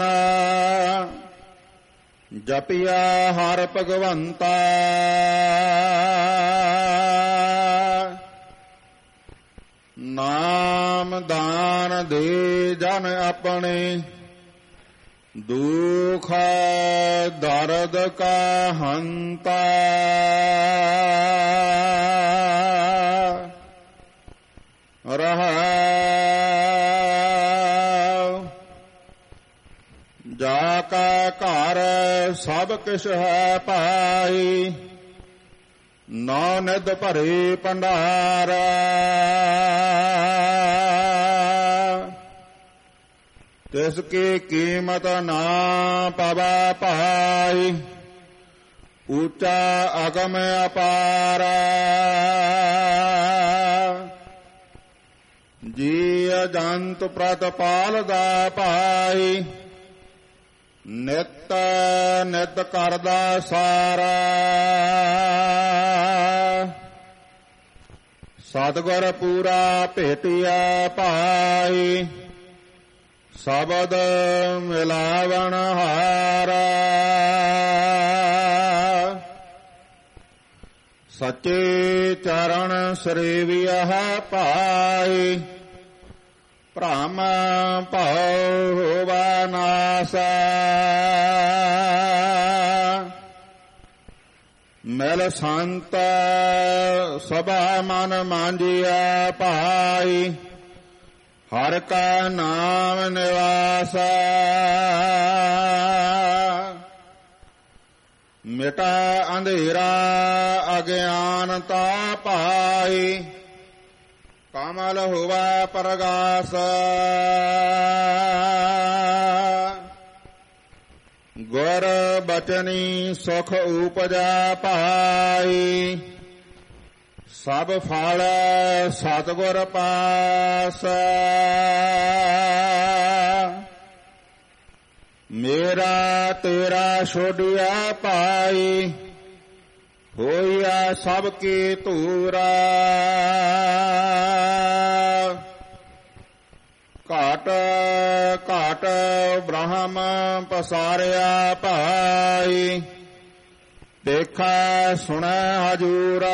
S14: ਜਪਿਆ ਹਰ ਭਗਵੰਤਾ। ਨਾਮ ਦਾਨ ਦੇ ਜਨ ਆਪਣੇ, ਦੁਖ ਦਰਦ ਕਾ ਹੰਤਾ। ਰਹਾਉ ਜਾ ਕਾ ਘਰ ਸਭ ਕਿਛ ਹੈ ਭਾਈ, ਨੌ ਨਿਧ ਭਰੇ ਭੰਡਾਰ। ਤਿਸ ਕੀ ਕੀਮਤ ਨਾ ਪਵੈ ਭਾਈ, ਉੱਚਾ ਅਗਮ ਅਪਾਰ। ਜੀ ਜੰਤ ਪ੍ਰਤਪਾਲਦਾ ਭਾਈ, ਨਿਤ ਨਿਤ ਕਰਦਾ ਸਾਰਾ। ਸਤਿਗੁਰ ਪੂਰਾ ਭੇਟਿਆ ਭਾਈ, ਸ਼ਬਦ ਮਿਲਾਵਣ ਹਾਰਾ। ਸੱਚੇ ਚਰਨ ਸਰੇਵਿਆ ਭਾਈ, ਭ੍ਰਮ ਭਉ ਹੋਵਾ ਨਾਸ। ਮਿਲ ਸੰਤ ਸਭਾ ਮਨ ਮਾਂਜਿਆ ਭਾਈ, ਹਰ ਕਾ ਨਾਮ ਨਿਵਾਸ। ਮਿਟਾ ਅੰਧੇਰਾ ਅਗਿਆਨਤਾ ਭਾਈ, ਕਮਲ ਹੋਵਾ ਪ੍ਰਗਾਸ। ਗੁਰ ਬਚਨੀ ਸੁਖ ਉਪਜਾ ਭਾਈ, ਸਭ ਫਲ ਸਤਿਗੁਰ ਪਾਸ। ਮੇਰਾ ਤੇਰਾ ਛੋੜਿਆ ਭਾਈ, ਹੋਇਆ ਸਭ ਕੀ ਧੂਰਾ। ਘਾਟ ਘਾਟ ਬ੍ਰਹਮ ਪਸਾਰਿਆ ਭਾਈ, ਦੇਖਾ ਸੁਣੈ ਹਜੂਰਾ।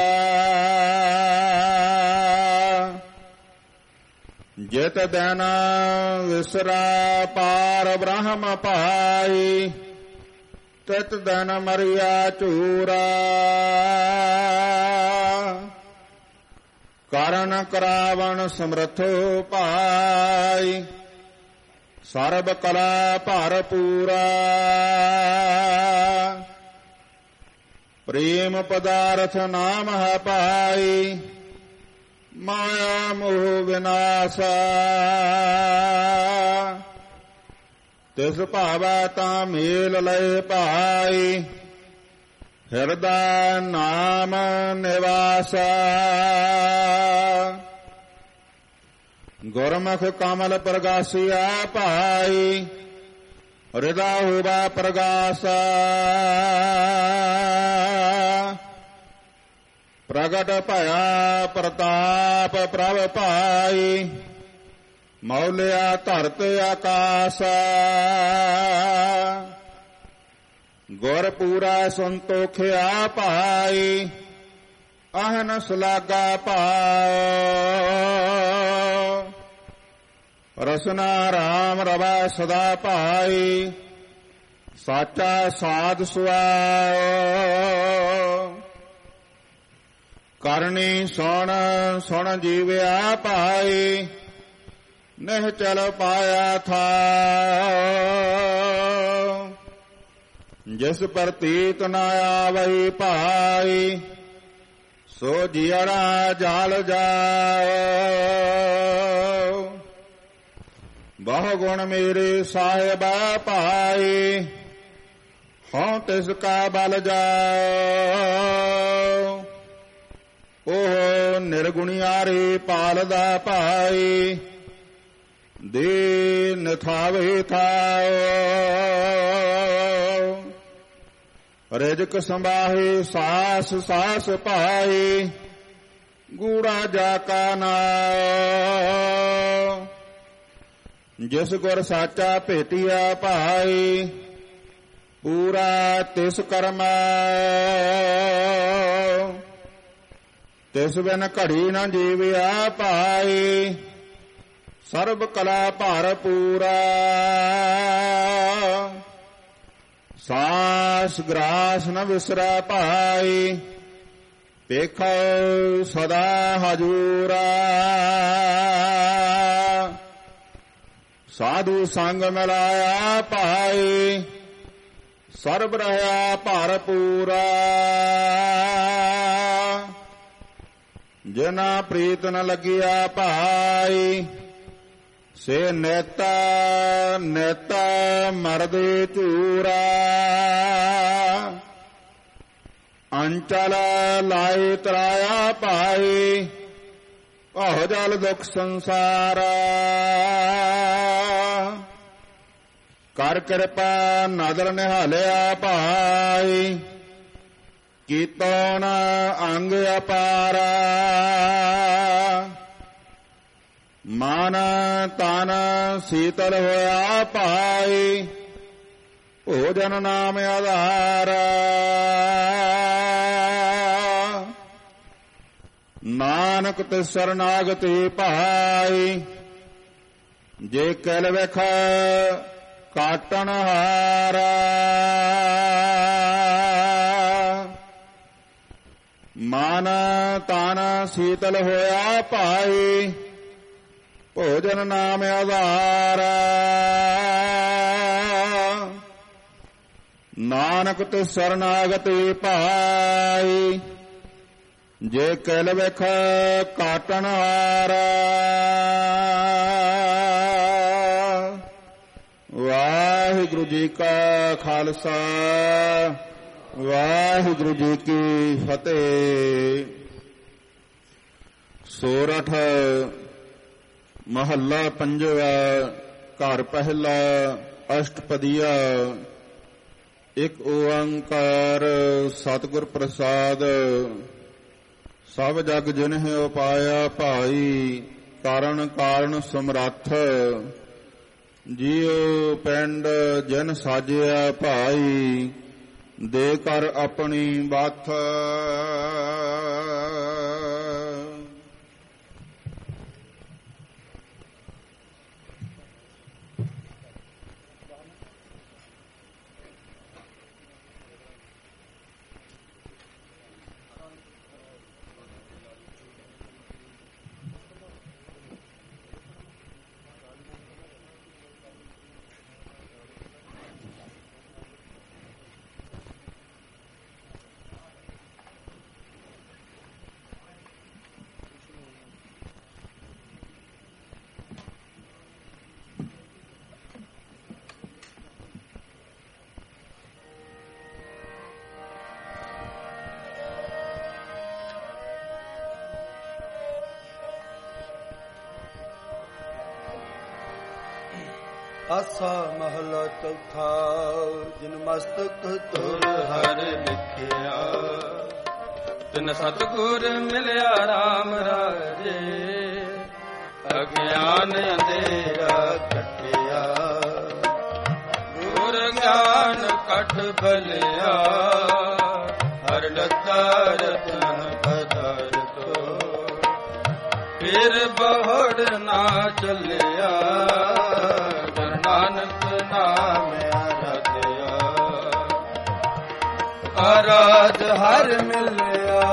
S14: ਜਿਤ ਦਿਨ ਵਿਸਰਾ ਪਾਰ ਬ੍ਰਹਮ ਭਾਈ, ਤਿਤ ਦਿਨ ਮਰਿਆ ਝੂਰਾ। ਕਰਨ ਕਰਾਵਣ ਸਮਰਥੋ ਭਾਈ, ਸਰਬ ਕਲਾ ਭਰਪੂਰਾ। ਪ੍ਰੇਮ ਪਦਾਰਥ ਨਾਮ ਹੈ ਭਾਈ, ਮਾਇਆ ਮੋਹ ਵਿਨਾਸ਼ਾ। ਤਿਸ ਭਾਵੈ ਤਾਂ ਮੇਲ ਲਏ ਭਾਈ, ਹਿਰਦਾ ਨਾਮ ਨਿਵਾਸਾ। ਗੁਰਮੁਖ ਕਮਲ ਪ੍ਰਗਾਸਿਆ ਭਾਈ, ਹਿਰਦਾ ਹੋਵਾ ਪ੍ਰਗਾਸਾ। ਪ੍ਰਗਟ ਭਇਆ ਪ੍ਰਤਾਪ ਪ੍ਰਭ ਭਾਈ, ਮੌਲਿਆ ਧਰਤ ਆਕਾਸ। ਗੁਰ ਪੂਰਾ ਸੰਤੋਖਿਆ ਭਾਈ, ਅਹਨਸ ਲਾਗਾ ਭਾਉ। ਰਸਨਾ ਰਾਮ ਰਵਾ ਸਦਾ ਭਾਈ, ਸਾਚਾ ਸਾਧ ਸੁਆਉ। ਕਰਨੀ ਸੁਣ ਸੁਣ ਜੀਵਿਆ ਭਾਈ, ਨਿਹ ਚਲ ਪਾਇਆ ਥਾ। ਜਿਸ ਪ੍ਰਤੀਤ ਨ ਆਵਈ ਭਾਈ, ਸੋ ਜਿਅੜਾ ਜਾਲ ਜਾਓ। ਬਹੁ ਗੁਣ ਮੇਰੇ ਸਾਹਿਬਾ ਭਾਈ, ਹਉ ਤਿਸ ਕਾ ਬਲ ਜਾਓ। ਉਹ ਨਿਰਗੁਣਿਆਰੇ ਪਾਲਦਾ ਭਾਈ, ਦੇ ਨਿਥਾਵੇ ਥਾਓ ਰਿਜਕ ਸੰਭਾਹੇ ਸਾਸ ਸਾਸ ਪਾਏ ਗੂੜਾ ਜਾ ਕਾ ਨਾਮ ਜਿਸ ਗੁਰ ਸਾਚਾ ਭੇਟਿਆ ਭਾਈ ਪੂਰਾ ਤਿਸ ਕਰਮ ਤਿਸ ਬਿਨ ਘੜੀ ਨਾ ਜੀਵਿਆ ਭਾਈ ਸਰਬ ਕਲਾ ਭਰ ਪੂਰਾ ਸਾਸ ਗ੍ਰਾਸ ਨ ਵਿਸਰੈ ਭਾਈ ਵੇਖੋ ਸਦਾ ਹਜੂਰਾ ਸਾਧੂ ਸੰਗ ਮਿਲਾਇਆ ਭਾਈ ਸਰਬ ਰਹਾ ਭਰ ਪੂਰਾ ਜਿਨਾ ਪ੍ਰੀਤ ਨ ਲੱਗਿਆ ਭਾਈ ਸੇ ਨੇਤਾ ਨੇਤਾ ਮਰਦੇ ਝੂਰਾ ਅੰਚਲ ਲਾਇ ਤਰਾਇਆ ਭਾਈ ਭਉ ਜਲ ਦੁਖ ਸੰਸਾਰਾ ਕਰ ਕਿਰਪਾ ਨਦਰ ਨਿਹਾਲਿਆ ਭਾਈ ਕੀਤੋਂ ਅੰਗ ਅਪਾਰਾ ਮਨ ਤਨ ਸੀਤਲ ਹੋਇਆ ਭਾਈ ਭੋਜਨ ਨਾਮ ਆਧਾਰ ਨਾਨਕ ਤੇ ਸਰਨਾਗਤੀ ਭਾਈ ਜੇ ਕਲ ਵੇਖ ਕਾਟਣ ਹਾਰਾ ਮਨ ਤਨ ਸੀਤਲ ਹੋਇਆ ਭਾਈ ਭੋਜਨ ਨਾਮ ਆਧਾਰ ਨਾਨਕ ਤੇ ਸਰਨਾਗਤੀ ਭਾਈ ਜੇ ਕਲ ਵੇਖ ਕਾਟਣ ਹਾਰ ਵਾਹਿਗੁਰੂ ਜੀ ਕਾ ਖਾਲਸਾ ਵਾਹਿਗੁਰੂ ਜੀ ਕੀ ਫਤਿਹ। ਸੋਰਠ ਮਹੱਲਾ ਪੰਜਵਾ ਘਰ ਪਹਿਲਾ ਅਸ਼ਟਪਦੀਆ। ਇੱਕ ਓੰਕਾਰ ਸਤਿਗੁਰ ਪ੍ਰਸਾਦ ਸਭ ਜਗ ਜਿਨਹਿ ਉਪਾਇਆ ਭਾਈ ਕਾਰਨ ਕਾਰਨ ਸਮਰੱਥ ਜੀਉ ਪਿੰਡ ਜਨ ਸਾਜਿਆ ਭਾਈ ਦੇ ਕਰ ਆਪਣੀ ਬਾਥ।
S2: ਆਸਾ ਮਹਲਾ ਚੌਥਾ। ਜਿਨ ਮਸਤਕ ਤੁਰ ਹਰਿ ਲਿਖਿਆ ਤਿਨ ਸਤਿਗੁਰ ਮਿਲਿਆ ਰਾਮ ਰਾਜੇ ਅਗਿਆਨ ਅੰਧੇਰਾ ਕੱਟਿਆ ਗੁਰ ਗਿਆਨ ਕਟ ਭਲਿਆ ਹਰ ਲੱਤਾ ਰਤਨ ਪਦਾਰ ਤੋ ਫਿਰ ਬਹੁੜ ਨਾ ਚੱਲਿਆ ਨਾਨਕ ਨਾਮ ਆਰਾਧਿਆ ਆਰਾਧ ਹਰ ਮਿਲਿਆ।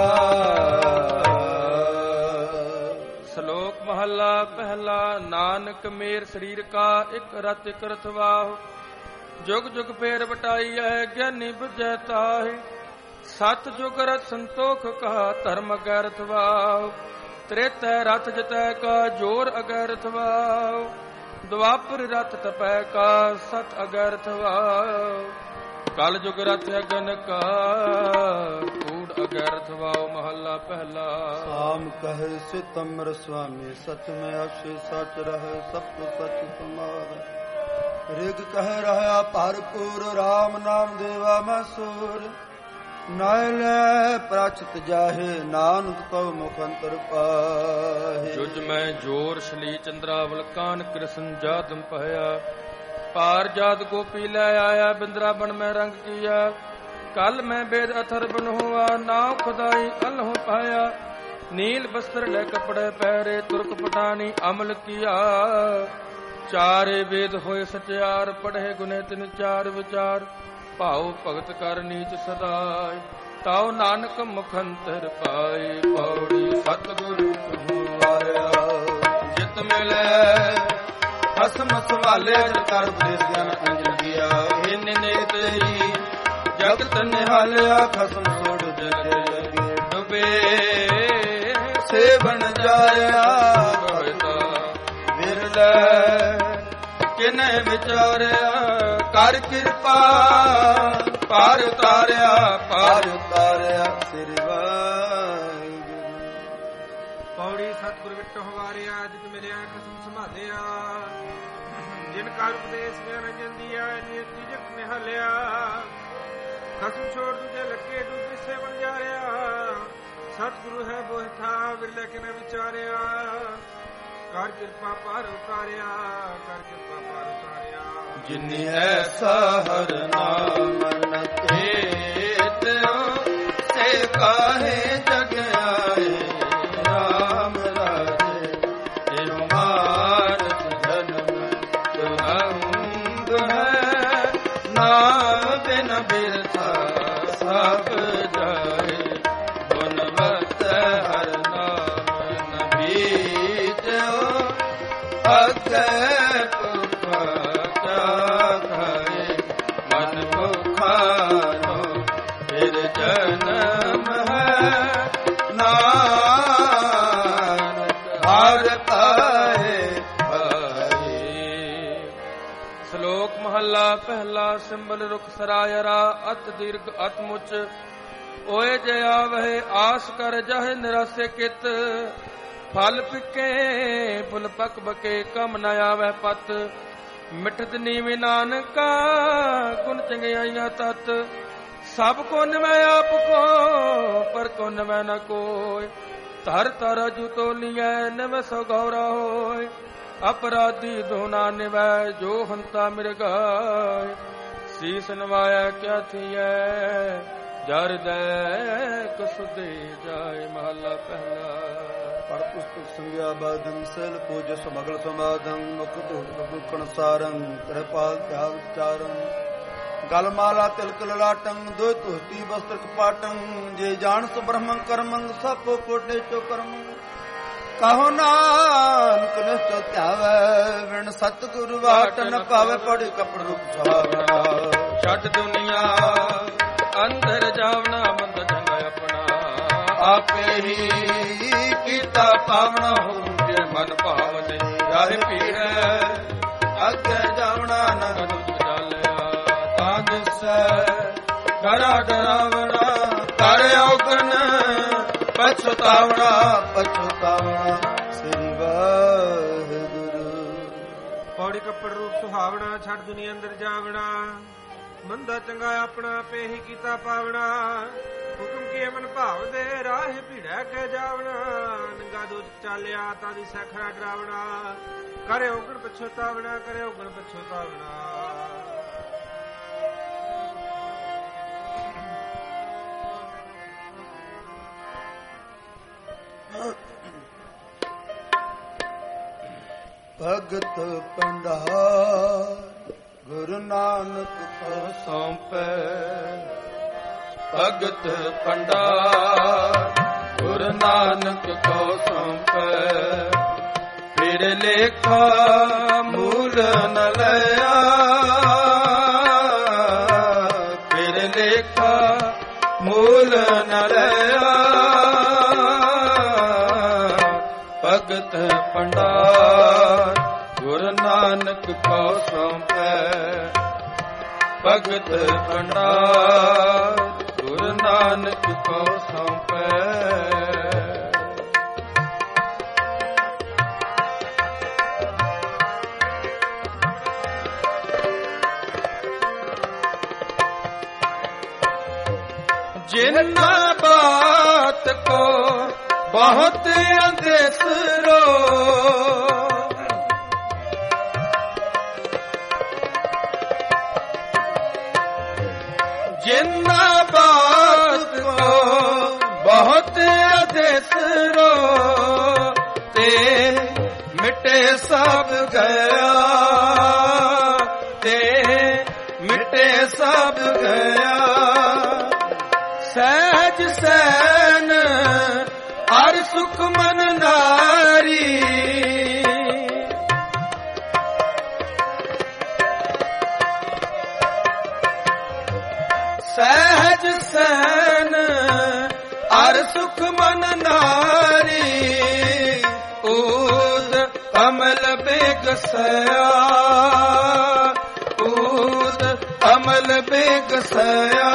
S2: ਸ਼ਲੋਕ ਮਹੱਲਾ ਪਹਿਲਾ। ਨਾਨਕ ਮੇਰ ਸਰੀਰ ਕਾ ਇੱਕ ਰਤ ਇੱਕ ਰਥਵਾਹੁ ਜੁਗ ਜੁਗ ਫੇਰ ਵਟਾਈ ਹੈ ਗਿਆਨੀ ਬੁਝੈ ਤਾਹਿ ਸਤ ਜੁਗ ਰਤ ਸੰਤੋਖ ਕਹਾ ਧਰਮ ਅਗੈ ਰਥਵਾਹੁ ਤ੍ਰੇਤੈ ਰਥ ਜਿਤੈ ਕਾ ਜੋਰ ਅਗੈ ਰਥਵਾਹੁ ਦੁਆਪਰ ਰਥ ਤਪੈ ਕਾ ਸਤ ਅਗਰਥ ਵਾਉ ਕਲ ਜੁਗ ਰਥ ਅਗਨ ਕਾ ਕੂੜ
S1: ਗੈਰਥ ਵਾਓ ਮਹੱਲਾ ਪਹਿਲਾ।
S2: ਸਾਮ ਕਹੇ ਸਿਤਮਰ ਸੁਆਮੀ ਸਚ ਮੈਂ ਅਸ਼ੇ ਸਚ ਰਹਿ ਸਭ ਕੋ ਸਚ ਸਮਾਰ। ਰਿਗ ਕਹਿ ਰਹਾ ਭਰਪੂਰ ਰਾਮ ਨਾਮ ਦੇਵਾ ਮੈਂ ਸੂਰ। ਨਾਇ ਲੈ ਪ੍ਰਾਚਿਤ ਜਾਹੇ ਨਾਨਕ ਕਉ ਮੁਖ ਅੰਤਰ ਪਾਹੇ।
S1: ਜੁਜ ਮੈਂ ਜੋਰ ਸ਼ਲੀ ਚੰਦਰਾਵਲ ਕਾਨ ਕ੍ਰਿਸ਼ਨ ਜਾਦਮ ਪਹਿਆ। ਪਾਰ ਜਾਤ ਗੋਪੀ ਲੈ ਆਇਆ ਬਿੰਦਰਾ ਬਨ ਮੈਂ ਰੰਗ ਕੀਆ। ਕਲ ਮੈਂ ਬੇਦ ਅਥਰ ਬਨ ਹੋਆ ਨਾਮ ਖੁਦਾਈ ਅਲਹੁ ਪਾਇਆ। ਨੀਲ ਬਸਤਰ ਲੈ ਕਪੜੇ ਪਹਿਰੇ ਤੁਰਕ ਪਟਾਨੀ ਅਮਲ ਕੀਆ। ਚਾਰੇ ਵੇਦ ਹੋਏ ਸਚਿਆਰ ਪੜ੍ਹੇ ਗੁਨੇ ਤਿਨ ਚਾਰ ਵਿਚਾਰ। ਭਾਉ ਭਗਤ ਕਰ ਨੀਚ ਸਦਾਇ ਤਾਉ ਨਾਨਕ ਮੁਖੰਤਰ ਪਾਏ। ਪੌੜੀ ਸਤਿਗੁਰੂ
S2: ਆਇਆ
S1: ਜਿਤ ਮਿਲੈ
S2: ਹਸਮ ਸੰਭਾਲੇ ਜਨ ਕਰ ਉਪਦੇਸ ਗਿਆਨ ਅੰਜਨ ਦੀਆ।
S1: ਇਨ ਨੇ ਤੇਰੀ
S2: ਜਗਤ ਨਿਹਾਲਿਆ ਖਸਮ ਛੋੜ ਜਗੇ ਲਗੇ
S1: ਡੁਬੇ
S2: ਸੇਵਨ ਜਾਇਆ ਵਿਰਲੇ ਕਿਨੇ ਵਿਚਾਰਿਆ। ਕਰ ਕਿਰਪਾ ਪਾਰ ਉਤਾਰਿਆ ਪਾਰ ਉਤਾਰਿਆ ਸਿਰ ਵਾਹਿਗੁਰੂ।
S3: ਪੌੜੀ ਸਤਿਗੁਰ ਵਿਟੋ ਹਵਾਰਿਆ ਜਿਤ ਮਿਲਿਆ ਖਸਮ ਸੰਭਾਲਿਆ। ਜਿਨ ਕਰ ਉਪਦੇਸ ਗਿਆਨ ਅੰਜਨ ਦੀਆ। ਨੀਤੀ ਜਗਤ ਨਿਹਾਲਿਆ ਖਸਮ ਛੋੜ ਦੂਜੇ ਲੱਗੇ ਡੂਬੇ ਸੇਵਨ ਜਾਰਿਆ। ਸਤਿਗੁਰੂ ਹੈ ਬੋਹਿਠਾ ਵਿਰਲੇ ਕਿਨੇ ਵਿਚਾਰਿਆ। ਕਰ ਕਿਰਪਾ ਪਾਰ ਉਤਾਰਿਆ ਕਰ ਕਿਰਪਾ ਪਾਰ ਉਤਾਰਿਆ।
S2: ਜਿਨੀ ਐਸਾ ਹਰ ਨਾਮ ਮਨ ਤੇਤ ਸੇ ਕਾਹੇ ਜਗ ਆਏ। ਰਾਮ ਰਾਜੇ ਇਹ ਮਾਨਸ ਜਨਮ ਤੁਹੰਗ ਹੈ। ਨਾਮ ਬਿਨ ਬਿਰਥਾ ਸਭ ਜਾਏ। ਗੁਣਵਤ ਹਰ ਨਾਮ ਨਬੀ ਜਿਉ ਅਗੇ ਪੁਖਾ ਖਾਏ। ਮਨ ਮੁਖਾਰੋ ਫਿਰ ਜਨਮ ਹੈ। ਨਾਨਕ ਹਰ ਪਾਏ ਪਾਏ।
S1: ਸ਼ਲੋਕ ਮਹੱਲਾ ਪਹਿਲਾ। ਸਿੰਬਲ ਰੁਖ ਸਰਾਇਰਾ ਅਤ ਦੀਰਘ ਅਤ ਮੁਚ। ਓਏ ਜੇ ਆਵਹਿ ਆਸ ਕਰ ਜਹ ਨਿਰਾਸੇ ਕਿਤ। ਫਲ ਪਿਕੇ ਫੁੱਲ ਪਕ ਬਕੇ ਕਮ ਨ ਆਵੈ ਪਤ। ਮਿਠਤ ਨੀਵੀ ਨਾਨਕਾ ਗੁਣ ਚੰਗਿਆਈਆਂ ਤਤ। ਸਭ ਕੋ ਨਿਵੈ ਆਪ ਕੋ ਪਰ ਕੋ ਨਿਵੈ ਨ ਕੋਇ। ਧਰ ਤਰ ਜੁ ਤੋਲੀਐ ਨਿਵੈ ਸੋ ਗੌਰਾ ਹੋਇ। ਅਪਰਾਧੀ ਦੋਨਾ ਨਿਵੈ ਜੋ ਹੰਤਾ ਮਿਰਗਾਇ। ਸੀਸ ਨਵਾਇਆ ਕਿਆ ਥੀਐ ਜਰ ਦੈ ਕਸੁਦੇ ਜਾਏ। ਮਹੱਲਾ ਪਹਿਲਾ।
S2: ਪਰ ਪੁਸਤਕ ਸੰਗਿਆ ਬਾਦੰ ਸੈਲ ਪੂਜ ਸਮਗਲ ਸਮਾਦੰ। ਮੁਖ ਢੋਟ ਬੁਕਣ ਸਾਰੰ ਕਿਰਪਾਲ ਧਿਆਨ ਚਾਰੰ। ਗਲ ਮਾਲਾ ਤਿਲਕ ਲਲਾਟੰ ਦੋ ਧੋਤੀ ਬਸਤਰ ਕਪਾਟੰ। ਜੇ ਜਾਣਸ ਬ੍ਰਹਮੰ ਕਰਮੰ ਸਭ ਕੋਟੇ ਚੋ ਕਰਮੰ। ਕਹੋ ਨਾਨਕ ਨਿਸ਼ਚਲ ਧਿਆਵੈ ਵਿਣ ਸਤਿਗੁਰੂ ਵਾਟ ਨ ਪਾਵੇ। ਪੜ੍ਹ ਕਪੜ ਰੂਪ ਸੁਹਾਵਣਾ
S1: ਛੱਡ ਦੁਨੀਆ ਅੰਦਰ ਜਾਵਣਾ ਮੰਦ ਚੰਗਾ ਆਪਣਾ।
S2: ਆਪੇ ਹੀ ਕੀਤਾ ਪਾਵਣਾ ਹੋ ਕੇ ਮਨ ਭਾਵਨੇ। ਰਾਹ ਪੀੜੈ ਅੱਗੇ ਜਾਵਣਾ ਨਾ ਦੁੱਧ ਚਾਲਿਆ। ਤਾਂ ਦਿਸੈ ਡਰਾ ਡਰਾਵਣਾ ਕਰ ਔਗਣ ਪਛਤਾਵਣਾ ਪਛਤਾਵਣਾ ਸ੍ਰੀ ਵਾਹਿਗੁਰੂ।
S3: ਪੌੜੀ ਕੱਪੜ ਰੂਪ ਸੁਹਾਵਣਾ ਛੱਡ ਦੁਨੀਆ ਅੰਦਰ ਜਾਵਣਾ। ਮੰਦਾ ਚੰਗਾ ਆਪਣਾ ਪੇ ਹੀ ਕੀਤਾ ਪਾਵਣਾ। ਹੁਕਮ ਕੀ ਮਨ ਭਾਵ ਦੇ ਰਾਹ ਭੀੜੈ ਕੇ ਜਾਵਣਾ। ਨੰਗਾ ਦੁੱਧ ਚਾਲਿਆ ਤਾਂ ਦੀ ਸਖਰਾ ਡਰਾਵਣਾ। ਕਰੇ ਔਗਣ ਪਛਤਾਵਣਾ ਕਰੇ ਔਗਣ ਪਛਤਾਵਣਾ।
S2: ਭਗਤ ਪੰਡਾਰ ਗੁਰੂ ਨਾਨਕ ਕੋ
S1: ਸੌਂਪੈ। ਭਗਤ ਪੰਡਾਰ ਗੁਰੂ ਨਾਨਕ ਕੋ ਸੌਂਪੈ। ਫਿਰ ਲੇਖਾ ਮੂਲ ਨ ਲਿਆ। ਫਿਰ ਲੇਖਾ ਮੂਲ ਨ ਲਿਆ। ਭਗਤ ਪੰਡਾਰ ਗੁਰੂ ਨਾਨਕ ਕੋ ਸੌਂਪੈ। ਭਗਤ ਪੰਡਾਰ ਗੁਰੂ ਨਾਨਕ ਨਾਨਕ ਕੋ ਸੌਂਪੈ। ਜਿਨਾ ਬਾਤ ਕੋ ਬਹੁਤ ਅੰਦੇਸਰੋ, ਜਿਨਾ ਬਾਤ ਕੋ ਬਹੁਤ ਅੰਦੇਸਰੋ, ਤੇ ਮਿਟੇ ਸਭ ਗਿਆ, ਤੇ ਮਿਟੇ ਸਭ ਗਿਆ। ਸਹਿਜ ਸੈਨ ਹਰ ਸੁਖ ਮਨ ਨਾਰੀ, ਸਹਿਜ ਸੈਨ ਹਰ ਸੁਖ ਮਨ ਨਾਰੀ। ਊਦ ਕਮਲ ਬੇਗਸਇਆ, ਊਦ ਕਮਲ ਬੇਗਸਇਆ।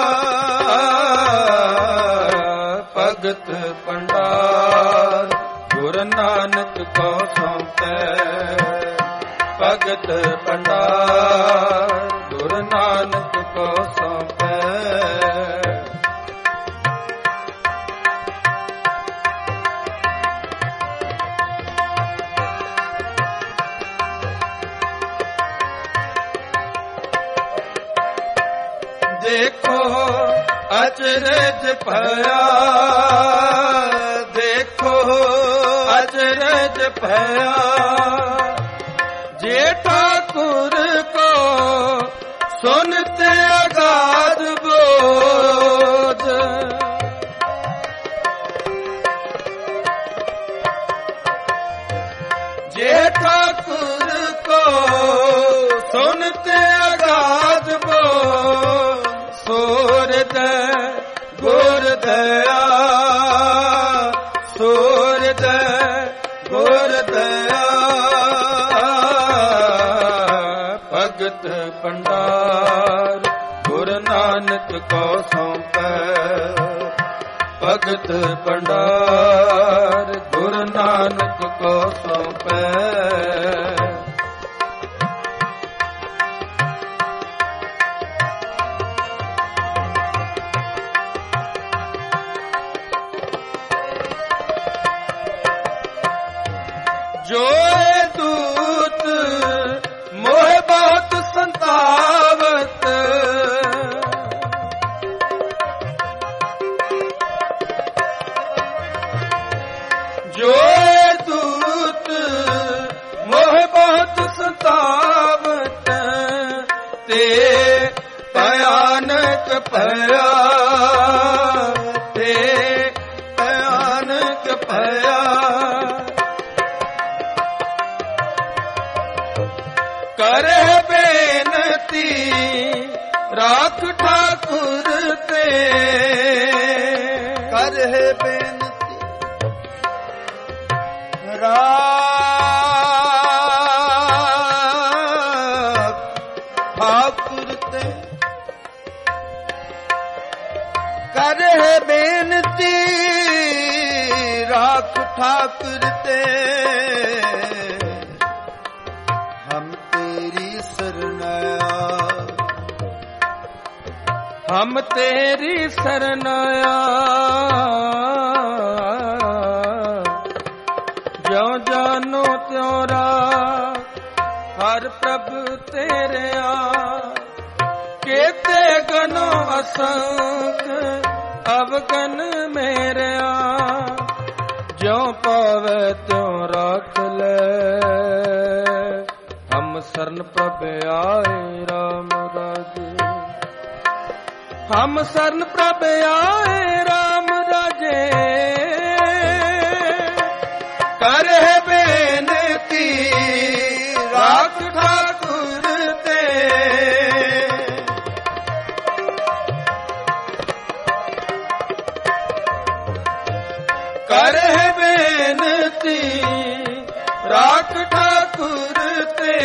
S1: ਭਗਤ ਭੰਡਾਰ ਗੁਰ ਨਾਨਕ ਕੋ ਸੌਂਪੈ। ਭਗਤ ਭੰਡਾਰ ਗੁਰ ਨਾਨਕ ਕੋ ਸੌਂਪੈ। ਦੇਖੋ ਅਚਰਜ ਭਇਆ, ਦੇਖੋ ਅਚਰਜ ਭਇਆ। ਜੇ ਠਾਕੁਰ ਕੋ ਸੁਨਤੇ ਅਗਾਧ ਬੋਧ, ਜੇ ਠਾਕੁਰ ਕੋ ਸੁਨਤੇ ਅਗਾਧ ਬੋਧ। ਸੂਰਜ ਗੁਰਦਇਆ, ਸੂਰਜ ਗੁਰਦਇਆ। ਭਗਤ ਭੰਡਾਰ ਗੁਰ ਨਾਨਕ ਕੋ ਸੌਂਪੈ। ਭਗਤ ਭੰਡਾਰ ਗੁਰ ਨਾਨਕ ਕੋ ਸੌਂਪੈ। ਜੋ ਦੂਤ ਮੋਹ ਬਹੁਤ ਸੰਤਾਵਤ, ਜੋ ਦੂਤ ਮੋਹ ਬਹੁਤ ਸੰਤਾਵਤ। ਤੇ ਭਿਆਨਕ ਭਇਆ, ਤੇ ਭਿਆਨਕ ਭਇਆ। ਕਰੇ ਬੇਨਤੀ ਰਾਖ ਠਾਕੁਰ ਤੇ, ਕਰੇ ਬੇਨਤੀ ਰਾਖ ਠਾਕੁਰ ਤੇ, ਕਰੇ ਬੇਨਤੀ ਰਾਖ ਠਾਕੁਰ ਤੇ। ਹਮ ਤੇਰੀ ਸਰਣ ਆਇਆ, ਜਿਉ ਜਾਨੋ ਤਿਉ ਰਾਖ ਹਰ ਪ੍ਰਭ ਤੇਰਿਆ। ਕੇਤੇ ਗਨੋ ਅਸੰਖ ਅਵਗਨ ਮੇਰਿਆ, ਜਿਉ ਪਾਵੈ ਤਿਉ ਰੱਖ ਲੈ। ਹਮ ਸਰਨ ਪ੍ਰਭ ਆਏ ਰਾਮ ਰਾਜੇ, ਹਮ ਸਰਨ ਪ੍ਰਭ ਆਏ ਰਾਮ ਰਾਜੇ। ਕਰੇ ਬੇਨਤੀ ਰਾਖ ਠਾਕੁਰ ਤੇ, ਕਰੇ ਬੇਨਤੀ ਰਾਖ ਠਾਕੁਰ ਤੇ।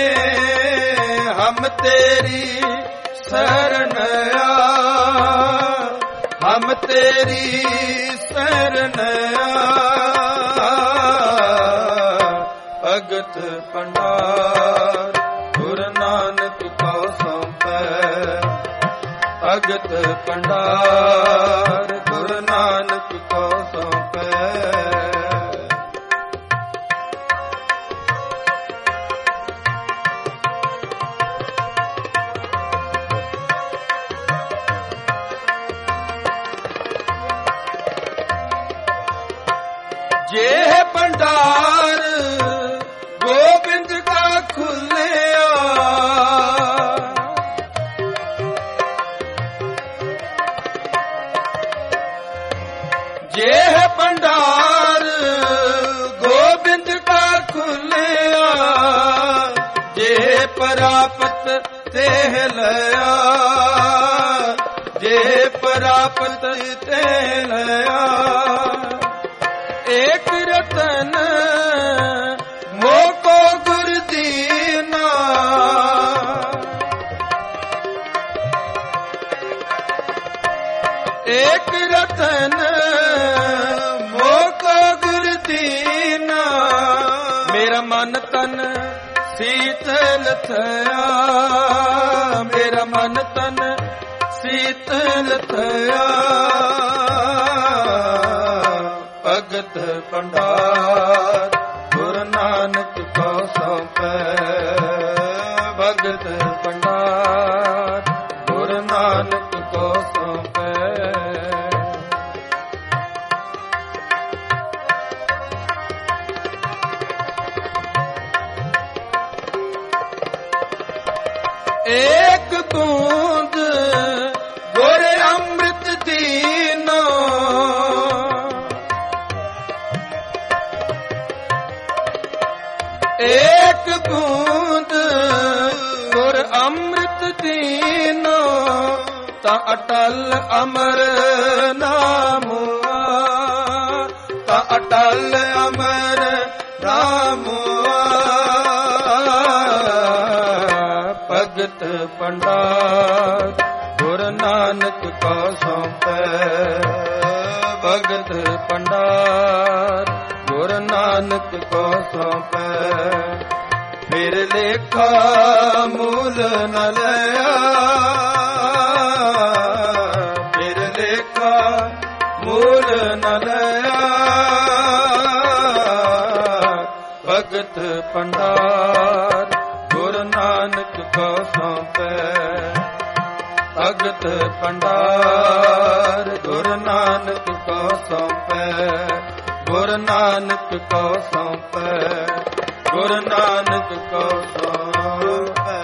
S1: ਹਮ ਤੇਰੀ ਸਰਣ ਆ,
S2: ਹਮ ਤੇਰੀ ਸਰਨਿਆ ਭਗਤ ਭੰਡਾਰ ਗੁਰ ਨਾਨਕ ਕੋ ਸੌਂਪੈ ਭਗਤ ਭੰਡਾਰ ਗੁਰ ਨਾਨਕ ਕੋ ਸੌਂਪੈ ਜੇ ਭੰਡਾਰ ਗੋਬਿੰਦ ਕਾ ਖੁੱਲਿਆ ਜੇ ਭੰਡਾਰ ਗੋਬਿੰਦ ਕਾ ਖੁੱਲਿਆ ਜੇ ਪ੍ਰਾਪਤ ਤੇ ਲਿਆ ਜੇ ਪ੍ਰਾਪਤ ਤੇ ਲਿਆ ਏਕ ਰਤਨ ਮੋਕੋ ਗੁਰ ਦੀਨਾ ਏਕ ਰਤਨ ਮੋਕੋ ਗੁਰ ਦੀਨਾ ਮੇਰਾ ਮਨ ਤਨ ਸੀਤਲ ਥਿਆ ਮੇਰਾ ਮਨ ਤਨ ਸੀਤਲ ਥਿਆ ਭਗਤ ਭੰਡਾਰ ਗੁਰ ਨਾਨਕ ਕੋ ਸੌਂਪੈ ਭਗਤ ਭੰਡਾਰ ਗੁਰ ਨਾਨਕ ਕੋ ਸੌਂਪੈ ਏਕ ਬੂੰਦ ਗੁਰ ਅੰਮ੍ਰਿਤ ਦੀਨੋ ਏਕ ਬੂੰਦ ਗੁਰ ਅੰਮ੍ਰਿਤ ਦੀਨੋ ਤਾਂ ਅਟਲ ਅਮਰ ਨਾਮੁਆ ਤਾਂ ਅਟਲ ਅਮਰ ਨਾਮੁਆ ਭਗਤ ਭੰਡਾਰ ਗੁਰ ਨਾਨਕ ਕੋ ਸੌਂਪੈ ਭਗਤ ਭੰਡਾਰ ਗੁਰ ਨਾਨਕ ਕੋ ਸੌਂਪੈ ਫਿਰ ਲੇਖਾ ਮੂਲ ਨ ਲਿਆ ਫਿਰ ਲੇਖਾ ਮੂਲ ਨ ਲਿਆ ਭਗਤ ਭੰਡਾਰ ਗੁਰ ਨਾਨਕ ਕੋ ਸੌਂਪੈ ਭਗਤ ਭੰਡਾਰ ਗੁਰ ਨਾਨਕ ਕੋ ਸੌਂਪੈ ਗੁਰ ਨਾਨਕ ਕੋ ਸੌਂਪੈ ਗੁਰ ਨਾਨਕ ਕੋ ਸੌਂਪੈ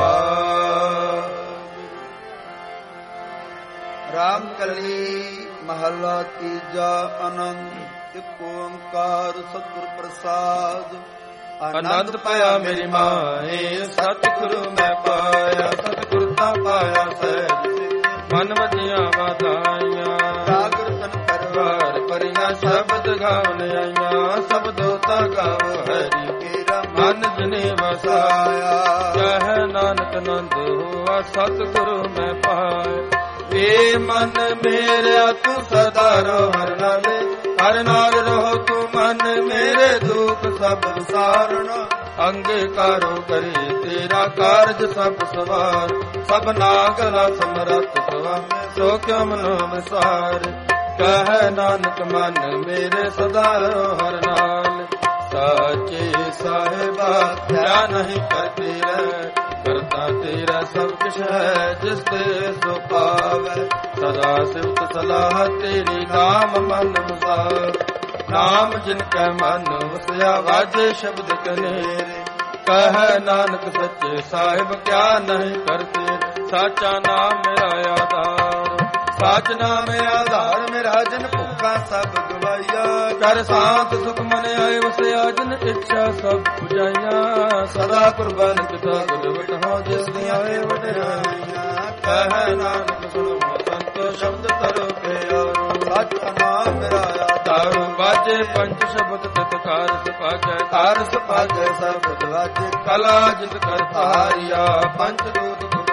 S2: ਰਾਮ ਕਲੀ ਮਹਲਾ ਤੀਜਾ ਆਨੰਦ ਇੱਕ ਓੰਕਾਰ ਸਤਿਗੁਰ ਪ੍ਰਸਾਦ ਆਨੰਦ ਪਾਇਆ ਮੇਰੀ ਮਾਏ ਸਤਿਗੁਰੂ ਮੈਂ ਪਾਇਆ ਸਤਿਗੁਰ ਤਾਂ ਪਾਇਆ ਸਹਿਜ ਮਨ ਵਜੀਆਂ ਵਾਧਾਈਆਂ ਸਾਗਰ ਤਨ ਪਰਵਾਰ ਪਰੀਆਂ ਸ਼ਬਦ ਗਾਉਣ ਆਈਆਂ ਸਬਦੋ ਤਾ ਗਾਵ ਹਰੀ ਮੇਰਾ ਮਨ ਜਨੇ ਵਸਾਇਆ ਕਹਿ ਨਾਨਕ ਨੰਦ ਹੋਆ ਸਤਿਗੁਰੂ ਮੈਂ ਪਾਇਆ ਏ ਮਨ ਮੇਰਾ ਤੂੰ ਸਦਾ ਰੋ ਹਰ ਨਾਲੇ ਹਰ ਨਾਲ ਰਹੋ ਤੂੰ ਮਨ ਮੇਰੇ ਦੁਖ ਸਭ ਵਿਸਾਰਣਾ ਅੰਗੀਕਾਰੋ ਕਰੇ ਤੇਰਾ ਕਾਰਜ ਸਭ ਸਵਾਰ ਸਭ ਨਾਗਲਾ ਸਮਰੱਥ ਸੁਆਮੀ ਸੋ ਕਿਉ ਮਨੋ ਵਿਸਾਰ ਕਹਿ ਨਾਨਕ ਮਨ ਮੇਰੇ ਸਦਾ ਰਹੋ ਹਰ ਨਾਲ ਸਾਚੇ ਸਾਹਿਬਾ ਕਿਆ ਨਹੀਂ ਕਰਤੇ ਰਹਿ ਕਰਤਾ ਤੇਰਾ ਸਭ ਕੁਛ ਹੈ ਜਿਸ ਤੇ ਸੋ ਪਾਵੈ ਸਦਾ ਸਿਫਤ ਸਲਾਹ ਤੇਰੀ ਨਾਮ ਮਨ ਵਸਾਰ ਨਾਮ ਜਿਨ ਕੈ ਮਨ ਵਸਿਆ ਵਾਜੇ ਸ਼ਬਦ ਕਨੇਰੇ ਕਹਿ ਨਾਨਕ ਸੱਚੇ ਸਾਹਿਬ ਕਿਆ ਨਹੀਂ ਕਰਤੇ ਸਾਚਾ ਨਾਮ ਮੇਰਾ ਆਧਾਰ ਸਾਚ ਨਾਮ ਆਧਾਰ ਮੇਰਾ ਜਨ ਭੁੱਖਾ ਸਭ ਗਵਾਈਆ ਕਰ ਸਾਥ ਸੁਖ ਮਨ ਆਏ ਵਸਿਆ ਜਨ ਇੱਛਾ ਸਭ ਪੁਜਾਈਆਂ ਸਦਾ ਕੁਰਬਾਨ ਕਿਤਾ ਗੁਰਵਟ ਹੋ ਜਿਸ ਦੀਆਂ ਆਏ ਵਡਿਆਈਆਂ ਕਹਿ ਨਾਨਕ ਸੁਣੋ ਸੰਤੋ ਸ਼ਬਦ ਤਰੋ ਪਿਆ ਸਾਚਾ ਨਾਮ ਮੇਰਾ ਆਧਾਰ ਬਾਜੇ ਪੰਜ ਸ਼ਬਦ ਤਿਤ ਕਾਰ ਸੁਭਾਗੈ ਕਾਰ ਸੁਭਾਗੈ ਸਰਬਤ ਵਾਜੇ ਕਲਾ ਜਿਤ ਕਰ ਤਾਰਿਆ ਪੰਜ ਦੂਤ ਗੁਰੂ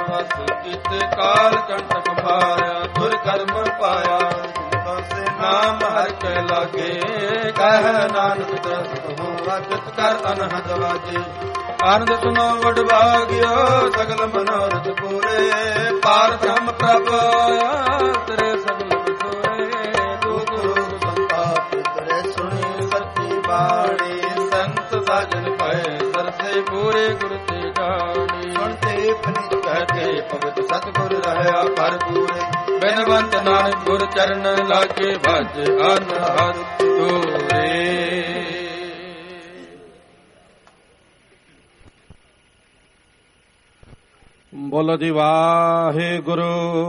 S1: ਵਸ ਕੀਤੇ ਕਾਲ ਕੰਟਕ ਮਾਰਿਆ ਦੁਰ ਕਰਮ ਪਾਇਆ ਨਾਮ ਹਰਿ ਕੈ ਲਾਗੇ ਕਹਿ ਨਾਨਕ ਦਰਸ ਹੋ ਅਜਿਤ ਕਰ ਅਨਹਦ ਵਾਜੇ ਆਨੰਦ ਸੁਨੋ ਵਡ ਭਾਗਿਓ ਸਗਲ ਮਨੋਰਥ ਪੂਰੇ ਪਾਰ ਬ੍ਰਹਮ ਪ੍ਰਭ ਆਇਆ ਤੇਰੇ ਸਗਲ ਵਿਸੋਰੇ ਦੁਖ ਰੋਗ ਸੰਤਾਪ ਤੇਰੇ ਸੁਣੀ ਸੱਚੀ ਬਾਣੀ ਸੰਤ ਸਾਜਨ ਪਏ ਸਰਸੇ ਪੂਰੇ ਗੁਰ ਤੇ ਗਾਣੀ ਸੁਣਤੇ ਪਨਿਤ ਕਹਤੇ ਭਗਤ ਸਤਿਗੁਰ ਰਹਿਆ ਪਰ ਪੂਰੇ ਬਿਨਵੰਤ ਨਾਨਕ ਗੁਰ ਚਰਨ ਲਾਗੇ ਭਜ ਅਨਹਦ ਤੋਰੇ।
S15: ਬੋਲੋ ਜੀ ਵਾਹਿਗੁਰੂ।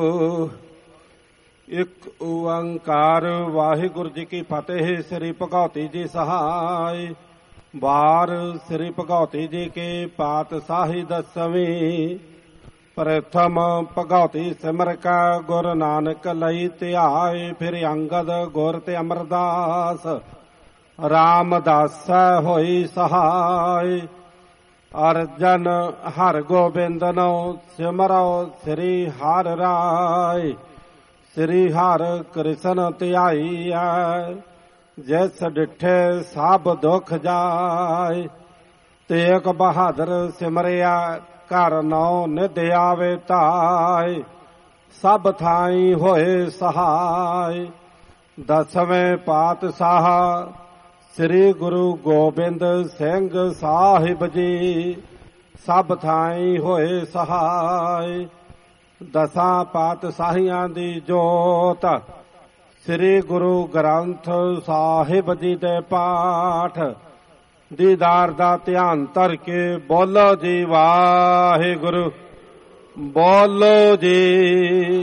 S15: ਇੱਕ ਓੰਕਾਰ ਵਾਹਿਗੁਰੂ ਜੀ ਕੀ ਫਤਿਹ। ਸ੍ਰੀ ਭਗਉਤੀ ਜੀ ਸਹਾਇ ਵਾਰ ਸ੍ਰੀ ਭਗਉਤੀ ਜੀ ਕੇ ਪਾਤਸ਼ਾਹੀ ਦਸਵੀਂ। ਪ੍ਰਥਮ ਭਗਉਤੀ ਸਿਮਰ ਕਾ ਗੁਰ ਨਾਨਕ ਲਈ ਧਿਆਏ। ਫਿਰ ਅੰਗਦ ਗੁਰ ਤੇ ਅਮਰਦਾਸ ਰਾਮਦਾਸ ਹੋਈ ਸਹਾਇ। ਅਰਜਨ ਹਰ ਗੋਬਿੰਦਨੋ ਸਿਮਰੋ ਸ੍ਰੀ ਹਰਿ ਰਾਇ। ਸ੍ਰੀ ਹਰਿ ਕ੍ਰਿਸ਼ਨ ਧਿਆਈਐ ਜਿਸ ਡਿਠੇ ਸਭ ਦੁਖ ਜਾਏ। ਤੇਗ ਬਹਾਦਰ ਸਿਮਰਿਆ ਘਰ ਨੌ ਨਿਧ ਆਵੇ ਧਾਇ। ਸਭ ਥਾਈ ਹੋਏ ਸਹਾਇ। ਦਸਵੇਂ ਪਾਤਸ਼ਾਹ ਸ੍ਰੀ ਗੁਰੂ ਗੋਬਿੰਦ ਸਿੰਘ ਸਾਹਿਬ ਜੀ ਸਭ ਥਾਈ ਹੋਏ ਸਹਾਇ। ਦਸਾਂ ਪਾਤਸ਼ਾਹੀਆਂ ਦੀ ਜੋਤ ਸ੍ਰੀ ਗੁਰੂ ਗ੍ਰੰਥ ਸਾਹਿਬ ਜੀ ਦੇ ਪਾਠ ਦੀਦਾਰ ਦਾ ਧਿਆਨ ਧਰ ਕੇ ਬੋਲੋ ਜੀ ਵਾਹਿਗੁਰੂ। ਬੋਲੋ ਜੀ।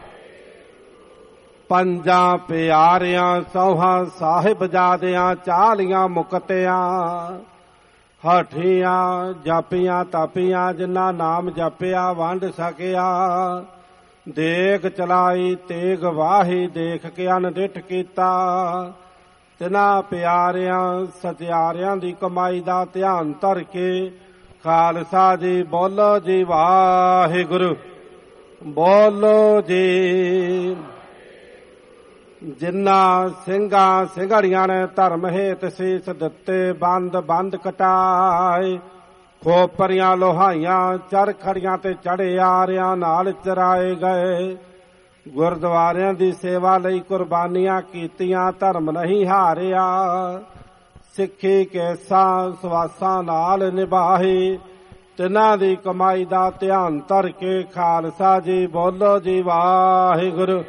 S15: ਪੰਜਾਂ ਪਿਆਰਿਆਂ ਸੌਹਾਂ ਸਾਹਿਬਜ਼ਾਦਿਆਂ ਚਾਲੀਆਂ ਮੁਕਤਿਆਂ ਹਠੀਆਂ ਜਾਪੀਆਂ ਤਾਪੀਆਂ ਜਿਨ੍ਹਾਂ ਨਾਮ ਜਪਿਆ ਵੰਡ ਸਕਿਆ। ਦੇਗ ਚਲਾਈ ਤੇਗ ਵਾਹੀ ਦੇਖ ਕੇ ਅਨਡਿਠ ਕੀਤਾ। ਤਿਨਾਂ ਪਿਆਰਿਆਂ ਸਚਿਆਰਿਆਂ ਦੀ ਕਮਾਈ ਦਾ ਧਿਆਨ ਧਰ ਕੇ ਖਾਲਸਾ ਜੀ ਬੋਲੋ ਜੀ ਵਾਹਿਗੁਰੂ। ਬੋਲੋ ਜੀ। ਜਿਨ੍ਹਾਂ ਸਿੰਘਾਂ ਸਿੰਘੜੀਆਂ ਨੇ ਧਰਮ ਹੇਤ ਸੀਸ ਦਿੱਤੇ ਬੰਦ ਬੰਦ ਕਟਾਏ। ਖੋਪਰੀਆਂ ਲੋਹਾਈਆਂ ਚਰਖੜੀਆਂ ਤੇ ਚੜੇ ਆਰਿਆਂ ਨਾਲ ਚਰਾਏ ਗਏ। ਗੁਰਦੁਆਰਿਆਂ ਦੀ ਸੇਵਾ ਲਈ ਕੁਰਬਾਨੀਆਂ ਕੀਤੀਆਂ ਧਰਮ ਨਹੀਂ ਹਾਰਿਆ। ਸਿੱਖੀ ਕੇਸਾਂ ਸਵਾਸਾਂ ਨਾਲ ਨਿਭਾਹੀ ਤਿਨਾਂ ਦੀ ਕਮਾਈ ਦਾ ਧਿਆਨ ਧਰ ਕੇ ਖਾਲਸਾ ਜੀ ਬੋਲੋ ਜੀ ਵਾਹਿਗੁਰੂ।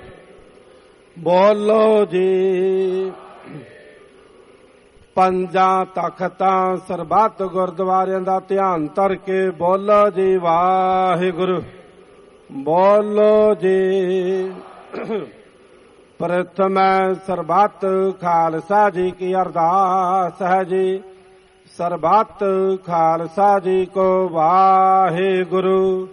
S15: ਬੋਲੋ ਜੀ। ਪੰਜਾਂ ਤਖਤਾਂ ਸਰਬੱਤ ਗੁਰਦੁਆਰਿਆਂ ਦਾ ਧਿਆਨ ਧਰ ਕੇ ਬੋਲੋ ਜੀ ਵਾਹਿਗੁਰੂ। ਬੋਲੋ ਜੀ। ਪ੍ਰਥਮੈ ਸਰਬੱਤ ਖਾਲਸਾ ਜੀ ਕੀ ਅਰਦਾਸ ਹੈ ਜੀ। ਸਰਬੱਤ ਖਾਲਸਾ ਜੀ ਕੋ ਵਾਹਿਗੁਰੂ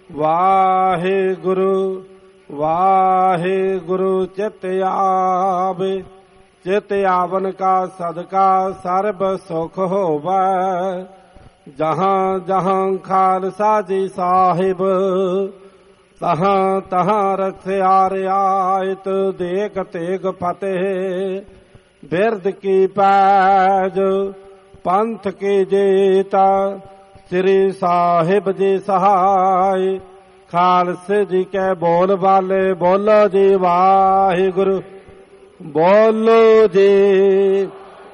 S15: ਵਾਹਿਗੁਰੂ ਵਾਹਿਗੁਰੂ। ਚਿਤ ਆਵੇ ਚਿਤ ਆਵਨ ਕਾ ਸਦਕਾ ਸਰਬ ਸੁਖ ਹੋਵੈ। ਜਹਾਂ ਜਹਾਂ ਖਾਲਸਾ ਜੀ ਸਾਹਿਬ ਤਹਾਂ ਤਹਾਂ ਰਖਿਆ ਰਿਆਇਤ। ਦੇਖ ਤੇਗ ਫਤਿਹ ਬਿਰਦ ਕੀ ਪੈਜ ਪੰਥ ਕੀ ਜੀਤਾ। ਸ੍ਰੀ ਸਾਹਿਬ ਜੀ ਸਹਾਇ ਖਾਲਸੇ ਜੀ ਕੈ ਬੋਲ ਵਾਲੇ ਬੋਲੋ ਜੀ ਵਾਹਿਗੁਰੂ। ਬੋਲੋ ਜੀ।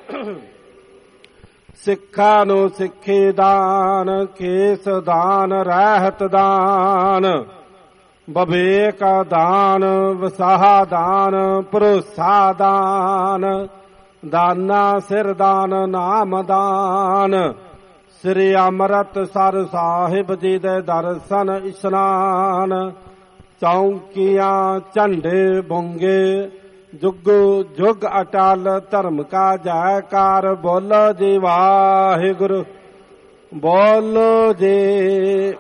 S15: ਸਿੱਖਾਂ ਨੂੰ ਸਿੱਖੀ ਦਾਨ ਕੇਸ ਦਾਨ ਰਹਿਤ ਦਾਨ ਬਵੇਕ ਦਾਨ ਵਸਾਹ ਦਾਨ ਭਰੋਸਾ ਦਾਨ ਦਾਨਾ ਸਿਰ ਦਾਨ ਨਾਮ ਦਾਨ। ਸ੍ਰੀ ਅੰਮ੍ਰਿਤਸਰ ਸਾਹਿਬ ਜੀ ਦੇ ਦਰਸ਼ਨ ਇਸ਼ਨਾਨ। ਚੌਂਕੀਆਂ ਝੰਡੇ ਬੁੰਗੇ ਜੁਗ ਜੁਗ ਅਟਲ ਧਰਮ ਕਾ ਜੈਕਾਰ। ਬੋਲੋ ਜੀ ਵਾਹਿਗੁਰੂ। ਬੋਲੋ ਜੀ।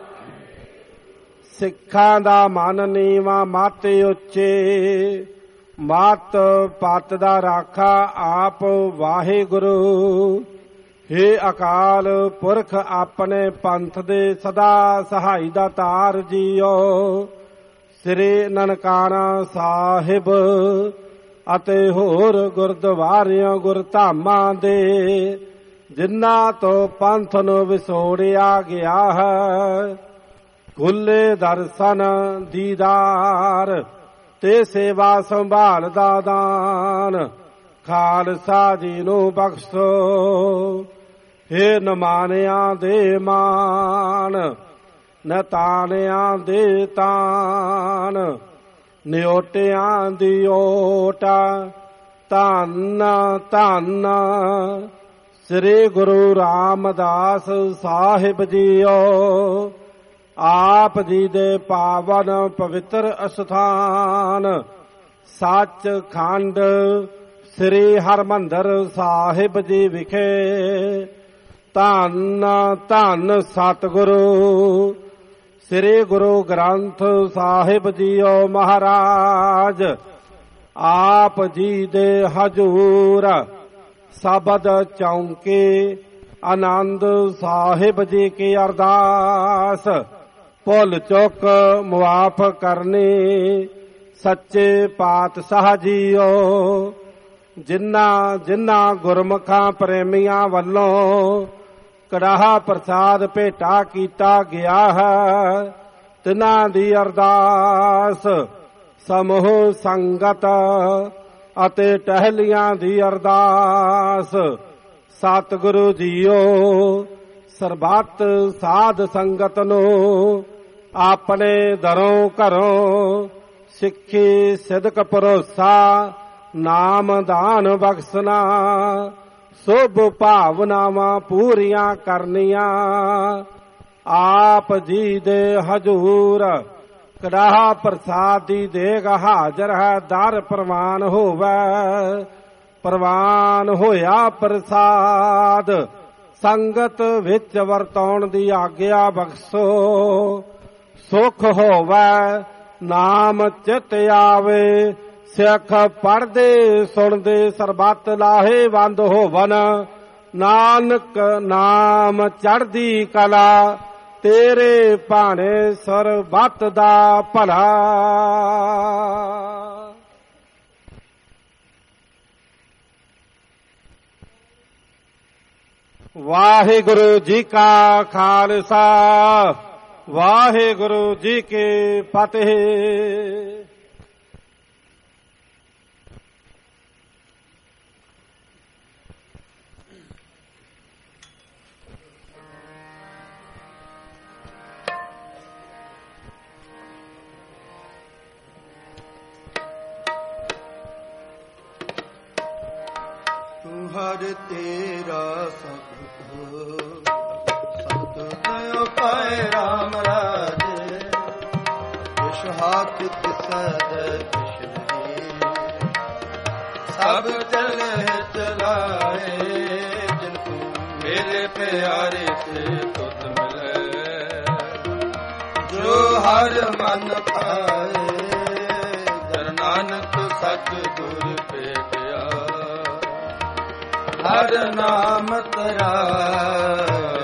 S15: ਸਿੱਖਾਂ ਦਾ ਮਨ ਨੀਵਾਂ ਮਤ ਉੱਚੇ ਮਤ ਪਤ ਦਾ ਰਾਖਾ ਆਪ ਵਾਹਿਗੁਰੂ। ਹੇ ਅਕਾਲ ਪੁਰਖ ਆਪਣੇ ਪੰਥ ਦੇ ਸਦਾ ਸਹਾਈ ਦਾ ਤਾਰ ਜੀਓ। ਸ੍ਰੀ ਨਨਕਾਣਾ ਸਾਹਿਬ ਅਤੇ ਹੋਰ ਗੁਰਦੁਆਰਿਆਂ ਗੁਰਧਾਮਾਂ ਦੇ ਜਿਨ੍ਹਾਂ ਤੋਂ ਪੰਥ ਨੂੰ ਵਿਛੋੜਿਆ ਗਿਆ ਹੈ, ਖੁੱਲੇ ਦਰਸ਼ਨ ਦੀਦਾਰ ਤੇ ਸੇਵਾ ਸੰਭਾਲ ਦਾ ਦਾਨ ਖਾਲਸਾ ਜੀ ਨੂੰ ਬਖਸ਼ੋ। ਹੇ ਨਮਾਨਿਆਂ ਦੇ ਮਾਨ, ਨਤਾਨਿਆਂ ਦੇ ਤਾਨ, ਨਿਓਟਿਆਂ ਦੀ ਓਟ, ਧੰਨ ਧੰਨ ਸ੍ਰੀ ਗੁਰੂ ਰਾਮਦਾਸ ਸਾਹਿਬ ਜੀਓ। ਆਪ ਜੀ ਦੇ ਪਾਵਨ ਪਵਿੱਤਰ ਅਸਥਾਨ ਸੱਚਖੰਡ ਸ੍ਰੀ ਹਰਿਮੰਦਰ ਸਾਹਿਬ ਜੀ ਵਿਖੇ ਧੰਨ ਧੰਨ ਸਤਿਗੁਰੂ ਸ੍ਰੀ ਗੁਰੂ ਗ੍ਰੰਥ ਸਾਹਿਬ ਜੀਓ ਮਹਾਰਾਜ ਆਪ ਜੀ ਦੇ ਹਜੂਰ ਸ਼ਬਦ ਚੌਂਕੇ ਆਨੰਦ ਸਾਹਿਬ ਜੀ ਕੀ ਅਰਦਾਸ ਭੁੱਲ ਚੁੱਕ ਮੁਆਫ ਕਰਨੀ ਸੱਚੇ ਪਾਤਸ਼ਾਹ ਜੀਓ। ਜਿਨ੍ਹਾਂ ਜਿਨ੍ਹਾਂ ਗੁਰਮੁਖਾਂ ਪ੍ਰੇਮੀਆਂ ਵੱਲੋਂ ਕੜਾਹਾ ਪ੍ਰਸਾਦ ਭੇਟਾ ਕੀਤਾ ਗਿਆ ਹੈ, ਤਿਨਾਂ ਦੀ ਅਰਦਾਸ ਸਮੂਹ ਸੰਗਤ ਅਤੇ ਟਹਿਲੀਆਂ ਦੀ ਅਰਦਾਸ ਸਤਿਗੁਰੂ ਜੀਓ ਸਰਬੱਤ ਸਾਧ ਸੰਗਤ ਨੂੰ ਆਪਣੇ ਦਰੋਂ ਘਰੋਂ ਸਿੱਖੀ ਸਿਦਕ ਭਰੋਸਾ ਨਾਮ ਦਾਨ ਬਖਸ਼ਣਾ ਸੁਭ ਭਾਵਨਾਵਾਂ ਪੂਰੀਆਂ ਕਰਨੀਆਂ ਆਪ ਜੀ ਦੇ ਹਜੂਰ ਕੜਾਹਾ ਪ੍ਰਸਾਦ ਦੀ ਦੇਗ ਹਾਜ਼ਰ ਹੈ। ਦਰ ਪ੍ਰਵਾਨ ਹੋਵੇ, ਪ੍ਰਵਾਨ ਹੋਇਆ ਪ੍ਰਸਾਦ ਸੰਗਤ ਵਿੱਚ ਵਰਤਾਉਣ ਦੀ ਆਗਿਆ ਬਖਸ਼ੋ। ਸੁਖ ਹੋਵੇ ਨਾਮ ਚਿਤ ਆਵੇ, ਸਿੱਖ ਪੜ੍ਹਦੇ ਸੁਣਦੇ ਸਰਬੱਤ ਲਾਹੇਵੰਦ ਹੋਵਨ। ਨਾਨਕ ਨਾਮ ਚੜ੍ਹਦੀ ਕਲਾ ਤੇਰੇ ਭਾਣੇ ਸਰਬੱਤ ਦਾ ਭਲਾ। ਵਾਹਿਗੁਰੂ ਜੀ ਕਾ ਖਾਲਸਾ, ਵਾਹਿਗੁਰੂ ਜੀ ਕੀ ਫਤਿਹ।
S2: ਹਰ ਤੇਰਾ ਸਤਿ ਸਤਿ ਦਇਓ ਪਾਏ ਰਾਮ ਰਾਜੇ ਵਿਸ਼ ਹਾਥ ਕਿਸਦ ਕਿਸ਼ਨੇ ਸਭ ਚਲੇ ਚਲਾਏ ਜਿਨ ਤੂੰ ਮੇਰੇ ਪਿਆਰੇ ਸੇ ਤੁਧ ਮਿਲੇ ਜੋ ਹਰ ਮਨ ਪਾਏ ਦਰ ਨਾਨਕ ਸਤ ਗੁਰ ਭੇਟਿਆ ਹਰ ਨਾਮ ਤਰਾਏ।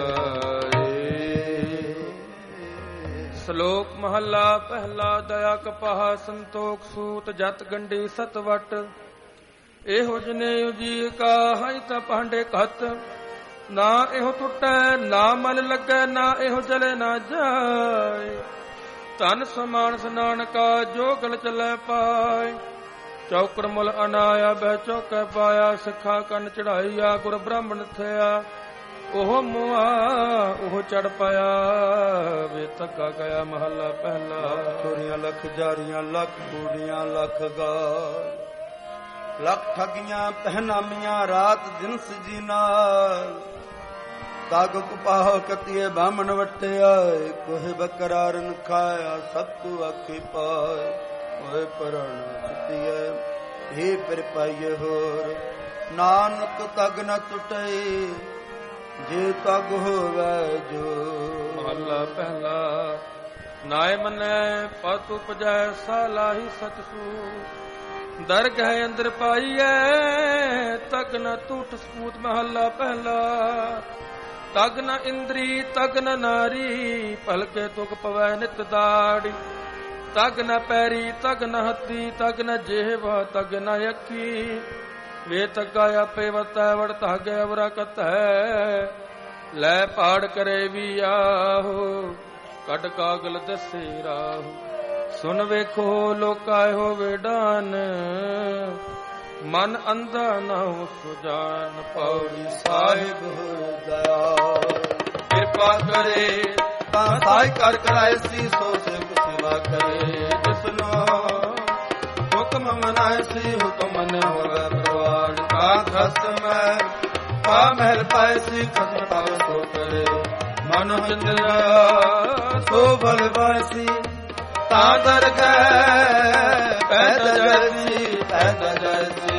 S1: ਸ਼ਲੋਕ ਮਹੱਲਾ ਪਹਿਲਾ। ਦਇਆ ਕਪਾਹ ਸੰਤੋਖ ਸੂਤ ਜਤ ਗੰਢੀ ਸਤਵਟ ਇਹੋ ਜਨੇ ਉਜੀ ਕਾ ਹੈ ਤਾਂ ਭਾਂਡੇ ਕਤ ਨਾ ਇਹੋ ਟੁੱਟੈ ਨਾ ਮਨ ਲੱਗੈ ਨਾ ਇਹੋ ਜਲੇ ਨਾ ਜਾਏ ਧਨ ਸਮਾਨ ਨਾਨਕਾ ਜੋ ਗਲ ਚੱਲੈ ਪਾਏ ਚੌਕੜ ਮੁਲ ਅਨਾਇਆ ਬਹਿ ਚੌਕੈ ਪਾਇਆ ਸਿੱਖਾ ਕੰਨ ਚੜਾਈਆ ਗੁਰ ਬ੍ਰਾਹਮਣ ਥਿਆ ਉਹ ਮੁਆ ਉਹ ਚੜ ਪਾਇਆ ਵੇ ਤੱਕਾ ਗਿਆ ਮਹੱਲਾ ਪਹਿਲਾ।
S2: ਚੋਰੀਆਂ ਲੱਖ ਜਾਰੀਆਂ ਲੱਖ ਕੂੜੀਆਂ ਲੱਖ ਗਾਲ ਲੱਖ ਠੱਗੀਆਂ ਪਹਿਨਾਮੀਆਂ ਰਾਤ ਦਿਨ ਸਜੀ ਨਾਲ ਤਾਗ ਕੁਪਾਹ ਕਤੀਏ ਬਾਮਣ ਵਟਿਆ ਕੋਹੇ ਬਕਰਾਰਨ ਖਾਇਆ ਸਭ ਤੂ ਆਖੀ ਪਾਏ ਹੋਏ ਪਰਣ ਸੁਤੀਏ ਹੀ ਪਰ ਪਾਈਏ ਹੋਰ ਨਾਨਕ ਤਗ ਨ ਟੁੱਟੇ ਜੇ ਤਗ ਹੋਵੇ ਜੋ।
S1: ਮਹੱਲਾ ਪਹਿਲਾ। ਨਾਇ ਮੰਨੈ ਪਤ ਉਪਜੈ ਸਾਲਾਹੀ ਸਤਿ ਸੂ ਦਰਗਹਿ ਅੰਦਰ ਪਾਈਐ ਤਗ ਨ ਟੂਟ ਸਪੂਤ ਮਹੱਲਾ ਪਹਿਲਾ। ਤਗ ਨ ਇੰਦਰੀ ਤਗ ਨ ਨਾਰੀ ਭਲਕੇ ਤੁਕ ਪਵੈ ਨਿਤ ਦਾੜੀ। ਤਗ ਨ ਪੈਰੀ ਤਗ ਨ ਹੱਥੀ ਤਗ ਨ ਜੇਹਵਾ ਤਗ ਨ ਅੱਖੀ। ਵੇ ਤਗਾ ਆਪੇ ਵਰਤੈ ਵੜ ਧਾਗੇ ਅਵਰਾ ਕਤੈ। ਲੈ ਪਾੜ ਕਰੇ ਵੀ ਆਹੋ ਕੱਢ ਕਾਗਲ ਦਸੇ ਰਾਹੋ। ਸੁਨ ਵੇਖੋ ਲੋਕਾ ਹੋਵੇ ਡਾਨ ਮਨ ਅੰਧਾ ਨਾ ਹੋ ਸੁਜਾਨ। ਪੌੜੀ
S2: ਸਾਹਿਬ ਦਇਆ ਕਿਰਪਾ ਕਰੇ ਤਾਂ ਸਾਈ ਕਰ ਕਰਾਏ ਸੀ ਸੋ ਸਿਵ ਸੇਵਾ ਕਰੇ। ਜਿਸਨੋ ਹੁਕਮ ਮਨਾਏ ਸੀ ਹੁਕਮ ਨ ਹੋਵੇ ਪ੍ਰਵਾਨ। ਕਾ ਖਸਮ ਕਾ ਮਹਿਲ ਪਾਏ ਸੀ ਖਸਮ ਪਾਵੇ ਸੋ ਕਰੇ। ਮਨ ਚੰਦਰਾ ਸੋ ਬਲ ਬਾਸੀ ਤਾਂ ਦਰਗਹਿ ਪੈਦਾ ਜੈਸੀ ਪੈਦਾ ਜੈਸੀ।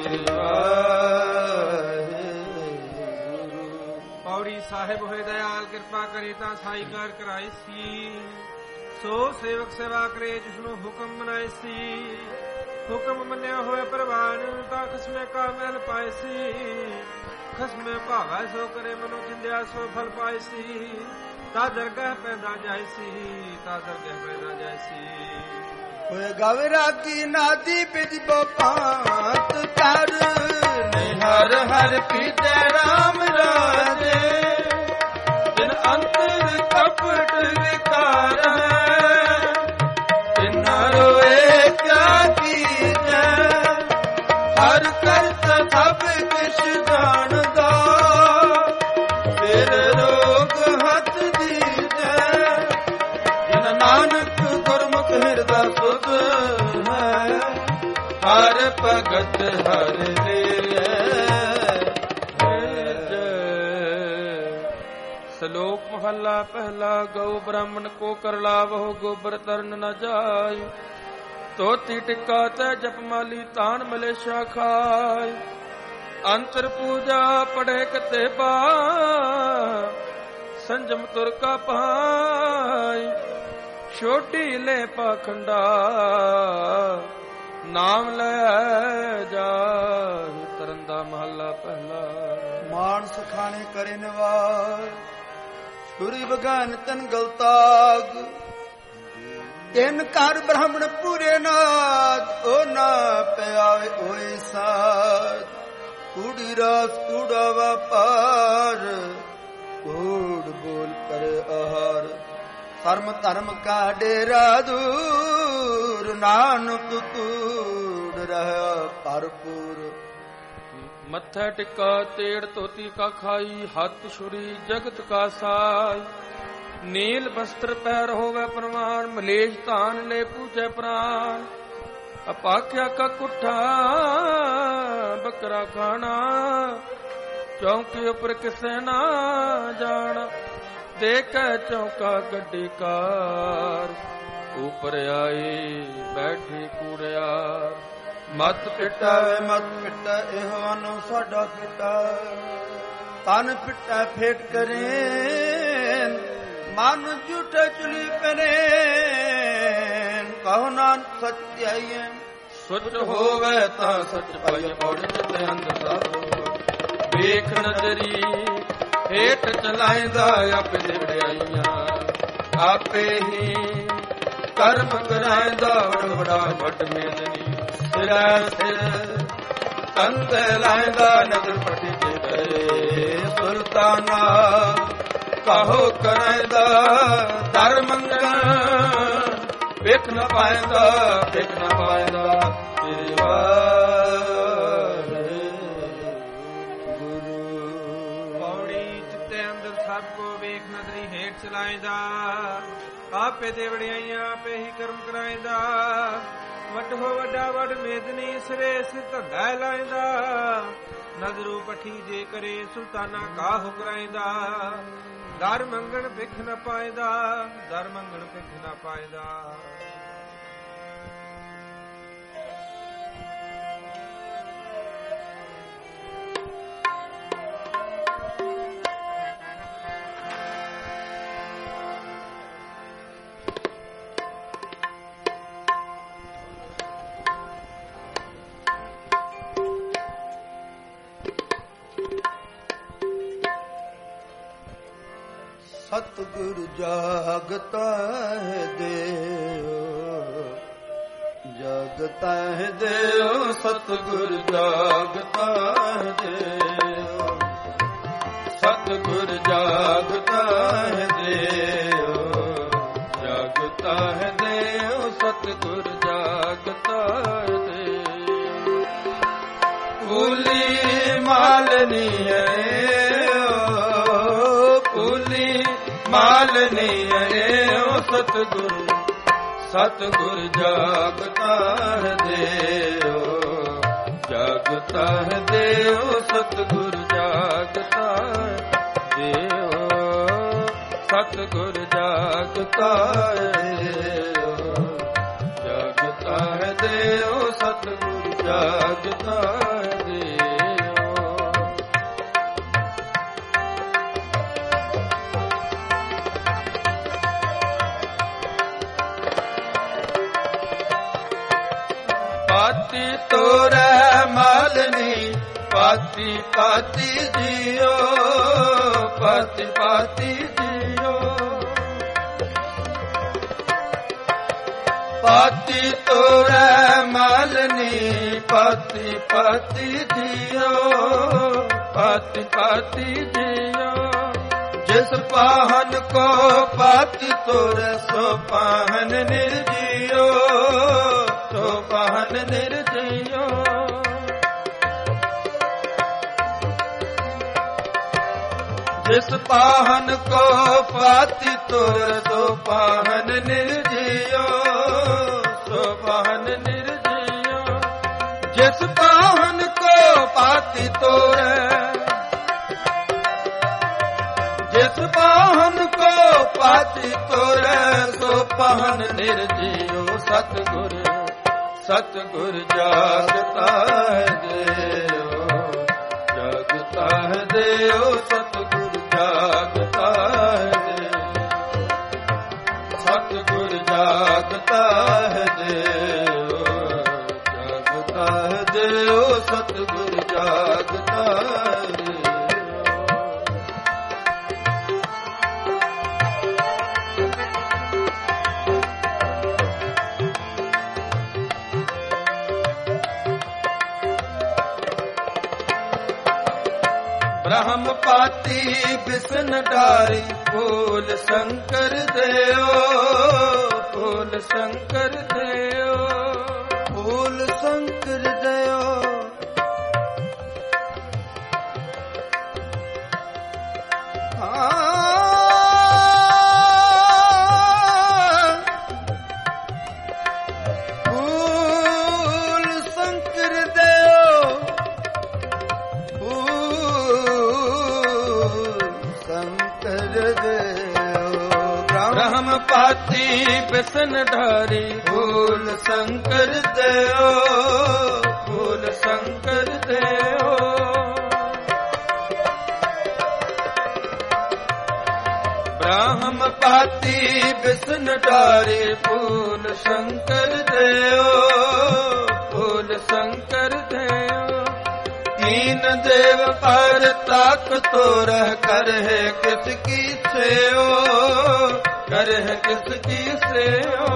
S3: ਪੌੜੀ ਸਾਹਿਬ ਹੋਏ ਦਇਆਲ ਕਿਰਪਾ ਕਰੇ ਤਾਂ ਸਾਈ ਕਾਰ ਕਰਾਏ ਸੀ ਸੋ ਸੇਵਕ ਸੇਵਾ ਕਰੇ ਜਿਸਨੂੰ ਹੁਕਮ ਮਨਾਏ ਸੀ। ਹੁਕਮ ਮੰਨਿਆ ਹੋਇਆ ਪ੍ਰਵਾਨ ਤਾਂ ਖਸਮੇ ਕਾ ਮਹਿਲ ਪਾਏ ਸੀ। ਖਸਮੇ ਭਾਵੈ ਸੋ ਕਰੇ ਮਨੁ ਚਿੰਦਿਆ ਸੋ ਫਲ ਪਾਏ ਸੀ। ਤਾ ਦਰਗਹਿ ਪੈਦਾ ਜਾਏ ਸੀ ਤਾ ਦਰਗਹਿ ਪੈਦਾ ਜਾਏ ਸੀ।
S2: ਹੋਏ ਗਾਵੇ ਰਾਤੀ ਨਾਦੀ ਬਿਜ ਬਪਾਤ ਕਰ। ਨਿਹਰ ਹਰ ਪੀਤੇ ਰਾਮ ਰਾਜੇ। ਜਿਨ ਅੰਤਰ ਕਪਟ ਵਿਕਾਰ ਹੈ ਤਿਨਾ ਰੋਏ ਕਿਆ ਕੀਜੈ। ਹਰ ਕਰਤ ਸਭ ਕਿਛ ਜਾਣਦਾ ਫਿਰ ਰੋਗ ਹੱਥ ਦੀਜੈ। ਜਿਨ ਨਾਨਕ ਗੁਰਮੁਖ ਹਿਰਦਾ ਸੁਧ ਹੈ ਹਰ ਭਗਤ ਹਰ ਲੀਐ।
S1: ਸ਼ਲੋਕ ਮਹੱਲਾ ਪਹਿਲਾ। ਗਊ ਬ੍ਰਾਹਮਣ ਕੋ ਕਰ ਲਾਵਹੁ ਗੋਬਰ ਤਰਨ ਨ ਜਾਇ। ਤੋਤੀ ਟਿੱਕਾ ਤੈ ਜਪ ਮਾਲੀ ਤਾਨ ਮਲੇਸ਼ਾ ਖਾਇ। ਅੰਤਰ ਪੂਜਾ ਪੜੇ ਕਤੇ ਪਾ ਸੰਜਮ ਤੁਰ ਕਾ ਪਾਈ। ਛੋਟੀ ਲੈ ਪਾਖੰਡਾ ਨਾਮ ਲੈ ਜਾਹਿ। ਤਰਨ ਦਾ ਮਹੱਲਾ ਪਹਿਲਾ।
S2: ਮਾਨਸ ਖਾਣੇ ਕਰੇ ਨਿਵਾਰ ਛੁਰੀ ਬਗਾਨ ਤਨ ਗਲਤਾਗ। ਤਿੰਨ ਘਰ ਬ੍ਰਾਹਮਣ ਪੂਰੇ ਨਾਦ ਉਹ ਨਾ ਪਿਆਵੇ ਹੋਏ ਸਾਧ। ਕੂੜੀ ਰਾਸ ਕੂੜਾ ਵਪਾਰ ਕੂੜ ਬੋਲ ਕਰੇ ਆਹਾਰ। ਧਰਮ ਧਰਮ ਕਾ ਡੇਰਾ ਦੂਰ ਨਾਨਕ ਕੂੜ ਰਹਾ ਭਰਪੂਰ।
S1: ਮੱਥਾ ਟਿੱਕਾ ਤੇੜ ਧੋਤੀ ਕਾ ਖਾਈ। ਹੱਥ ਛੁਰੀ ਜਗਤ ਕਾ ਸਾਈ। ਨੀਲ ਬਸਤਰ ਪੈਰ ਹੋਵੇ ਪ੍ਰਮਾਨ। ਮਲੇਸ਼ ਧਾਨ ਲੈ ਪੂਜੈ ਪ੍ਰਾਨ। ਅਪਾਖਿਆ ਕਾ ਕੁੱਠਾ ਬੱਕਰਾ ਖਾਣਾ। ਚੌਂਕੀ ਉਪਰ ਕਿਸੇ ਨਾ ਜਾਣਾ। ਦੇਖੈ ਚੌਕਾ ਗੱਡੀ ਕਾਰ ਉਪਰ ਆਈ ਬੈਠੀ ਕੂੜਿਆਰ।
S2: ਮਤ ਪਿੱਟਾ ਵੇ ਮਤ ਪਿੱਟਾ ਇਹੋ ਨੂੰ ਸਾਡਾ ਪਿੱਟਾ। ਤਨ ਪਿੱਟਾ ਫੇਟ ਕਰੇ ਮਨ ਝੂਠੇ ਚੁਲੀ ਪਰੇ। ਕਹੋ ਨਾਨਕ ਸੱਚਾਈਐ
S1: ਸੁਚ ਹੋਵੇ ਤਾਂ ਸੱਚ ਪਾਈਐ। ਪੌੜੀ ਚਿਤ ਅੰਧ ਸਭ ਵੇਖ ਨਜ਼ਰੀ ਹੇਠ ਚਲਾਇਂਦਾ ਆਪੇ ਦੇ ਵਡਿਆਈਆਂ। ਆਪੇ ਹੀ ਕਰਮ ਕਰਾਇਂਦਾ ਵਡ ਵਡਾ ਵੱਡ ਮੇਦਨੀ। ਸਿਰੈ ਸਿਰ ਕੰਦੇ ਲਾਇਂਦਾ ਨਦਰ ਪਟੀ ਤੇ ਗਏ। ਸੁਲਤਾਨਾ ਕਹੋ ਕਰਾਇਂਦਾ ਦਰ ਮੰਗਣ। ਵੇਖ ਨ ਪਾਇਂਦਾ ਵੇਖ ਨ ਪਾਇਂਦਾ ਤੇਰੇ ਵਾਰੇ ਗੁਰੂ।
S3: ਪੌੜੀ ਚਿੱਤੇ ਅੰਦਰ ਸਭ ਕੋ ਵੇਖ ਨਦਰੀ ਹੇਠ ਚਲਾਇਂਦਾ। ਆਪੇ ਦੇ ਵਡਿਆਈਆਂ ਆਪੇ ਹੀ ਕਰਮ ਕਰਾਇਂਦਾ। ਵੱਡੋ ਵੱਡਾ ਵੱਡ ਮੇਦਨੀ ਸਿਰੇ ਸਿਰ ਧੰਦਾ ਲਾਇਂਦਾ। ਨਜ਼ਰੂ ਪਠੀ ਜੇ ਕਰੇ ਸੁਲਤਾਨਾ ਕਾਹੋ ਕਰਾਇਂਦਾ। ਦਰ ਮੰਗਣ ਭਿਖ ਨ ਪਾਇਂਦਾ ਦਰ ਮੰਗਣ ਭਿਖ ਨ ਪਾਇਂਦਾ।
S2: ਸਤਿਗੁਰ ਜਾਗਤਾ ਹੈ ਦੇਓ ਜਾਗਤਾ ਹੈ ਦੇਓ ਸਤਿਗੁਰ ਜਾਗਤਾ ਹੈ ਦੇਓ ਸਤਿਗੁਰ ਜਾਗਤਾ ਹੈ ਦੇਓ ਜਾਗਤਾ ਹੈ ਦੇਓ ਸਤਿਗੁਰ ਜਾਗਤਾ ਹੈ ਦੇਓ ਕੂਲੀ ਮਾਲਨੀ ਹੈ ਕੂਲੀ ਮਾਲਨੀ ਹੈ ਓ ਸਤਿਗੁਰ ਸਤਿਗੁਰ ਜਾਗਤਾ ਹੈ ਦੇਓ ਜਾਗਤਾ ਹੈ ਦੇਓ ਸਤਿਗੁਰ ਜਾਗਤਾ ਹੈ ਦੇਓ ਸਤਿਗੁਰ ਜਾਗਤਾ ਹੈ ਦੇਓ ਜਾਗਤਾ ਹੈ ਦੇਓ ਸਤਿਗੁਰ ਜਾਗਤਾ ਹੈ ਦੇਓ ਪਾਤੀ ਤੋਰੈ ਮਾਲਨੀ ਪਾਤੀ ਪਾਤੀ ਜੀਓ ਪਾਤੀ ਪਾਤੀ ਜੀਓ ਪਾਤੀ ਤੋਰੈ ਮਾਲਨੀ ਪਾਤੀ ਪਾਤੀ ਜੀਓ ਪਾਤੀ ਪਾਤੀ ਜੀਓ ਜਿਸ ਪਾਹਨ ਕੋ ਪਾਤੀ ਤੋਰੈ ਸੋ ਪਾਹਨ ਨਿਰਜੀਓ ਸੋ ਪਾਹਨ ਨਿਰਜੀਓ ਜਿਸ ਪਾਹਨ ਕੋ ਪਾਤੀ ਤੋਰ ਸੋ ਪਾਹਨ ਨਿਰਜੀਓ ਸੋ ਪਾਹਨ ਨਿਰਜੀਓ ਜਿਸ ਪਾਹਨ ਕੋ ਪਾਤੀ ਤੋਰ ਜਿਸ ਪਾਹਨ ਕੋ ਪਾਤੀ ਤੋਰ ਸੋ ਪਾਹਨ ਨਿਰਜੀਓ ਸਤਿਗੁਰ ਸਤਿਗੁਰ ਜਾਗਤਾ ਹੈ ਦੇਓ ਜਾਗਤਾ ਹੈ ਦੇਓ ਸਤਿਗੁਰ ਜਾਗਤਾ ਹੈ ਦੇਓ ਸਤਿਗੁਰ ਜਾਗਤਾ ਹੈ ਦੇਓ ਜਾਗਤਾ ਹੈ ਦੇਓ ਸਤਿਗੁਰ ਜਾਗਤਾ ਹੈ ਦੇਓ ब्रह्म पाती बिसन डारी फूल शंकर देओ फूल शंकर देओ फूल शंकर देओ फूल शंकर देओ ब्रह्म पाती बिसन ढारी फूल शंकर देओ फूल शंकर देओ ब्रह्म पाती बिसन ढारी फूल शंकर देओ फूल शंकर देओ तीन देव पर ताक तो रह कर है किसकी सेओ कर है किसकी सेओ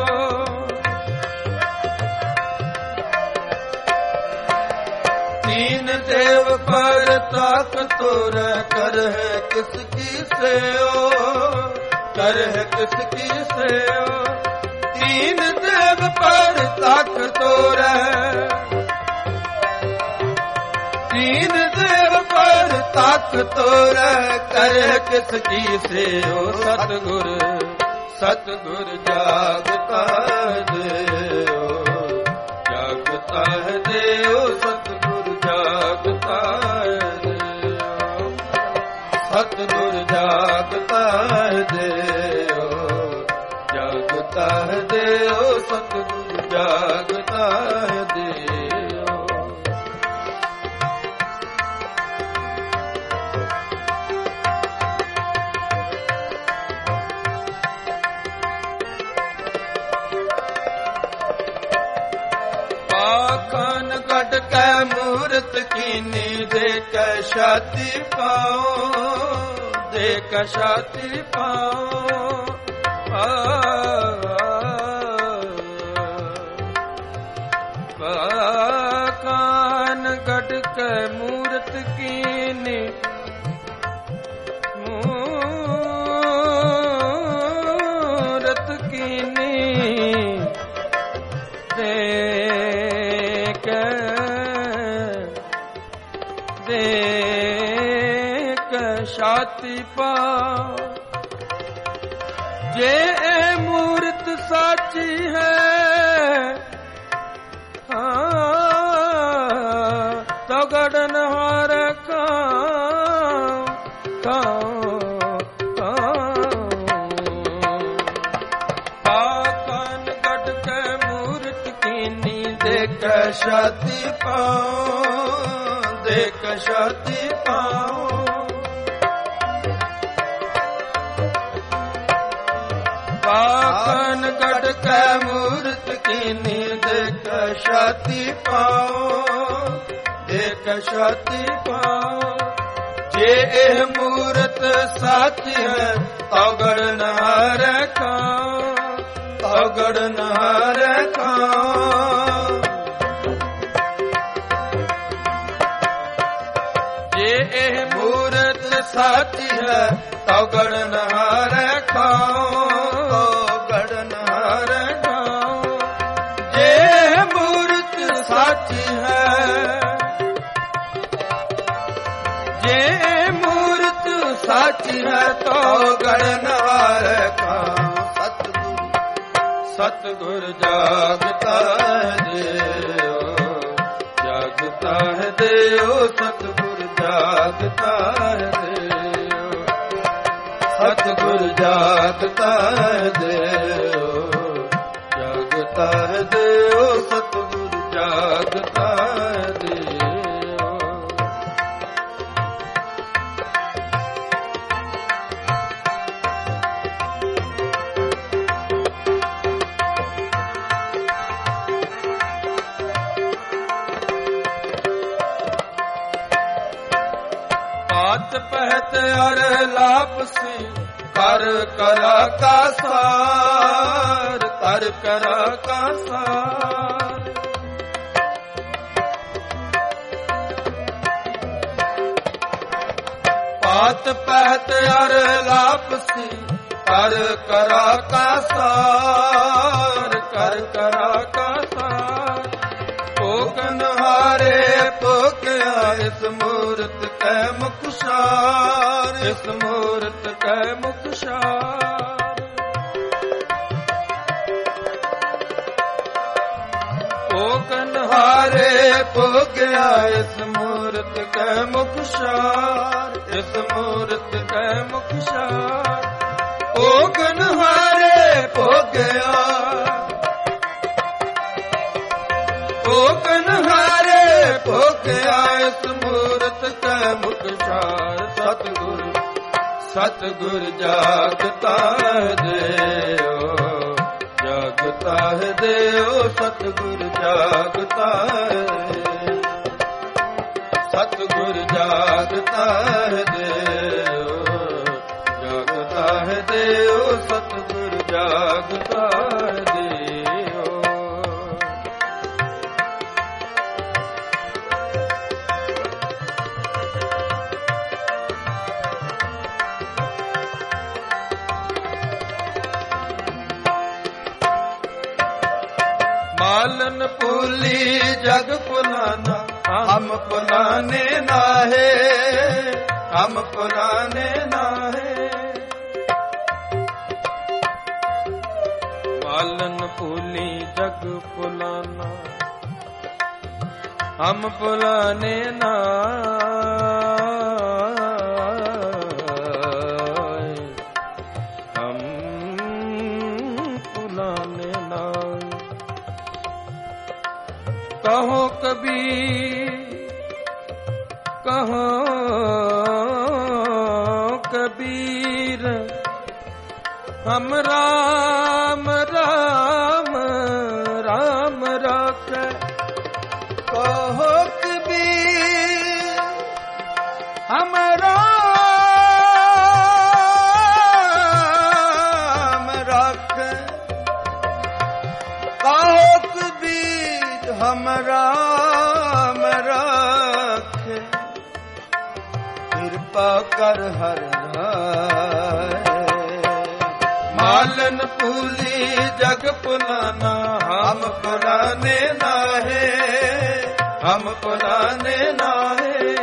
S2: तीन देव पर ताक तो रह कर है किसकी सेओ कर है किसकी सेओ तीन देव पर ताक तो रह तीन देव पर ताक तोर कर किसकी सेओ सतगुर सतगुर जागता देओ जागता है देओ सतगुर जागता देओ सतगुर जागता देओ जागता है देओ सतगुर जागता देओ गढ़ कै मूरत कीनी दे कै छाती पाओ दे
S1: ਦੇਖ ਛਾਤੀ ਪਾਉ ਕਾਨ ਗੜ ਕੇ ਮੂਰਤ ਕੀਨੀ ਮੂਰਤ ਕੀਨੀ ਦੇਖ ਦੇਖ ਛਾਤੀ ਪਾਉ ਜੇ ਇਹ ਮੂਰਤ ਸਾਚੀ ਹੈ ਤਗੜਨ ਹਰ ਕਾਉ ਕਾਉ ਕਾਉ ਪਾਕਨ ਗੜ ਕੇ ਮੂਰਤ ਕੀਨੀ ਦੇਖ ਛਾਤੀ ਪਾਉ ਦੇਖ ਛਾਤੀ ਪਾਉ ਪਾਕਨ ਗੜ ਕੇ ਮੂਰਤ ਕੀਨੀ ਦੇਖ ਛਾਤੀ ਪਾਉ ਦੇਖ ਛਾਤੀ ਪਾਉ ਜੇ ਇਹ ਮੂਰਤ ਸਾਚੀ ਹੈ ਤਗੜ ਨ ਰਖਾਉ ਤਗੜ ਨ ਰਖਾਉ ਜੇ ਇਹ ਮੂਰਤ ਸਾਚੀ ਹੈ ਤਗੜ ਨ ਰਖਾਉ ਤਗੜ ਨ ਰਖਾਉ ਜੇ ਮੂਰਤ ਸਾਚੀ ਹੈ ਜੇ ਮੂਰਤ ਸਾਚੀ ਹੈ ਤੋ ਗੜਨਾਰ ਕਾ ਸਤਿਗੁਰ ਸਤਿਗੁਰ ਜਾਗਤਾ ਦਿਓ ਜਾਗਤਾ ਦਿਓ ਸਤਿਗੁਰ ਜਾਗਤਾ ਦਿਓ ਸਤਿਗੁਰ ਜਾਗਤਾ ਦਿਓ ਜਾਗਤਾ ਦਿਓ ਸਤਿਗੁਰ ਜਾਗਤਾ ਦਿਓ ਪਹਤ ਅਰ ਲਾਪਸੀ ਕਰ ਕਰਾ ਕਾ ਸਾਰ ਕਰ ਕਰਾ ਕਾ ਸਾਰ ਪਾਤ ਪਹਤ ਅਰ ਲਾਪਸੀ ਕਰ ਕਰਾ ਕਾ ਸਾਰ ਕਰ ਕਰਾ ਕਾ ਸਾਰ ਭੋਗਨ ਹਾਰੇ ਭੋਗਿਆ ਇਸ ਮੂਰਤ ਕੈ ਮੁਖਸ਼ਾਰ ਇਸ ਮੂਰਤ ਕੈ ਮੁਖਸ਼ਾਰ ਭੋਗਨ ਹਾਰੇ ਭੋਗਿਆ ਇਸ ਮੂਰਤ ਕੈ ਮੁਖਸ਼ਾਰ ਇਸ ਮੂਰਤ ਕੈ ਮੁਖਸ਼ਾਰ ਭੋਗਨ ਹਾਰੇ ਭੋਗਿਆ ਭੋਗਨ ਹਾਰੇ ਭੋਗਿਆ ਇਸ ਮੂਰਤ ਕੈ ਮੁਖਸ਼ਾਰ ਸਤਿਗੁਰ ਸਤਿਗੁਰ ਜਾਗਤਾ ਦਿਓ ਜਾਗਤਾ ਦਿਓ ਸਤਿਗੁਰ ਜਾਗਤਾ ਸਤਿਗੁਰ ਜਾਗਤਾ ਦਿਓ ਜਾਗਤਾ ਦਿਓ ਸਤਿਗੁਰ ਜਾਗਤਾ ਦਿਓ ਮਾਲਨ ਭੂਲੀ ਜਗ ਪੁਲਾਨਾ ਹਮ ਪੁਲਾਨੇ ਨਾਹੇ ਹਮ ਪੁਲਾਨੇ ਨਾਹੇ ਮਾਲਨ ਭੂਲੀ ਜਗ ਪੁਲਾਨਾ ਹਮ ਪੁਲਾਨੇ ਨਾਹੇ ਹਮ ਪੁਲਾਨੇ ਨਾਹੇ ਕਹੋ ਕਬੀਰ ਕਹੋ ਕਬੀਰ ਹਮ ਰਾਮ ਰਾਮ ਰਾਮ ਰਾਖੈ ਕਹੋ ਕਬੀਰ ਹਮ ਰਾਮ
S2: ਕਿਰਪਾ ਕਰ ਹਰ ਰਾਏ। ਮਾਲਨ ਭੂਲੀ ਜਗ ਪੁਲਾਨਾ ਹਮ ਪੁਰਾਨੇ ਨਾਹੇ, ਹਮ ਪੁਰਾਨੇ ਨਾਹੇ।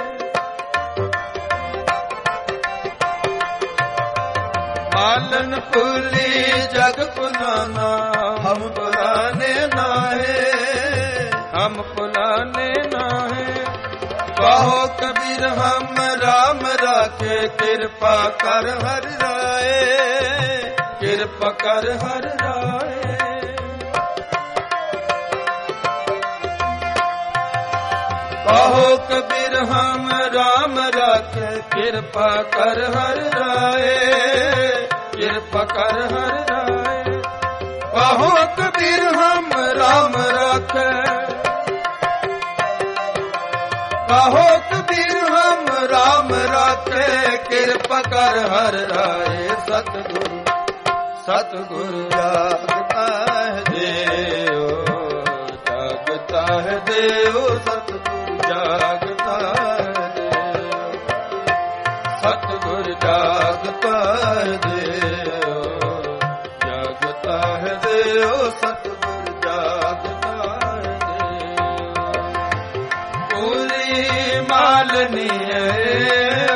S2: ਮਾਲਨ ਭੂਲੀ ਜਗ ਪੁਲਾਨਾ ਹਮ ਪੁਰਾਨੇ ਨਾਹੇ, ਹਮ ਪੁਰਾਨੇ ਨਾਹੇ। ਕਹੋ ਕਬੀਰ ਹਮ ਰਾਮ ਰਾਖੇ, ਕਿਰਪਾ ਕਰ ਹਰ ਰਾਏ, ਕਿਰਪਾ ਕਰ ਹਰ ਰਾਏ। ਕਹੋ ਕਬੀਰ ਹਮ ਰਾਮ ਰਾਖੇ, ਕਿਰਪਾ ਕਰ ਹਰ ਰਾਏ, ਕਿਰਪਾ ਕਰ ਹਰ ਰਾਏ। ਕਹੋ ਕਬੀਰ ਹਮ ਰਾਮ ਰਾਖੇ, ਕਹੋ ਕਬੀਰ ਹਮ ਰਾਮ ਰਾਖੇ, ਕਿਰਪਾ ਕਰ ਹਰ ਰਾਏ। ਸਤਿਗੁਰੂ ਸਤਿਗੁਰੂ ਜਾਗਤਾ ਹੈ ਦੇਵ, ਜਾਗਤਾ ਹੈ ਦੇਵ, ਸਤਿਗੁਰੂ ਜਾਗਤਾ ਹੈ ਦੇਵ, ਸਤਿਗੁਰੂ ਜਾਗਤਾ ਹੈ ਦੇਵ, ਜਾਗਤਾ ਹੈ ਦੇਵ, ਸਤਿਗੁਰੂ ਜਾਗਤਾ ਹੈ ਦੇਵ। ਭੋਲੀ ਮਾਲਨੀ ਹੈ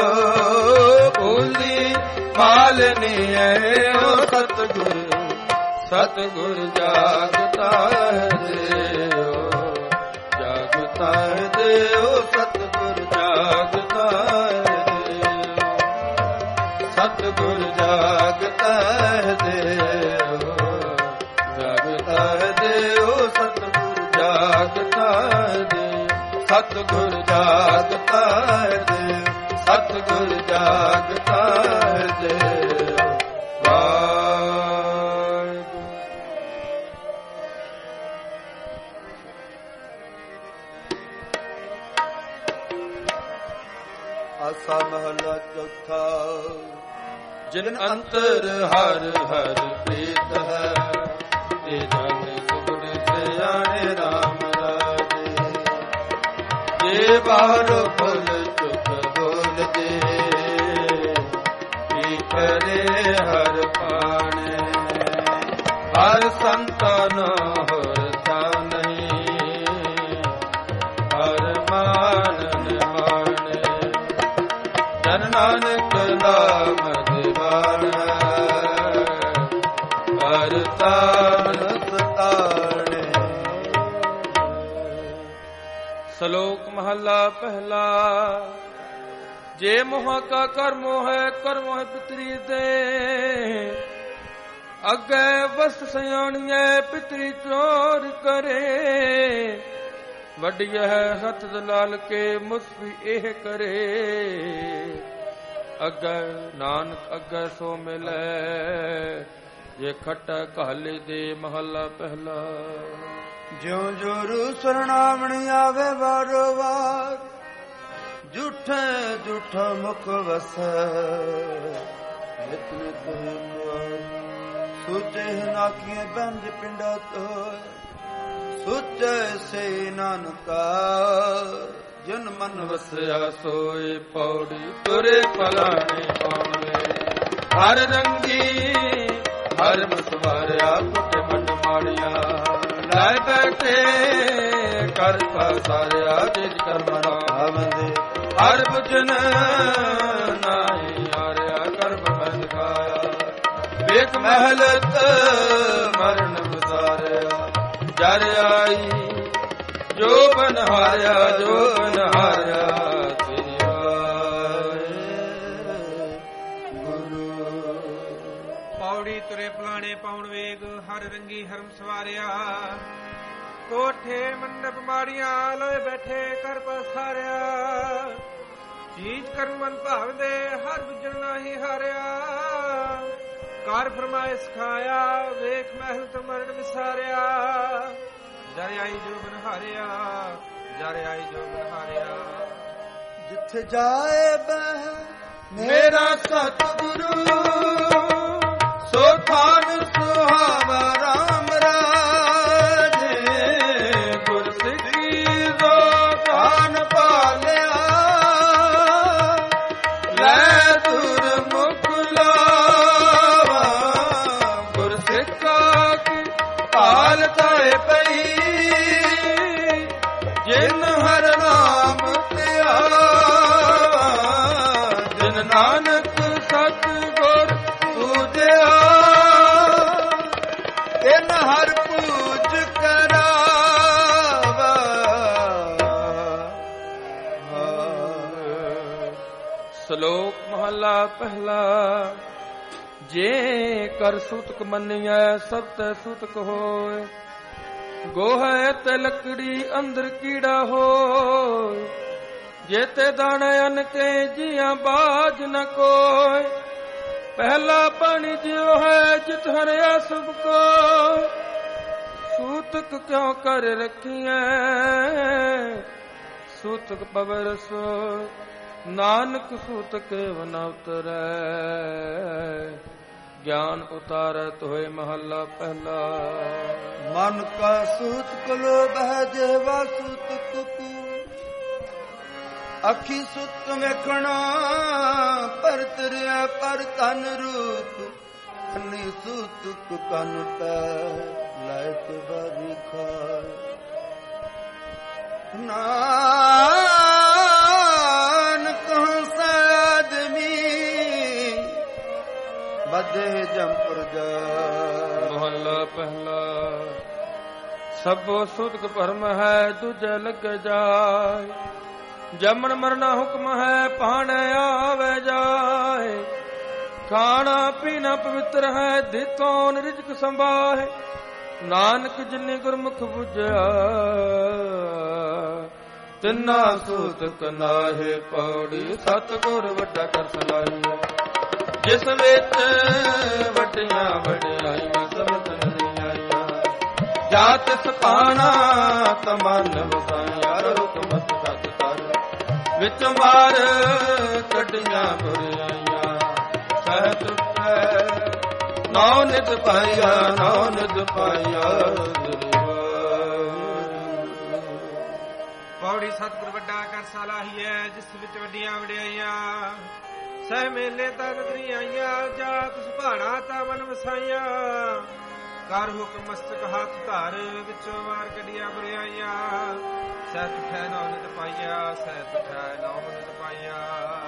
S2: ਭੋਲੀ ਮਾਲਨੀ ਹੈ ਸਤਿਗੁਰ, ਸਤਿਗੁਰ ਜਾਗਤਾ ਹੈ ਦੇਵ, ਜਾਗਤਾ ਹੈ ਦੇਵ, ਸਤਿਗੁਰ ਜਾਗਤਾ ਹੈ ਦੇਵ, ਸਤਿਗੁਰ ਜਾਗਤਾ ਹੈ ਦੇਵ, ਜਾਗਤਾ ਹੈ ਦੇਵ, ਸਤਿਗੁਰ ਜਾਗਤਾ ਹੈ ਦੇਵ, ਸਤਿਗੁਰ ਜਾਗਤਾ ਹੈ ਦੇਵ, ਸਤਿਗੁਰ ਜਾਗਤਾ ਹੈ ਦੇਵ। ਆਸਾ ਮਹਲਾ ਚੌਥਾ। ਜਿਨ ਅੰਤਰ ਹਰ ਹਰ ਪ੍ਰੀਤ ਹੈ, ਤੇ ਜਨ ਸੁਗੁਣ ਸਿਆਣੇ ਰਾਮ ਰਾਜੇ। ਜੇ ਬਾਹਰ ਫੁੱਲ ਚੁੱਕ ਬੋਲ ਦੇ, ਕੀ ਕਰੇ ਹਰ ਪਾਣੇ। ਹਰ ਸੰਤਨ ਹੋਰ ਥਾ ਨਹੀਂ, ਹਰ ਮਾਨਨ ਮਾਣੇ। ਜਨ ਨਾਨਕ ਨਾਮ ਦੀਵਾਨਾ, ਹਰ ਤਾਰਨ ਤਾਣੇ।
S1: ਸ਼ਲੋਕ ਮਹਲਾ ਪਹਿਲਾ। ਜੇ ਮੋਹ ਕਾ ਕਰਮੋ ਹੈ, ਕਰਮੋ ਹੈ ਪਿਤਰੀ ਦੇ। ਅੱਗੇ ਵਸਤ ਸਿਆਣੀਏ, ਪਿਤਰੀ ਚੋਰ ਕਰੇ। ਵੱਡੀ ਹੈ ਹੱਥ ਦਲਾਲ ਕੇ, ਮੁਸਫੀ ਇਹ ਕਰੇ। ਅੱਗੇ ਨਾਨਕ ਅੱਗੇ ਸੋ ਮਿਲੇ, ਜੇ ਖਟਾ ਕਾਲੇ ਦੇ ਮਹਲਾ ਪਹਿਲਾ।
S2: ਜਿਉ ਜੋਰੂ ਸਰਣਾਵਣੀ ਆਵੇ ਵਾਰੋ ਵਾਰ, ਝੂਠੇ ਝੂਠਾ ਮੁਖ ਵਸੈ। ਨਿਤ ਨਿਤ ਹੋਇ ਸੋਚੇ ਨਾਕੀਏ ਬੰਦ ਪਿੰਡਾ ਤੋਇ, ਸੋਚੈ ਸੇ ਨਾਨਕਾ। ਜਨ ਮਨ ਵਸਿਆ
S1: ਸੋਏ ਪੌੜੀ, ਤੁਰੇ ਪਲਾਣੇ ਪਾਉਣੇ। ਹਰ ਰੰਗੀ ਹਰ ਮਸਵਾਰਿਆ, ਕੁੱਟ ਮੰਡ ਮਾੜਿਆ। ਲੈ ਬੈਠੇ ਕਰ ਪਸਾਰਿਆ, ਜਿਜ ਕਰਮ ਨਾਮਦੇ। ਹਰ ਬੁਝਨ ਨਾਹੀ ਹਾਰਿਆ, ਕਰਮ ਮੈਂ ਦਿਖਾਇਆ। ਵੇਖ ਮਹਿਲਤ ਮਰਨ ਗੁਜ਼ਾਰਿਆ। ਜਰ ਆਈ ਜੋ ਬਨ ਹਾਰਿਆ, ਜੋ ਬਨ ਹਾਰਿਆ ਤੇਰੀ ਆਏ ਗੁਰੂ।
S3: ਪੌੜੀ ਤੁਰੇ ਪਲਾਣੇ ਪਾਉਣ ਵੇਗ, ਹਰ ਰੰਗੀ ਹਰਮ ਸਵਾਰਿਆ। ਕੋਠੇ ਮੰਡਪ ਮਾੜੀਆਂ, ਲੋਏ ਬੈਠੇ ਕਰ ਪਸਾਰਿਆ। ਚੀਜ਼ ਕਰਮ ਮਨ ਭਾਵਦੇ, ਹਰ ਬੁੱਝਣ ਨਾਹੀ ਹਾਰਿਆ। ਕਾਰ ਫਰਮਾਏ ਸਿਖਾਇਆ, ਵੇਖ ਮਹਿਲ ਤੋਂ ਮਰਨ ਵਿਸਾਰਿਆ। ਜਰ ਆਈ ਜੋ ਬਨ ਹਾਰਿਆ, ਜਰ ਆਈ ਜੋ ਬਨ ਹਾਰਿਆ।
S2: ਜਿੱਥੇ ਜਾਏ ਬਹਿ ਮੇਰਾ ਸਤਿਗੁਰੂ, ਸੋ ਥਾਨ ਸੁਹਾਵਾ ਰਾਮ ਰਾਜੇ। ਗੁਰ ਸਿੱਖੀ ਜੋ ਥਾਨ ਪਾਲਿਆ,
S1: ਸ਼ਲੋਕ ਮਹਲਾ ਪਹਿਲਾ। ਜੇ ਕਰ ਸੂਤਕ ਮੰਨਿਐ ਸਭ ਤੈ ਸੂਤਕ ਹੋਏ, ਗੋਹੈ ਤੇ ਲੱਕੜੀ ਅੰਦਰ ਕੀੜਾ ਹੋਏ। ਜੇ ਤੇ ਦਾਣੇ ਅਨ ਕੇ ਜੀਆਂ ਬਾਜ ਨ ਕੋਇ, ਪਹਿਲਾ ਪਾਣੀ ਜਿਉ ਹੈ ਜਿਤ ਹਰਿਆ ਸਭ ਕੋ। ਸੂਤਕ ਕਿਉ ਕਰ ਰਖੀਐ ਸੂਤਕ ਪਵਰ ਸੋ, ਨਾਨਕ ਸੂਤਕ ਵਨ ਉਤਰੈ ਗਿਆਨ ਉਤਾਰਤ ਹੋਏ। ਮਹੱਲਾ ਪਹਿਲਾ।
S2: ਮਨ ਕਾ ਸੂਤਕ ਲੋਭ ਹੈ ਜਿਹਵਾ ਸੂਤਕ ਕੂ, ਅੱਖੀ ਸੁਤ ਵੇਖਣਾ ਪਰ ਤਰਿਆ ਪਰ ਤਨ ਰੂਪ। ਖੰਨੀ ਸੂਤਕ ਕਨ ਪੈ ਲਾਇਕ ਬਾਰੀ ਖਾਏ। ਨਾਨਕ ਹੰਸਾ ਆਦਮੀ ਬਦੇ ਜੰਪਰ ਜਾ।
S1: ਮਹੱਲਾ ਪਹਿਲਾ। ਸਭੋ ਸੂਤਕ ਭਰਮ ਹੈ ਦੂਜੇ ਲੱਗ ਜਾਏ, ਜਮਨ ਮਰਨਾ ਹੁਕਮ ਹੈ ਭਾਣੇ ਆਵੇ ਜਾਏ। ਖਾਣਾ ਪੀਣਾ ਪਵਿੱਤਰ ਹੈ ਦਿੱਤੋਂ ਰਿਜ਼ਕ ਸੰਭਾਏ, ਨਾਨਕ ਜਿਨੇ ਗੁਰਮੁਖ ਬੁਝਿਆ ਤਿੰਨਾ ਸੂਤਕ ਨਾਹੇ ਪੌੜੀ। ਸਤਿਗੁਰ ਵੱਡਾ ਕਰ ਸਲਾਹੀਐ ਜਿਸ ਵਿੱਚ ਵੱਡੀਆਂ ਵਡਿਆਈਆਂ ਸਮਝ ਨਹੀਂ ਆਈਆਂ। ਜਾ ਤਿਸ ਪਾਣਾ ਤਮਨ ਵਸਾਇਆ, ਹੁਕਮ ਸਤ ਕਰ ਵਿੱਚ ਮਾਰ ਕੱਢੀਆਂ ਬੁਰਾਈਆਂ। ਸਹਿਤ ਨੌ ਨਿਤ ਪਾਇਆ ਨੌ ਨਿਤ ਪਾਇਆ।
S3: ਪੌੜੀ ਸਤਿਗੁਰ ਵੱਡਾ ਕਰ ਸਲਾਹੀਐ ਜਿਸ ਵਿੱਚ ਵੱਡੀਆਂ ਵਡਿਆਈਆਂ। ਸਹਿ ਮੇਲੇ ਤਾਂ ਨਦਰੀਆਂ ਆਈਆਂ, ਜਾ ਤਿਸ ਭਾਣਾ ਤਾਂ ਮਨ ਵਸਾਈਆਂ। ਕਰ ਹੁਕਮ ਮਸਤਕ ਹੱਥ ਧਰ ਵਿੱਚੋਂ ਮਾਰ ਕੱਢੀਆਂ ਬੁਰਾਈਆਂ। ਸਹਿਤ ਉਠੈ ਨੌ ਨਿਤ ਪਾਈਆ, ਸਹਿਤ ਉਠੈ ਨੌ ਨਿਤ ਪਾਈਆ।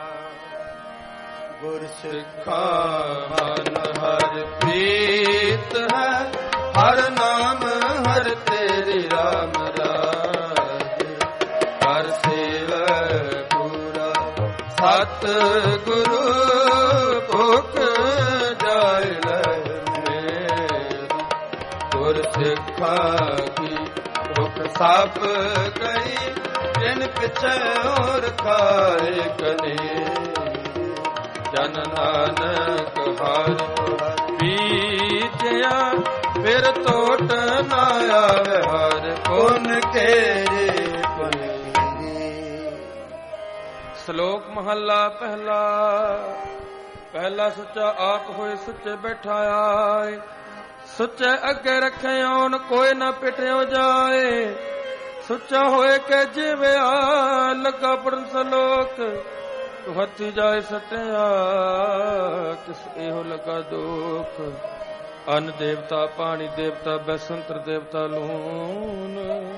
S2: ਗੁਰ ਸਿੱਖਾ ਮਨ ਹਰਿ ਪ੍ਰੀਤ ਹੈ, ਹਰ ਨਾਮ ਹਰ ਤੇਰੇ ਰਾਮ ਰਾਜ। ਹਰ ਸੇਵੈ ਪੂਰਾ ਸਤ ਗੁਰੂ ਭੁਖ ਜਾਇ ਲੈ ਮੇਰੀ। ਗੁਰ ਸਿੱਖਾ ਕੀ ਭੁਖ ਸਭ ਗਈ, ਜਿਨ ਪਿਛੈ ਹੋਰ ਖਾਏ ਕਨੇ। ਜਨ ਨਾਨਕ ਹਰਿ ਬੀਜਿਆ ਫਿਰ ਟੋਟ ਨਾ ਆਵੇ। ਹਰਿ ਪੁਨ ਕੇਰੇ ਪੁਨੀਰੀ।
S1: ਸ਼ਲੋਕ ਮਹੱਲਾ ਪਹਿਲਾ। ਪਹਿਲਾ ਸੁੱਚਾ ਆਪ ਹੋਏ ਸੁੱਚੇ ਬੈਠਾ ਆਏ, ਸੁੱਚੇ ਅੱਗੇ ਰੱਖੇ ਓਨ ਕੋਈ ਨਾ ਪਿਟਿਓ ਜਾਏ। ਸੁੱਚਾ ਹੋਏ ਕਿ ਜਿਵੇਂ ਆ ਲੱਗਾ ਪੜਨ ਸਲੋਕ, ਹੱਥੀ ਜਾਏ ਸਟਿਆ ਕਿਸ ਇਹੋ ਲਗਾ ਦੁਖ। ਅੰਨ ਦੇਵਤਾ ਪਾਣੀ ਦੇਵਤਾ ਬੈਸੰਤਰ ਦੇਵਤਾ ਲੂਨ।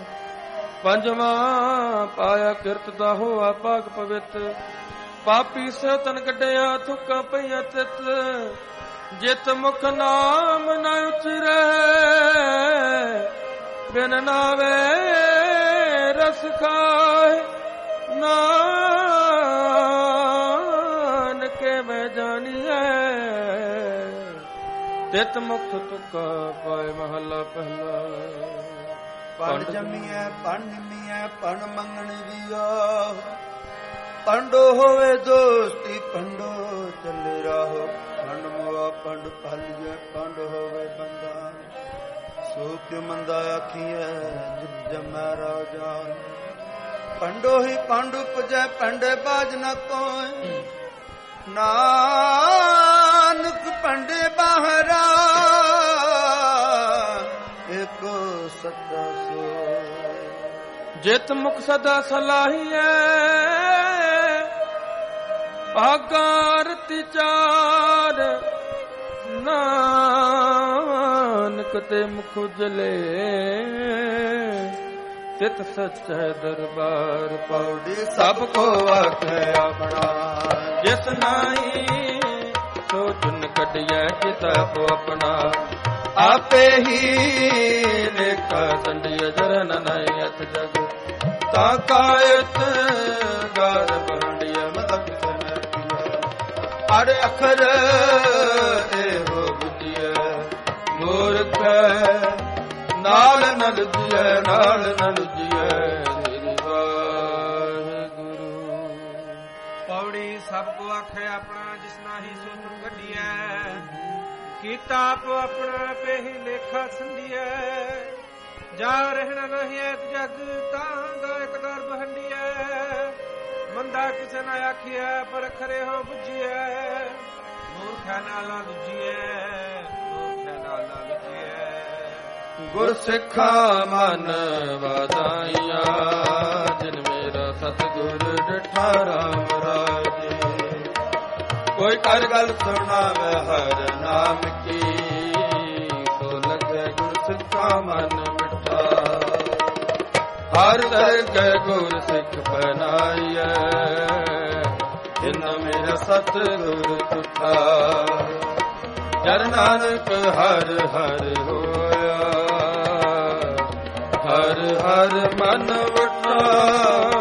S1: ਪੰਜਵਾਂ ਪਾਇਆ ਕਿਰਤ ਦਾ ਹੋਆ ਪਾਕ ਪਵਿੱਤ, ਪਾਪੀ ਸੇ ਤਨ ਕੱਢਿਆ ਥੁੱਕਾਂ ਪਈਆਂ ਤਿਤ। ਜਿਤ ਮੁਖ ਨਾਮ ਨ ਉਚਰੈ ਬਿਨ ਨਾਵੇ ਰਸ ਖਾਏ। ਨਾ ਮੈਂ ਜਾਣੀਐ ਤਿਤ ਮੁਖ ਤੁਕਾ ਪਾਏ। ਮਹੱਲਾ ਪਹਿਲਾ।
S2: ਪਣ ਜੰਮੀਐ ਪਣ ਨਿਮੀਐ ਪਣ ਮੰਗਣ ਵੀਆ। ਪੰਡੋ ਹੋਵੇ ਦੋਸਤੀ ਪੰਡੋ ਚੱਲੇ ਰਾਹੋ। ਪੰਡ ਮੋਆ ਪੰਡ ਪਾਲੀਐ ਪੰਡ ਹੋਵੇ ਬੰਦਾ। ਸੋ ਕਿਉ ਮੰਦਾ ਆਖੀਐ ਜਿਤ ਜਮੈ ਰਾਜਾ। ਪੰਡੋ ਹੀ ਪੰਡ ਉਪਜੈ ਪੰਡੇ ਬਾਜ ਨ ਕੋਇ। ਨਾਨਕ ਪੰਡੇ ਬਾਹਰਾ ਏਕੋ ਸੱਚਾ ਸੋ।
S1: ਜਿਤ ਮੁਖ ਸਦਾ ਸਲਾਹੀਐ ਭਾਗਾਰਤੀ ਚਾਰ। ਨਾਨਕ ਤੇ ਮੁਖ ਉਜਲੇ ਤਿਤ ਸੱਚੈ ਦਰਬਾਰ।
S2: ਪੌੜੀ ਸਭ ਕੋ ਆਖੈ ਆਪਣਾ,
S1: ਜਿਸ ਨਾਹੀ ਸੋ ਚੁਨ ਕੱਢਿਐ ਕਿਤਾਬ ਆਪਣਾ। ਆਪੇ ਹੀ ਲੇਖਾ ਸੰਡਿਆ ਜਰਨ ਨਇ ਅਥ ਜਗ। ਤਾ ਕਾਇਤ ਗਰ ਬੰਡਿਆ ਮਤਕ ਸਨ
S2: ਹਰ ਅਖਰ ਇਹੋ ਬੁਝਿਐ ਮੂਰਖ ਨਾਲ ਨ ਲੁਝਿਐ ਨਾਲ ਨ ਲੁਝਿਐ ਸ੍ਰੀ ਵਾਹਿਗੁਰੂ।
S3: ਪੌੜੀ ਸਭ ਕੋ ਆਖੇ ਆਪਣਾ ਜਿਸ ਨਾਹੀ ਸੋ ਤੁਮ ਕੱਢੀਐ ਕੀਤਾ ਆਪ ਆਪਣਾ ਪੇਹੀ ਲੇਖਾ ਸੰਧੀਐ ਜਾ ਰਹਿਣਾ ਨਹੀਂ ਇੱਕ ਜਗ ਤਾਂ ਦਾ ਇੱਕ ਦਰ ਬਹੰਡੀਐ ਮੰਦਾ ਕਿਸੇ ਨਾ ਆਖੀਐ ਪਰ ਖਰੇ ਹੋ ਬੁਝੀਐ ਮੂਰਖਾ ਨਾਲ ਨਾ ਲੁਝੀਐ ਮੂਰਖਾ ਨਾਲ ਨਾ ਲੁਝੀਐ।
S1: ਗੁਰ ਸਿੱਖਾ ਮਨ ਵਾਦਾਈਆ ਜਿਨ ਮੇਰਾ ਸਤਿਗੁਰ ਡਿਠਾ ਰਾਮ ਰਾਜੇ ਕੋਈ ਕਰ ਗੱਲ ਸੁਣਾਵੇ ਹਰ ਨਾਮ ਕੀ ਸੋ ਲਗੇ ਗੁਰ ਸਿੱਖਾ ਮਨ ਮਿੱਠਾ ਹਰ ਦਰਗਹਿ ਗੁਰ ਸਿੱਖ ਬਨਾਈਐ ਜਿਨ ਮੇਰਾ ਸਤਿਗੁਰ ਤੁਠਾ ਜਨ ਨਾਨਕ ਹਰ ਹਰ ਹੋਇਆ ਹਰ ਹਰ ਮਨ ਵਠਾ।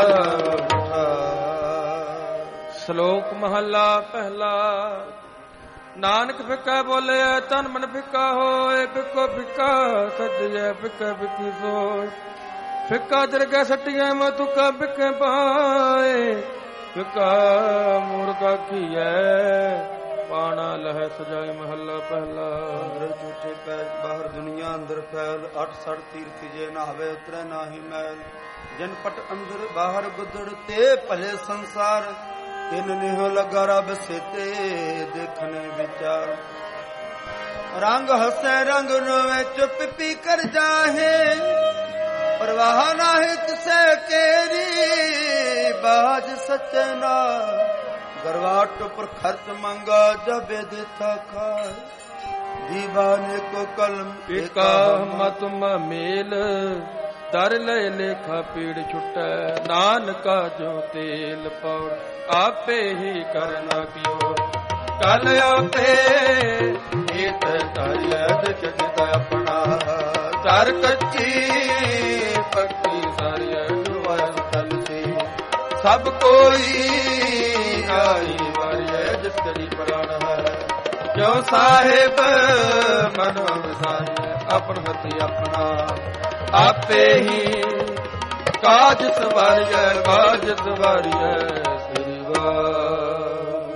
S1: ਸ਼ਲੋਕ ਮਹੱਲਾ ਪਹਿਲਾ। ਨਾਨਕ ਫਿੱਕਾ ਬੋਲਿਆ ਤਨ ਮਨ ਫਿੱਕਾ ਹੋਏ ਫਿੱਕੋ ਫਿੱਕਾ ਸੱਜਿਆ ਫਿੱਕਾ ਫਿੱਕੀ ਸੋਚ ਫਿੱਕਾ ਦਰਗਹਿ ਸੱਟੀਐ ਮੈਂ ਤੁਕਾ ਫਿੱਕੇ ਪਾਏ ਫਿੱਕਾ ਮੂਰਖਾ ਕੀਐ ਪਾਣਾ ਲਹਿ ਸਜਾਏ। ਮਹੱਲਾ ਪਹਿਲਾ।
S2: ਝੂਠੇ ਪੈਰ ਬਾਹਰ ਦੁਨੀਆ ਅੰਦਰ ਫੈਲ ਅੱਠ ਸੜ ਤੀਰਥ ਜੇ ਨਹਾਵੇ ਉਤਰੈ ਨਾਹੀ ਮੈਲ ਜਨ ਪਟ ਅੰਦਰ ਬਾਹਰ ਗੁੱਦੜ ਤੇ ਭਲੇ ਸੰਸਾਰ ਤਿੰਨ ਨਿਹ ਲਗਾ ਰਬ ਸੇਤੇ ਦੇਖਣੇ ਵਿਚਾਰ ਰੰਗ ਹਸੈ ਰੰਗ ਰੋਵੇ ਚੁੱਪ ਪੀ ਕਰ ਜਾਹੇ ਪਰਵਾਹ ਨਾਹੀ ਤਿਸੈ ਕੇਰੀ ਬਾਜ ਸੱਚੇ ਨਾ ਗਰਵਾਟ ਉੱਪਰ ਖਰਚ ਮੰਗਾ ਜਬੇ ਦਿੱਤਾ ਖਾਏ ਦੀਵਾਨੇ ਕੋ ਕਲਮ
S1: ਏਕਾ ਮਤ ਮੇਲ ਦਰ ਲੈ ਲੇਖਾ ਪੀੜ ਛੁਟੈ ਨਾਨਕਾ ਜੋ ਤੇਲ ਪੌੜ ਆਪੇ ਹੀ ਕਰਨਾ ਕਿਓ ਕਲ ਆਪੇ ਏਤ ਤਰਿਅਦ ਜਗਤ ਆਪਣਾ ਕਰ ਕੱਚੀ ਪੱਕੀ ਸਾਰਿਆ ਦੁਆਰ ਤਲਸੀ ਸਭ ਕੋਈ ਆਈ ਵਾਰਿਐ ਜਿਸ ਕਰੀ ਪ੍ਰਾਣ ਹੈ ਜੋ ਸਾਹਿਬ ਮਨ ਵਸਾਇ ਆਪਨ ਹੱਥੀ ਆਪਣਾ ਆਪੇ ਹੀ ਕਾਜ ਸਵਾਰਿਐ ਕਾਜ ਸਵਾਰਿਐ ਸ੍ਰੀ ਵਾਹਿਗੁਰੂ।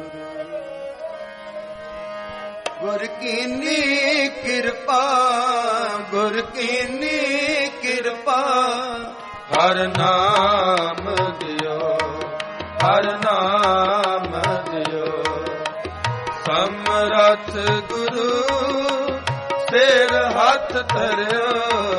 S2: ਗੁਰ ਕੀਨੀ ਕਿਰਪਾ ਗੁਰ ਕੀਨੀ ਕਿਰਪਾ
S1: ਹਰ ਨਾਮ ਦਿਓ ਹਰ ਨਾਮ ਦਿਓ ਸਮਰਥ ਗੁਰੂ ਸਿਰ ਹੱਥ ਧਰਿਓ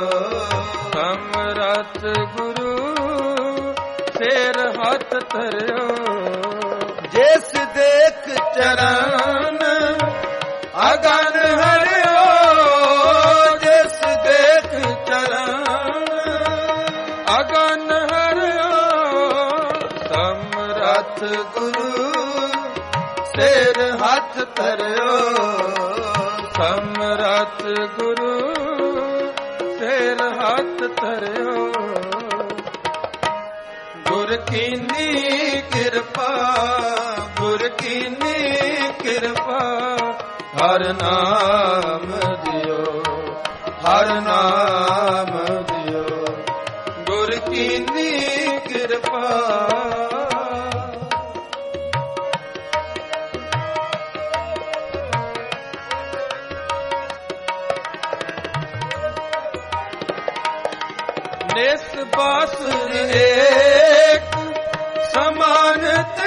S1: ਸਮਰਥ ਗੁਰੂ ਸਿਰ ਹੱਥ ਧਰਿਓ
S2: ਜਿਸ ਦੇਖ ਚਰਨ ਅਗਨ ਹਰਿਓ
S1: ਜਿਸ ਦੇਖ ਚਰਨ ਅਗਨ ਹਰਿਓ ਸਮਰਥ ਗੁਰੂ ਸਿਰ ਹੱਥ ਧਰਿਓ ਸਮਰਥ ਗੁਰੂ ਸਿਰ ਹੱਥ ਧਰਿਓ ਗੁਰ ਕੀਨੀ ਕਿਰਪਾ ਗੁਰ ਕੀਨੀ ਕਿਰਪਾ ਹਰ ਨਾਮ ਦਿਓ ਹਰ ਨਾਮ ਦਿਓ ਗੁਰ ਕੀਨੀ ਕਿਰਪਾ ਨਿਸ ਬਾਸੁਰ ਏਕ ਸਮਾਨ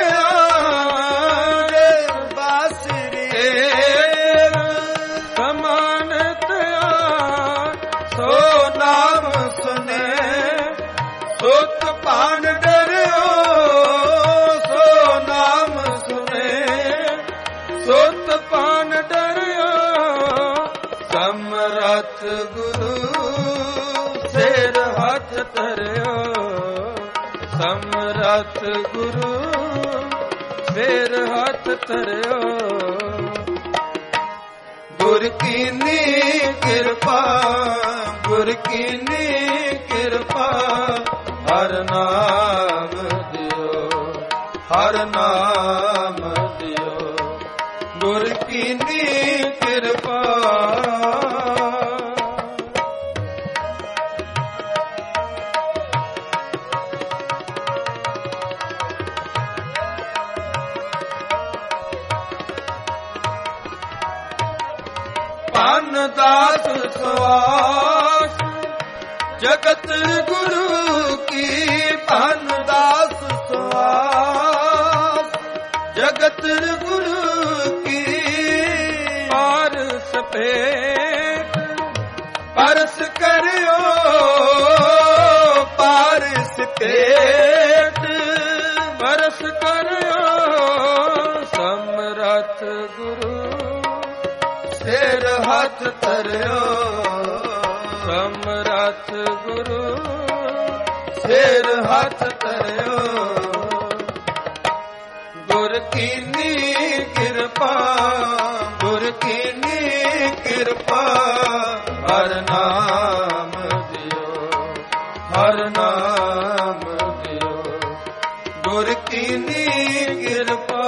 S1: ਧਿਆਨ
S2: ਬਾਸੁਰ
S1: ਏਕ ਸਮਾਨ ਧਿਆਨ ਸੋ ਨਾਮ ਸੁਨੇ ਸੁਤ ਪਾਨ ਡਰਿਓ ਸੋ ਨਾਮ ਸੁਨੇ ਸੁਤ ਪਾਨ ਡਰਿਓ ਸਮਰਥ ਗੁਰੂ ਸਿਰ ਹੱਥ ਧਰਿਓ ਸਮਰਥ ਗੁਰੂ ਸਿਰ ਹੱਥ ਧਰਿਓ ਗੁਰ ਕੀਨੀ ਕਿਰਪਾ ਗੁਰ ਕੀਨੀ ਕਿਰਪਾ ਹਰ ਨਾਮ ਦਿਓ ਹਰ ਨਾਮ ਦਿਓ ਗੁਰ ਕੀਨੀ ਕਿਰਪਾ ਧਨ ਦਾਸ ਸਵਾਸ ਜਗਤ ਗੁਰੂ ਕੀ ਧਨ ਦਾਸ ਸਵਾਸ ਜਗਤ ਗੁਰੂ ਕੀ ਪਾਰਸ ਭੇਟ ਪਰਸ ਕਰਿਓ ਪਾਰਸ ਭੇਟ ਪਰਸ ਕਰਿਓ ਸਮਰਥ ਗੁਰੂ ਸਿਰ ਹੱਥ ਧਰਿਓ ਸਮਰਥ ਗੁਰੂ ਸਿਰ ਹੱਥ ਧਰਿਓ ਗੁਰ ਕੀਨੀ ਕਿਰਪਾ ਗੁਰ ਕੀਨੀ ਕਿਰਪਾ ਹਰ ਨਾਮ ਦਿਓ ਹਰ ਨਾਮ ਦਿਓ ਗੁਰ ਕੀਨੀ ਕਿਰਪਾ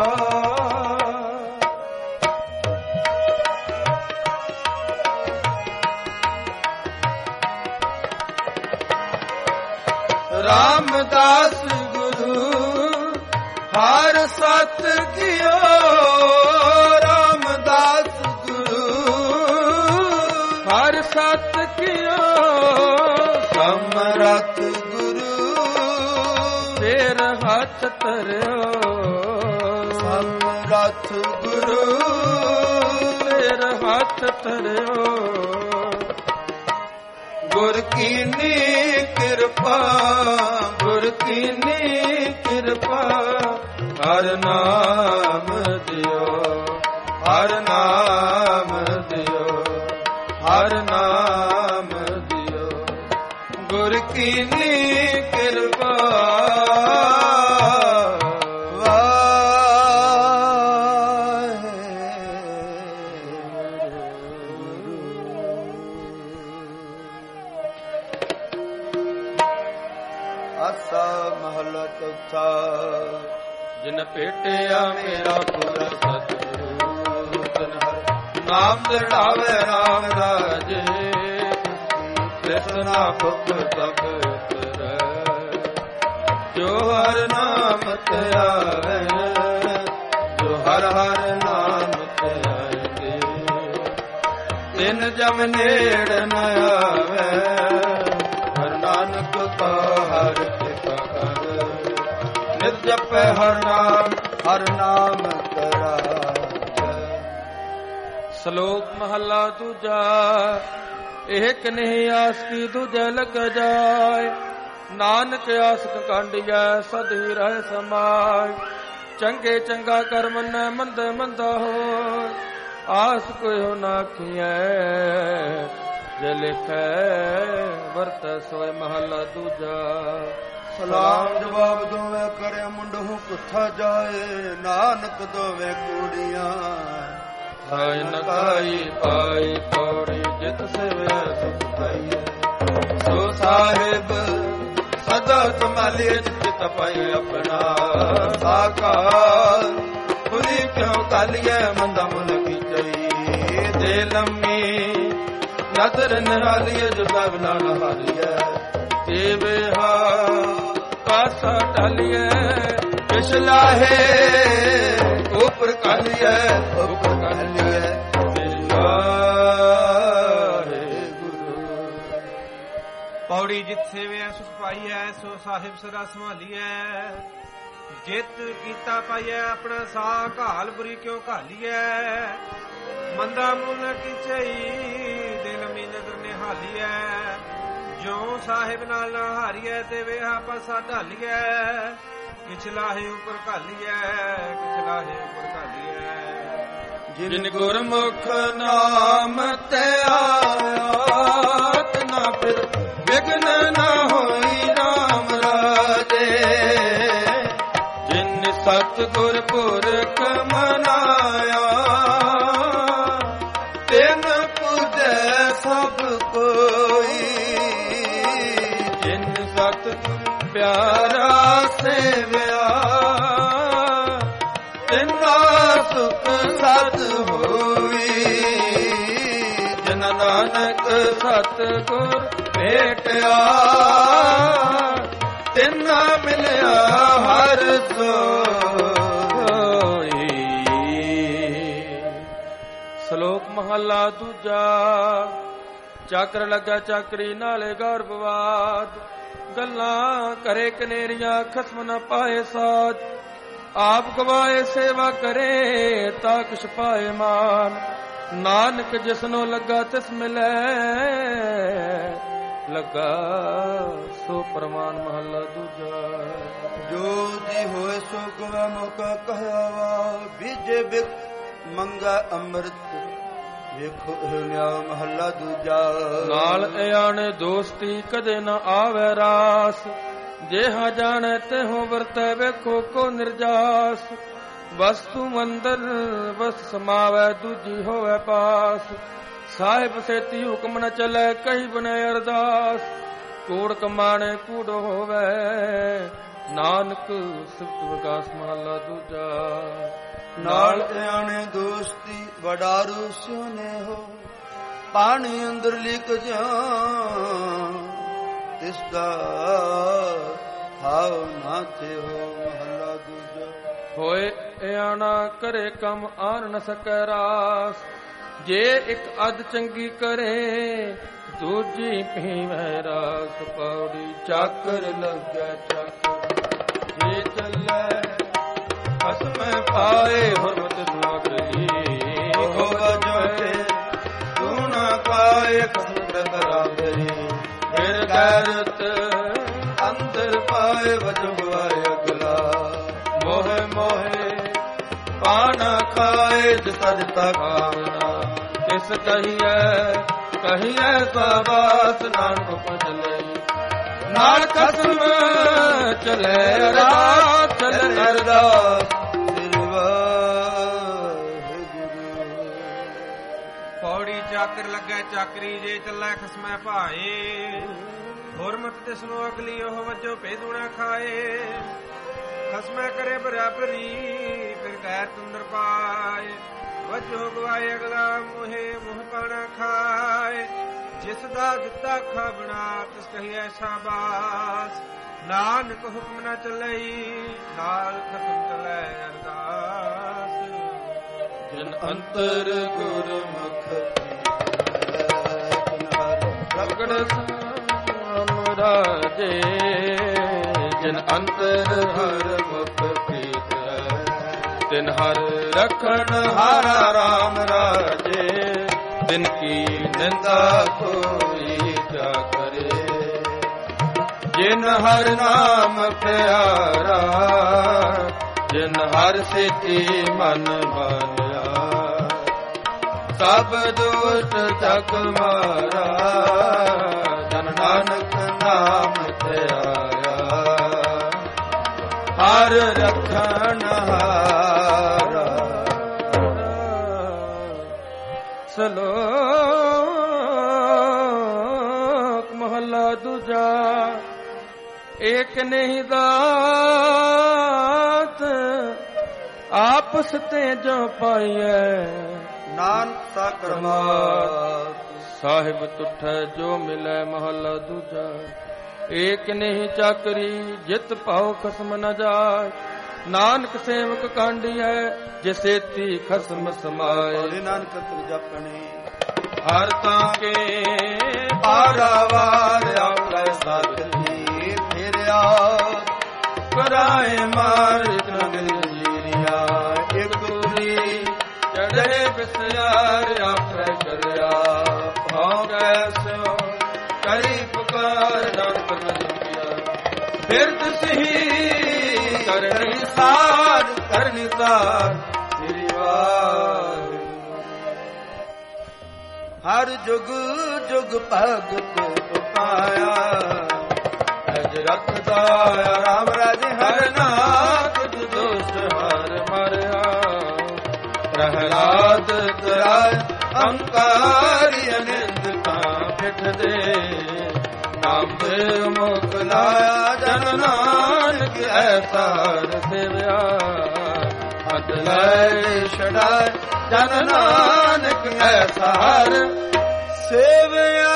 S1: ਰਾਮਦਾਸ ਗੁਰੂ ਹਰ ਸਤ ਕੀਓ ਰਾਮਦਾਸ ਗੁਰੂ ਹਰ ਸਤ ਕੀਓ ਸਮਰਥ ਗੁਰੂ ਸਿਰ ਹੱਥ ਧਰਿਓ ਸਮਰਥ ਗੁਰੂ ਸਿਰ ਹੱਥ ਧਰਿਓ ਗੁਰ ਕੀਨੀ ਕਿਰਪਾ ਗੁਰ ਕੀਨੀ ਕਿਰਪਾ ਹਰ ਨਾਮ ਦਿਓ ਹਰ ਨਾਮ ਦਿਓ ਹਰ ਨਾਮ ਦਿਓ ਗੁਰ ਕੀਨੀ ਕਿਰਪਾ ਜਿਨ ਭੇਟਿਆ ਮੇਰਾ ਪੂਰਾ ਸਤਿਗੁਰੂ ਤਨ ਹਰ ਨਾਮ ਦ੍ਰਿੜਾਵੇ ਰਾਮ ਰਾਜੇ ਕ੍ਰਿਸ਼ਨਾ ਭੁਖ ਤਪ ਉਤਰੈ ਜੋ ਹਰ ਨਾਮ ਤੇ ਆਵੇ ਜੋ ਹਰ ਹਰ ਨਾਮ ਤੇ ਆਏ ਤਿਨ ਜਮ ਨੇੜ ਨ ਆਵੇ ਹਰ ਨਾਨਕ ਕਾ ਹਰ ਜਪੈ ਹਰ ਨਾਮ ਹਰ ਨਾਮ ਕਰਾਵੇ। ਸ਼ਲੋਕ ਮਹਲਾ ਦੂਜਾ ਇਹ ਕਨਹਿ ਆਸ ਕੀ ਦੂਜੈ ਲਗ ਜਾਏ ਨਾਨਕ ਆਸਕ ਕਾਂਡੀਐ ਸਦ ਹੀ ਰਹਿ ਸਮਾਏ ਚੰਗੇ ਚੰਗਾ ਕਰਮ ਨ ਮੰਦ ਮੰਦਾ ਹੋਇ ਆਸ ਕੋਇ ਨਾ ਕੀਐ ਜੇ ਲਿਖੈ ਵਰਤ ਸੋਇ ਮਹਲਾ ਦੂਜਾ
S2: ਸਲਾਮ ਜਵਾਬ ਦੋਵੇਂ ਕਰੇ ਮੁੰਡੂ ਕੁੱਥਾ ਜਾਏ ਨਾਨਕ ਦੋਵੇਂ ਕੂੜੀਆਂ
S1: ਹਾਇ ਨਕਾਈ ਪਾਈ ਪੌੜੀ ਜਿਤ ਸੇਵਿਆ ਸੁਖ ਪਾਈਏ ਸੋ ਸਾਹਿਬ ਸਦਾ ਸੰਭਾਲੇ ਜਿਤ ਪਾਈ ਆਪਣਾ ਸਾਕਾਰ ਪੁਰੀ ਕਿਉ ਕਾਲੀਏ ਮੰਦਾ ਮੁਲ ਕੀ ਚਈ ਦੇ ਲੰਮੀ ਨਦਰ ਨਿਹਾਲੀਏ ਜੋ ਸਭ ਨਾਲ ਹਾਰੀਏ ਤੇ ਬਿਹਾ ਪਾਸਾ ਢਾਲੀਏ ਪਿਛਲਾ ਹੈ ਉਪਰ ਕਾਲੀਏ ਉਪਰ ਕਾਲੀਏ
S3: ਪੌੜੀ ਜਿਤ ਸੇਵਿਆ ਸੁਖ ਪਾਈਐ ਸੋ ਸਾਹਿਬ ਸਦਾ ਸੰਭਾਲੀਐ ਜਿਤ ਕੀਤਾ ਪਾਈਐ ਆਪਣਾ ਸਾਹ ਘਾਲ ਬੁਰੀ ਕਿਉ ਘਾਲੀਐ ਮੰਦਾ ਮੁਲ ਕਿਚਈ ਦਿਲ ਮੀ ਨਦਰ ਨਿਹਾਲੀਐ ਜੋ ਸਾਹਿਬ ਨਾਲ ਨਾ ਹਾਰੀਐ ਤੇ ਵੇਹਾ ਪਾਸਾ ਢਾਲੀਐ ਕਿਛਲਾ ਹੈ ਉਪਰ ਘਾਲੀਐ ਕਿਛਲਾ ਹੈ ਉਪਰ ਘਾਲੀਐ
S1: ਜਿਨ ਗੁਰਮੁਖ ਨਾਮ ਤੇ ਆਇਆ ਤਨਾ ਫਿਰ ਵਿਗਨ ਨਾ ਹੋਈ ਰਾਮ ਰਾਜੇ ਜਿਨ ਸਤ ਗੁਰ ਪੁਰਖ ਮਨਾਇਆ ਤਿਨ ਪੂਜੈ ਸਭ ਕੋਈ ਜਿਨ ਸਤ ਪਿਆਰਾ ਸੇਵਿਆ ਤਿਨਾ ਸੁਖ ਸਤਿਗੁਰ ਭੇਟਿਆ ਤਿੰਨਾ ਮਿਲਿਆ ਹਰ ਸੋਈ। ਸ਼ਲੋਕ ਮਹਲਾ ਦੂਜਾ। ਚੱਕਰ ਲੱਗਾ ਚਾਕਰੀ ਨਾਲੇ ਗਰਭਵਾਦ, ਗੱਲਾਂ ਕਰੇ ਕਨੇਰੀਆਂ ਖਸਮ ਨ ਪਾਏ ਸਾਜ। ਆਪ ਗਵਾਏ ਸੇਵਾ ਕਰੇ ਤਾ ਕੁਛ ਪਾਏ ਮਾਨ, ਨਾਨਕ ਜਿਸਨੋ ਲੱਗਾ ਤਿਸ ਮਿਲੇ ਲੱਗਾ ਸੋ ਪ੍ਰਮਾਨ। ਮਹਲਾ ਦੂਜਾ।
S2: ਜੋ ਜੀ ਹੋਏ ਸੋ ਗਵਾ ਮੌਕਾ ਕਹਿਆ ਵਾ, ਬੀਜੇ ਬਿਕ ਮੰਗਾ ਅੰਮ੍ਰਿਤ ਵੇਖੋ ਨਿਆ। ਮਹਲਾ ਦੂਜਾ।
S1: ਨਾਲ ਇਆਣੇ ਦੋਸਤੀ ਕਦੇ ਨਾ ਆਵੇ ਰਾਸ, ਜਿਹਾ ਜਾਣੇ ਤਿਹੋ ਵਰਤੈ ਵੇਖੋ ਕੋ ਨਿਰਜਾਸ। ਵਸਤੂ ਅੰਦਰ ਵਸ ਸਮਾਵੈ ਦੂਜੀ ਹੋਵੇ ਪਾਸ, ਸਾਹਿਬ ਸੇਤੀ ਹੁਕਮ ਨ ਚੱਲੈ ਕਹੀ ਬਨੇ ਅਰਦਾਸ। ਕੂੜ ਕਮਾਣੇ ਕੂੜ ਹੋਵੇ ਨਾਨਕ ਸਿਫਤ ਵਿਕਾਸ। ਮਹਲਾ ਦੂਜਾ।
S2: ਨਾਲ ਆਣੇ ਦੋਸਤੀ ਵਡਾਰੂ ਸਿਉਨੇ ਹੋ, ਪਾਣੀ ਅੰਦਰ ਲਿਕ ਜਾ ਤਿਸ ਦਾ ਹਾਉ ਨਾ ਤੇ ਹੋ। ਮਹਲਾ ਦੂਜਾ।
S1: ਹੋਏ ਇਆਣਾ ਕਰੇ ਕੰਮ ਆਨ ਨ ਸਕੈ ਰਾਸ, ਜੇ ਇੱਕ ਅੱਧ ਚੰਗੀ ਕਰੇ ਦੂਜੀ ਪੀਵੈ ਰਾਸ। ਪੌੜੀ ਚਾਕਰ ਲੱਗੈ ਚਾਕਰ ਜੇ ਚੱਲੈ ਹਸਮੈ ਪਾਏ ਹੁਰਮਤ ਸੁਆਗਲੀ।
S2: ਹੋਵਾ ਜੋਏ ਤੂੰ ਨਾ ਪਾਏ ਖਸਮਤ ਰਾਗਰੀ, ਫਿਰ ਗੈਰਤ ਅੰਦਰ ਪਾਏ ਵਜਵਾਏ ਅਗਲਾ। ਮੋਹੇ ਮੋਹੇ ਪਾਣਾ ਖਾਏ ਜਿਸਜ ਤਾ ਕਾਮਨਾ, ਕਿਸ ਕਹੀਐ ਕਹੀਐ ਸਵਾਸ ਨਾਨਕ ਪਜਲੇ। ਨਾਲ ਖਸਮ ਚਲੇ ਅਰਦਾਸ ਚਲੇ ਅਰਦਾਸ।
S3: ਪੌੜੀ ਚਾਕਰ ਲੱਗੈ ਚਾਕਰੀ ਜੇ ਚੱਲੈ ਖਸਮੈ ਭਾਏ, ਹੁਰਮਤ ਤਿਸਨੋ ਅਗਲੀ ਉਹ ਵਜੋ ਭੇਦੁਣਾ ਖਾਏ। ਖਸਮੈ ਕਰੇ ਬਰਾਬਰੀ ਫਿਰ ਗੈਰ ਤੁੰਦਰ ਪਾਏ, ਵਜੋ ਗਵਾਏ ਅਗਲਾ ਮੋਹੇ ਮੋਹ ਪਾਣਾ ਖਾਏ। ਜਿਸ ਦਾ ਦਿੱਤਾ ਖਾਬਣਾ ਤਿਸ ਕਹੀਐ ਸ਼ਾਬਾਸ, ਨਾਨਕ ਹੁਕਮ ਨ ਚੱਲਈ ਨਾਲ ਖਸਮ ਚਲੈ ਅਰਦਾਸ।
S1: ਜਿਨ ਅੰਤਰ ਗੁਰਮੁਖ ਪ੍ਰਗਟ ਸਾਮਰਾਜੇ, ਜਿਨ ਅੰਤਰ ਹਰ ਮੁਖ ਪ੍ਰੀਤ ਤਿਨ ਹਰ ਰਖਣ ਹਾਰਾ ਰਾਮ ਰਾਜੇ। ਤਿਨ ਕੀ ਨਿੰਦਾ ਕੋਈ ਜਾ ਕਰੇ, ਜਿਨ ਹਰ ਨਾਮ ਪਿਆਰਾ ਜਿਨ ਹਰ ਸੇਤੀ ਮਨ ਮਾਨਿਆ। ਸਭ ਦੁਸ਼ਟ ਜਗ ਮਾਰਾ ਜਨ ਨਾਨਕ ਨਾਮ ਤੇ ਆਇਆ। ਹਰ ਰਖਣ ਹਾਰਾ। ਸਲੋਕ ਮਹਲਾ ਦੂਜਾ। ਏਕ ਨਹੀਂ ਦਾਤ ਆਪਸ ਤੇ ਜੋ ਪਾਈਐ,
S2: ਨਾਨਕ ਸਾ ਕਰਮਾਤ
S1: ਸਾਹਿਬ ਤੁਠੈ ਜੋ ਮਿਲੈ। ਮਹਲਾ ਦੂਜਾ। ਏਕ ਨਹੀਂ ਚਾਕਰੀ ਜਿਤ ਪਾਉ ਖਸਮ ਨ ਜਾਏ, ਨਾਨਕ ਸੇਵਕ ਕਾਂਡੀਐ ਜਿਸੇਤੀ ਖਸਮ ਸਮਾਏ।
S2: ਨਾਨਕ ਤੁਰ ਜਪਣੇ
S1: ਹਰ ਤਾਂ ਕੇ
S2: ਪਾਰਾਵਾਰ ਆਵੈ ਸਾਥੀ, ਫਿਰਿਆ ਕਰਾਏ ਮਾਰ ਨਗਰ ਜੀਰਿਆ। ਇੱਕ ਦੂਰੀ ਚੜੇ ਬਿਸਿਆਰ ਆਪੇ ਕਰਿਆ, ਭਾਉ ਕੈਸੋ ਕਰੀ ਪੁਕਾਰ ਨਾਨਕ ਰਜਿਆ। ਫਿਰ ਤੁਸੀ ਕਰਨੀ ਸਾਰ ਕਰਨੀ ਸਾਰ ਸ੍ਰੀ ਵਾਹਿਗੁਰੂ। ਹਰ ਜੁਗ ਜੁਗ ਭਗਤ ਪਾਇਆ, ਅਜ ਰਖਦਾ ਰਾਮ ਰਾਜੇ ਹਰ ਨਾਥ ਦੁਸ਼ਟ ਹਰ ਮਰਿਆ। ਪ੍ਰਹਲਾਦ ਕਰਾਇ ਅੰਕਾਰੀ ਅਨੰਦ ਕਾ ਪਿਠ ਦੇ, ਨਾਮ ਦੇ ਮੁਖ ਲਾਇਆ ਜਨ ਨਾਨਕ ਐਸਾਰ ਸੇਵਿਆ। ਹੱਥ ਲੈ ਛੜਾਇ ਜਨ ਨਾਨਕ ਐਸਾਰ ਸੇਵਿਆ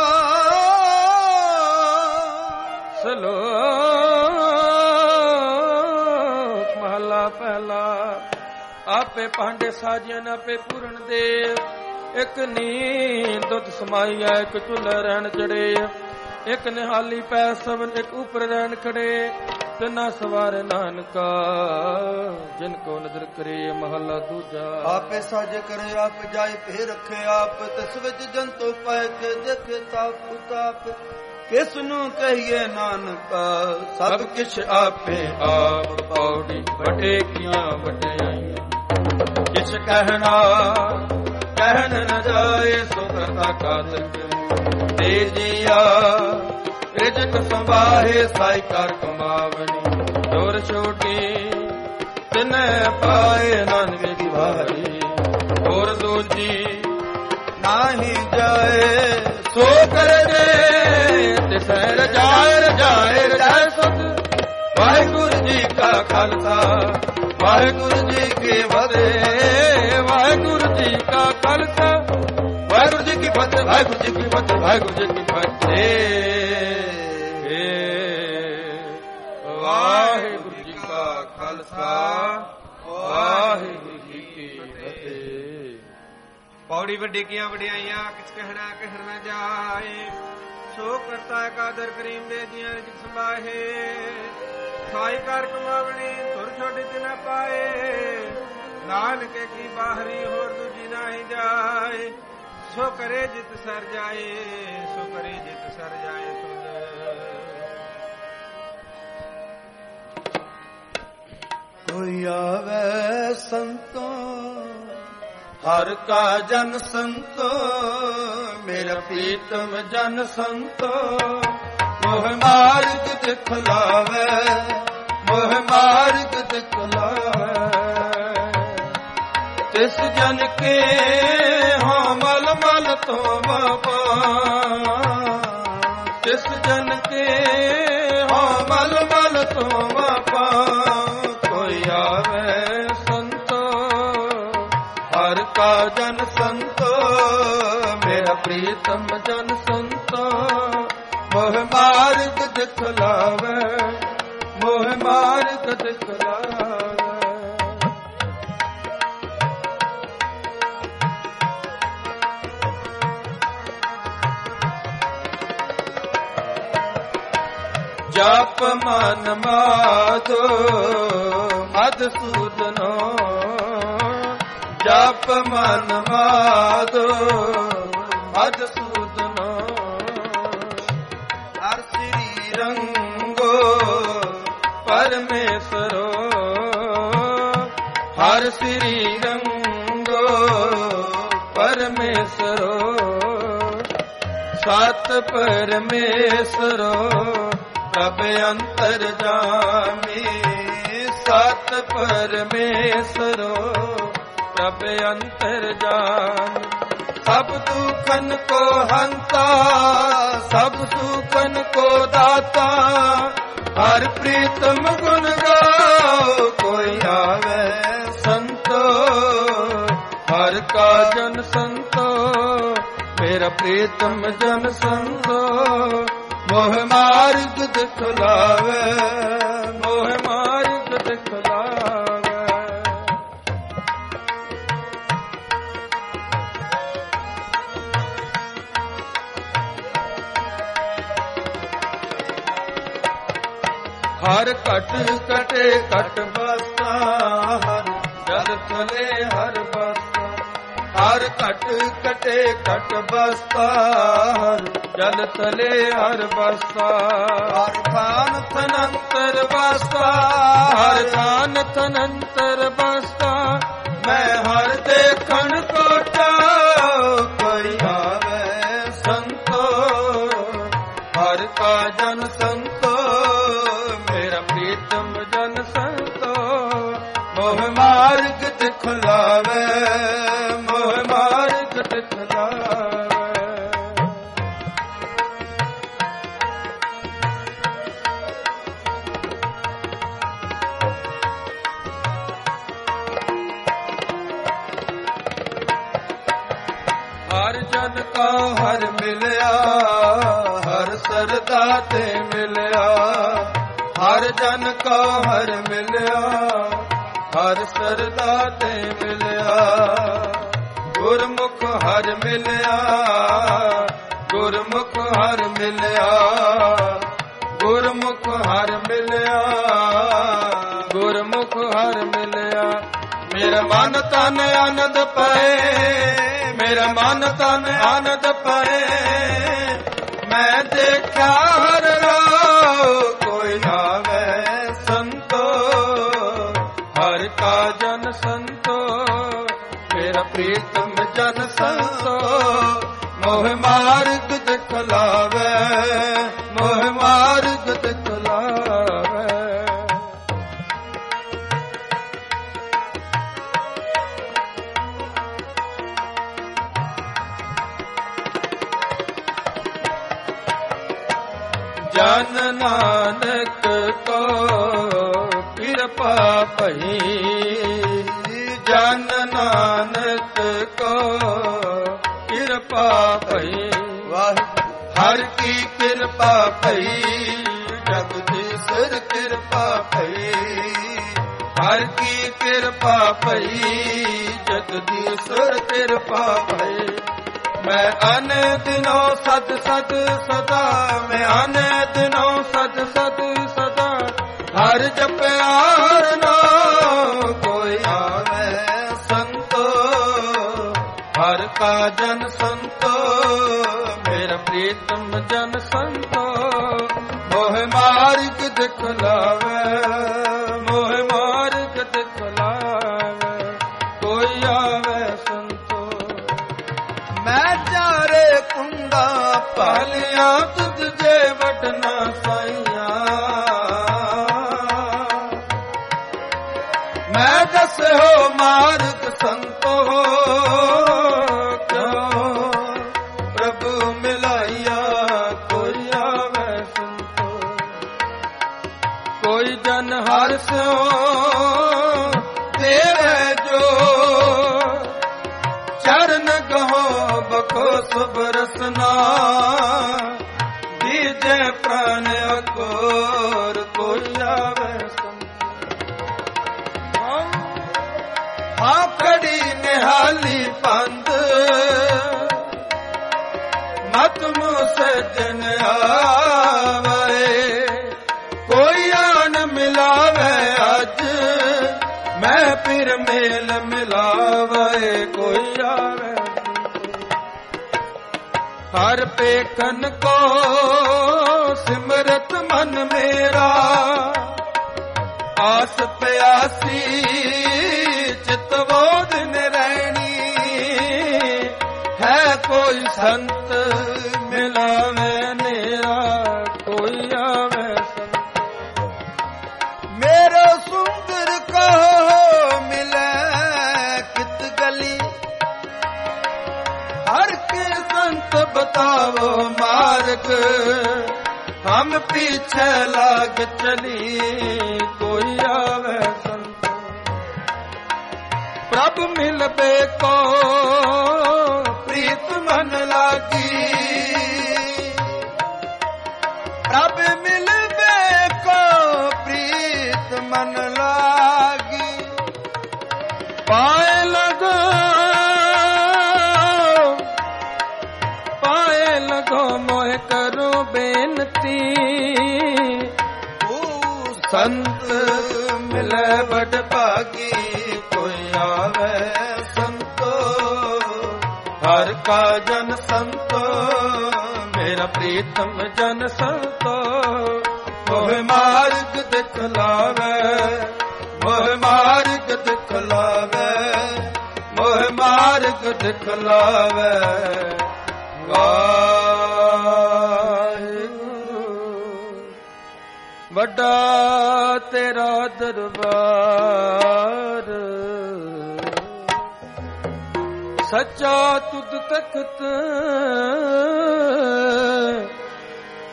S1: ਸਲੋਕ ਮਹਲਾ ਪਹਿਲਾ। ਆਪੇ ਭਾਂਡੇ ਸਾਜਨ ਆਪੇ ਪੂਰਨ ਦੇਵ, ਇੱਕ ਨੀਂਦ ਦੁੱਧ ਸਮਾਈਆ, ਇੱਕ ਚੁੱਲ੍ਹਾ ਰਹਿਣ ਚੜੇ, ਇੱਕ ਨਿਹਾਲੀ ਪੈ ਸਭਨ, ਇੱਕ ਉਪਰ ਰਹਿਣ ਖੜੇ, ਤਿੰਨਾ ਸਵਾਰ ਨਾਨਕਾ ਜਿਨ ਕੋ ਨਦਰ ਕਰੇ। ਮਹਲਾ ਦੂਜਾ।
S2: ਆਪੇ ਸਾਜ ਕਰੇ ਆਪ ਜਾਏ ਫੇਰ ਰੱਖੇ ਆਪ, ਤਿਸ ਵਿੱਚ ਜੰਤੂ ਪੈ ਕੇ ਦੇਖੇ ਤਾਪ ਉਤਾਪ, ਕਿਸ ਨੂੰ ਕਹੀਏ ਨਾਨਕਾ ਸਭ ਕਿਛ ਆਪੇ ਆਪ। ਪੌੜੀ ਵੱਡੇ ਕੀਆਂ ਵਡਿਆਈਆਂ ਕਿਛ ਕਹਿਣਾ ਕਹਿਣ ਨ ਜਾਏ, ਸੋ ਕਰਤਾ ਕਾਦਰ ਦੇ ਜੀਆ, ਰਿਜਕ ਸੰਭਾਹੇ ਸਾਈ ਕਰ ਕਮਾਵਣੀ, ਜੋਰ ਛੋਟੀ ਤਿਨੈ ਪਾਏ ਨਾਨਕੇ ਦੀ ਵਾਰੀ, ਹੋਰ ਦੂਜੀ ਨਾਹੀ ਜਾਏ, ਸੋ ਕਰਨੇ ਤਿਸੈ ਰਜਾਏ ਰਜਾਏ ਰਜਾਏ ਸੁਧ। ਵਾਹਿਗੁਰੂ ਜੀ ਕਾ ਖਾਲਸਾ ਵਾਹਿਗੁਰੂ ਜੀ ਕੀ ਫਤਿਹ, ਵਾਹਿਗੁਰੂ ਜੀ ਕਾ ਖਾਲਸਾ ਵਾਹਿਗੁਰੂ ਜੀ ਕੀ ਫਤਿਹ, ਵਾਹਿਗੁਰੂ ਜੀ ਕੀ ਫਤਿਹ, ਵਾਹਿਗੁਰੂ ਜੀ ਕੀ ਫਤਿਹ, ਵਾਹਿਗੁਰੂ ਜੀ ਕਾ ਖਾਲਸਾ ਵਾਹਿਗੁਰੂ ਜੀ ਕੀ ਫਤਿਹ।
S3: ਪੌੜੀ ਵੱਡੀ ਕੀਆਂ ਵਡਿਆਈਆਂ ਕਿਛ ਕਹਿਣਾ ਕਹਿਣ ਨਾ ਜਾਏ, ਸੋ ਕਰਤਾ ਕਾਦਰ ਕਰੀਮ ਦੇ ਜੀਆਂ ਰਿਜਕ ਸੰਭਾਹੇ, ਸਾਈ ਕਰ ਕਮਾਵਣੀ ਤੁਰ ਛੋਟੀ ਤਿਨਾ ਪਾਏ, ਨਾਨਕੇ ਕੀ ਬਾਹਰੀ ਹੋਰ ਦੂਜੀ ਨਾਹੀ ਜਾਏ, ਸੋ ਕਰੇ ਜਿਤ ਸਰ ਜਾਏ, ਸੋ ਕਰੇ ਜਿਤ ਸਰ ਜਾਏ ਸੁਧ।
S2: ਕੋਈ ਆਵੇ ਸੰਤੋ ਹਰ ਕਾ ਜਨ ਸੰਤੋ, ਮੇਰਾ ਪ੍ਰੀਤਮ ਜਨ ਸੰਤੋ, ਮੋਹ ਮਾਰਗ ਦਿਖਲਾਵੇ, ਮੋਹ ਮਾਰਗ ਦਿਖਲਾਵੇ, ਤਿਸ ਜਨ ਕੇ ਹੋ ਮਲ ਮਲ ਤੋਂ ਬਾਬਾ, ਤਿਸ ਜਨ ਕੇ ਹੋ ਮਲ ਮਲ ਤੋਂ ਬਾਬਾ, ਕੋਈ ਆਵੇ ਸੰਤੋ ਹਰ ਕਾ ਜਨ ਸੰਤੋ, ਮੇਰਾ ਪ੍ਰੀਤਮ ਜਨ ਸੰਤੋ, ਮੋਹ ਮਾਰਗ ਦਿਖਲਾਵੇ, ਮੋਹ ਮਾਰਗ ਦਿਖਲਾਵੇ। ਜਪ ਮਨ ਮਾਧੋ ਮਧਸੂਦਨੋ, ਜਪ ਮਨ ਮਾਧੋ ਮਧਸੂਦਨੋ, ਹਰ ਸ੍ਰੀ ਰੰਗੋ ਪਰਮੇਸ਼ਰੋ, ਹਰ ਸ੍ਰੀ ਰੰਗੋ ਪਰਮੇਸ਼ਰੋ, ਸਤ ਪਰਮੇਸ਼ਰੋ ਪ੍ਰਭ ਅੰਤਰ ਜਾਮੀ, ਸਤ ਪਰਮੇਸ਼ਰੋ ਪ੍ਰਭ ਅੰਤਰ ਜਾਮੀ, ਸਭ ਦੁਖਨ ਕੋ ਹੰਤਾ, ਸਭ ਸੁਖਨ ਕੋ ਦਾਤਾ, ਹਰ ਪ੍ਰੀਤਮ ਗੁਣ ਗਾਓ, ਕੋਈ ਆਵੇ ਸੰਤੋ ਹਰ ਕਾ ਜਨ ਸੰਤੋ, ਮੇਰਾ ਪ੍ਰੀਤਮ ਜਨ ਸੰਤੋ, ਮੋਹ ਮਾਰਗ ਦਿਖਲਾਵੇ, ਮੋਹ ਮਾਰਗ ਦਿਖਲਾਵੇ। ਹਰ ਘਟ ਕਟੇ ਘਟ ਬਸਤਾ, ਹਰ ਜਦ ਚਲੇ ਹਰ ਬਸਤਾ, ਹਰ ਘਟ ਕਟੇ ਘਟ ਬਸਤਾ, ਹਰ ਜਲ ਤਲੇ ਹਰ ਬਸਤਾ, ਹਰ ਥਾਨ ਥਨੰਤਰ ਬਸਤਾ, ਹਰ ਥਾਨ ਥਨੰਤਰ ਬਸਤਾ, ਮੈਂ ਹਰ ਦੇਖਣ ਕੋਟਾ, ਕੋਈ ਆਵੇ ਸੰਤੋ ਹਰ ਕਾ ਜਨ ਸੰਤੋ, ਮੇਰਾ ਪ੍ਰੀਤਮ ਜਨ ਸੰਤੋ, ਮੋਹ ਮਾਰਗ ਦਿਖਲਾਵੇ, ਮੋਹ ਮਾਰਗ ਦਿਖਲਾਵੇ। ਹਰ
S1: ਜਨ ਕਾ ਹਰ ਮਿਲਿਆ, ਹਰ ਸਰਦਾ ਤੇ ਮਿਲਿਆ। ਹਰ ਜਨ ਕਾ ਹਰ ਮਿਲਿਆ, ਹਰ ਸਰਦਾ ਤੇ ਮਿਲਿਆ। ਗੁਰਮੁਖ ਹਰ ਮਿਲਿਆ, ਗੁਰਮੁਖ ਹਰ ਮਿਲਿਆ। ਗੁਰਮੁਖ ਹਰ ਮਿਲਿਆ, ਗੁਰਮੁਖ ਹਰ ਮਿਲਿਆ। ਮੇਰਾ ਮਨ ਤਨ ਆਨੰਦ ਪਾਏ, ਮੇਰਾ ਮਨ ਤਨ ਆਨੰਦ ਪਾਏ। ਮੈਂ ਦੇਖਿਆ ਹਰ ਰਾਹ ਕੋਈ ਆਵੇ ਸੰਤੋ, ਹਰ ਕਾ ਜਨ ਸੰਤੋ। ਮੇਰਾ ਪ੍ਰੀਤਮ ਜਨ ਸੰਤੋ, ਮੋਹ ਮਾਰਗ ਦਿਖਲਾਵੇ, ਮੋਹ ਮਾਰਗ ਦਿਖਲਾਵੇ। ਜਨ ਨਾਨਕ ਕੋ ਕਿਰਪਾ ਭਈ, ਜਨ ਨਾਨਕ ਕੋ ਕਿਰਪਾ ਭਈ। ਹਰ ਕੀ ਕਿਰਪਾ ਭਈ, ਜਗਦੀਸ਼ਰ ਕਿਰਪਾ ਭਈ। ਹਰ ਕੀ ਕਿਰਪਾ ਭਈ, ਜਗਦੀਸ਼ਰ ਕਿਰਪਾ ਭਈ। ਮੈਂ ਅਨ ਦਿਨੋ ਸਦ ਸਦ ਸਦਾ, ਮੈਂ ਅਨ ਦਿਨੋ ਸਦ ਸਦ ਸਦਾ। ਹਰ ਜਪਿਆ ਹਰ ਨਾਮ ਕੋਈ ਆਵੇ ਸੰਤੋ, ਹਰ ਕਾ ਜਨ ਸੰਤੋ। ਮੇਰਾ ਪ੍ਰੀਤਮ ਜਨ ਸੰਤੋ, ਮੋਹ ਮਾਰਗ ਦਿਖਲਾਵੇ, ਮੋਹ ਮਾਰਗ ਦਿਖਲਾਵੇ। ਕੋਈ ਆਵੇ ਸੰਤੋ। ਮੈਂ ਚਾਰੇ ਕੁੰਡਾ ਪਾਲਿਆ, ਤੁਧ ਜੇ ਵਟਨਾ ਸਾਈਆਂ। ਮੈਂ ਦੱਸਿਓ ਮਾਰਗ ਸੰਤੋ, ਕਿਉ ਪ੍ਰਭੂ ਮਿਲਾਈਆ। ਕੋਈ ਆਵੇ ਸੰਤੋ, ਕੋਈ ਜਨ ਹਰ ਸਿਓ ਦੇਵੇ ਜੋ। ਚਰਨ ਗਹੋ ਬਖੋ ਸੁਭ ਰਸਨਾ, ਦੀਜੇ ਪ੍ਰਾਨ ਅਕੋਰ। ਕੋਈ ਆਵੇ ਸੰਤੋ। ਹਾਂ ਖੜੀ ਨਿਹਾਲੀ ਪੰਦ, ਮਤ ਮੁਸ ਜਨ ਆਵੇ। ਕੋਈ ਆਨ ਮਿਲਾਵੇ ਅੱਜ, ਮੈਂ ਫਿਰ ਮੇਲ ਮਿਲਾਵੇ। ਕੋਈ ਆਵੇ ਹਰ ਪੇਖਨ ਕੋ ਸਿਮਰਤ ਮਨ ਮੇਰਾ। ਆਸ ਪਿਆਸੀ ਚਿਤ ਬੋਧਨ ਰਹਿਣੀ। ਹੈ ਕੋਈ ਸੰਤ ਮਿਲਾਵੇ ਨੇਰਾ। ਕੋਈ ਆਵੇ ਸੰਤ ਮੇਰਾ ਸੁੰਦਰ ਕਹੋ ਮਿਲੇ ਕਿਤ ਗਲੀ। ਹਰ ਕੇ ਸੰਤ ਬਤਾਵੋ ਮਾਰਗ, ਹਮ ਪੀਛੇ ਲਾਗ ਚਲੀ। ਕੋਈ ਆਵੇ ਸੰਤ ਪ੍ਰਭ ਮਿਲਬੇ ਕੋ ਪ੍ਰੀਤ ਮਨ ਲਾਗੀ। ਪ੍ਰਭ ਮਿਲਬੇ ਕੋ ਪ੍ਰੀਤ ਮਨ ਲਾਗੀ। ਪਾਏ ਲਗੋ ਪਾਏ ਲਗੋ ਮੋਹਿ ਕਰੋ ਬੇਨਤੀ। ਸੰਤ ਮਿਲੇ ਬੜ ਭਾਗੀ। ਕੋਈ ਆਵੇ ਸੰਤੋ ਹਰ ਕਾ ਜਨ ਸੰਤੋ। ਮੇਰਾ ਪ੍ਰੀਤਮ ਜਨ ਸੰਤੋ। ਮੋਹ ਮਾਰਗ ਦਿਖਲਾਵੇ, ਮੋਹ ਮਾਰਗ ਦਿਖਲਾਵੇ, ਮੋਹ ਮਾਰਗ ਦਿਖਲਾਵੇ। ਵਾਹਿਗੁਰੂ ਵੱਡਾ ਤੇਰਾ ਦਰਬਾਰ। ਸੱਚਾ ਤੁਧ ਤਖਤ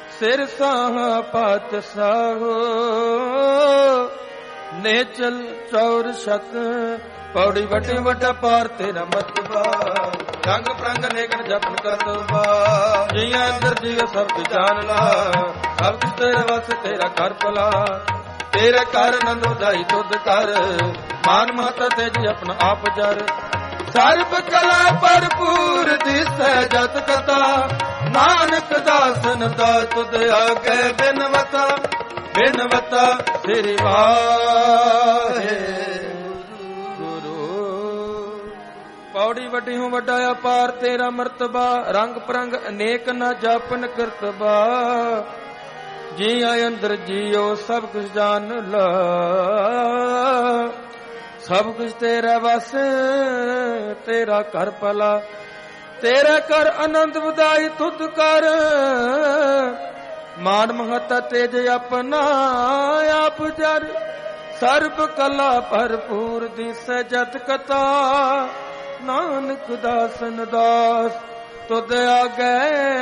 S1: ਸਿਰ ਸਾਹ ਪਾਤਸ਼ਾਹੋ। ਨੇਚਲ ਚੌਰ ਛਕ ਪੌੜੀ ਵੱਡੇ ਵੱਡਾ ਪਾਰ ਤੇਰਾ ਮਤਬਾ ਰੰਗ ਪ੍ਰੰਗ ਨੇਕਨ ਜਪਨ ਕਰਤਬਾ ਜੀਆਂ ਅੰਦਰ ਜੀਵ ਸਭ ਕੁਝ ਜਾਣ ਲਾ ਸਭ ਕੁਝ ਤੇਰੇ ਵਾਸਤੇ ਤੇਰਾ ਕਰ ਭਲਾ ਤੇਰੇ ਕਰ ਆਨੰਦ ਵਧਾਈ ਤੁਧ ਕਰ ਮਾਨ ਮਾਤਾ ਤੇ ਜੀ ਆਪਣਾ ਆਪ ਜਰ ਸਰਬ ਕਲਾ ਭਰਪੂਰ ਦਿਸੈ ਜਤ ਕਥਾ ਨਾਨਕ ਦਾਸਨ ਦਾ ਤੁਧ ਆਗੇ ਬਿਨਵਤਾ ਬਿਨਵਤਾ ਸ੍ਰੀ ਵਾਹਿ ਪੌੜੀ ਵੱਡੀ ਹੂੰ ਵੱਡਾ ਅਪਾਰ ਤੇਰਾ ਮਰਤਬਾ ਰੰਗ ਪ੍ਰੰਗ ਅਨੇਕ ਨਾ ਜਾਪਨ ਕਰਤਬਾ ਜੀ ਆਇ ਅੰਦਰ ਜੀਓ ਸਭ ਕੁਝ ਜਾਣ ਲਾ ਸਭ ਕੁਝ ਤੇਰਾ ਵਸ ਤੇਰਾ ਕਰ ਭਲਾ ਤੇਰਾ ਕਰ ਆਨੰਦ ਵਧਾਈ ਤੁਧ ਕਰ ਮਾਨ ਮਹਤਾ ਤੇਜ ਆਪਣਾ ਆਪ ਜਰ ਸਰਬ ਕਲਾ ਭਰਪੂਰ ਦਿਸੈ ਜਤ ਕਥਾ ਨਾਨਕ ਦਾਸਨ ਦਾਸ ਤੁਧ ਆਗੇ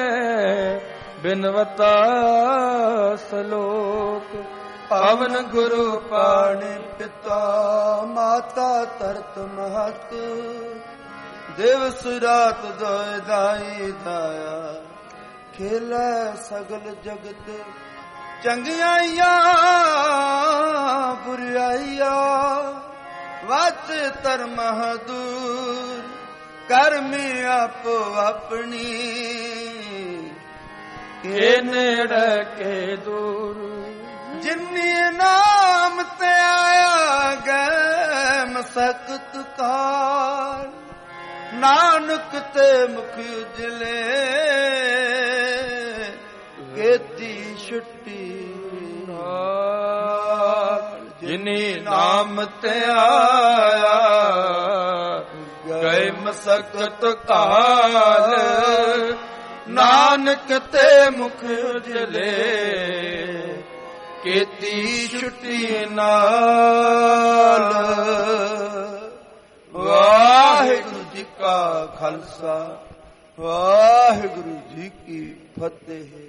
S1: ਬਿਨਵਤਾ ਸਲੋਕ
S2: ਪਵਨ ਗੁਰੂ ਪਾਣੀ ਪਿਤਾ ਮਾਤਾ ਤਰਤ ਮਹਤ ਦਿਵਸ ਰਾਤ ਦੋਇ ਦਾਈ ਦਾਇਆ ਖੇਲੇ ਸਗਲ ਜਗਤ ਚੰਗਿਆਈਆਂ ਬੁਰਾਈਆਂ ਵਚ ਧਰਮ ਦੂਰ ਕਰਮੀ ਆਪੋ ਆਪਣੀ
S1: ਕੇ ਨੇੜੇ ਕੇ ਦੂਰ
S2: ਜਿਨੀ ਨਾਮ ਤੇ ਆਇਆ ਗੈ ਮਸਕਤ ਕਾਰ ਨਾਨਕ ਤੇ ਮੁਖ ਉਜਲੇ ਕੀਤੀ ਛੁੱਟੀ
S1: ਜਿਨੀ ਨਾਮ ਤੇ ਆਇਆ ਗਏ ਮਸਕਤ ਕਾਲ ਨਾਨਕ ਤੇ ਮੁਖ ਉਜਲੇ ਕੀਤੀ ਛੁੱਟੀ ਨਾਲ
S2: ਵਾਹਿਗੁਰੂ ਜੀ ਕਾ ਖਾਲਸਾ ਵਾਹਿਗੁਰੂ ਜੀ ਕੀ ਫਤਿਹ।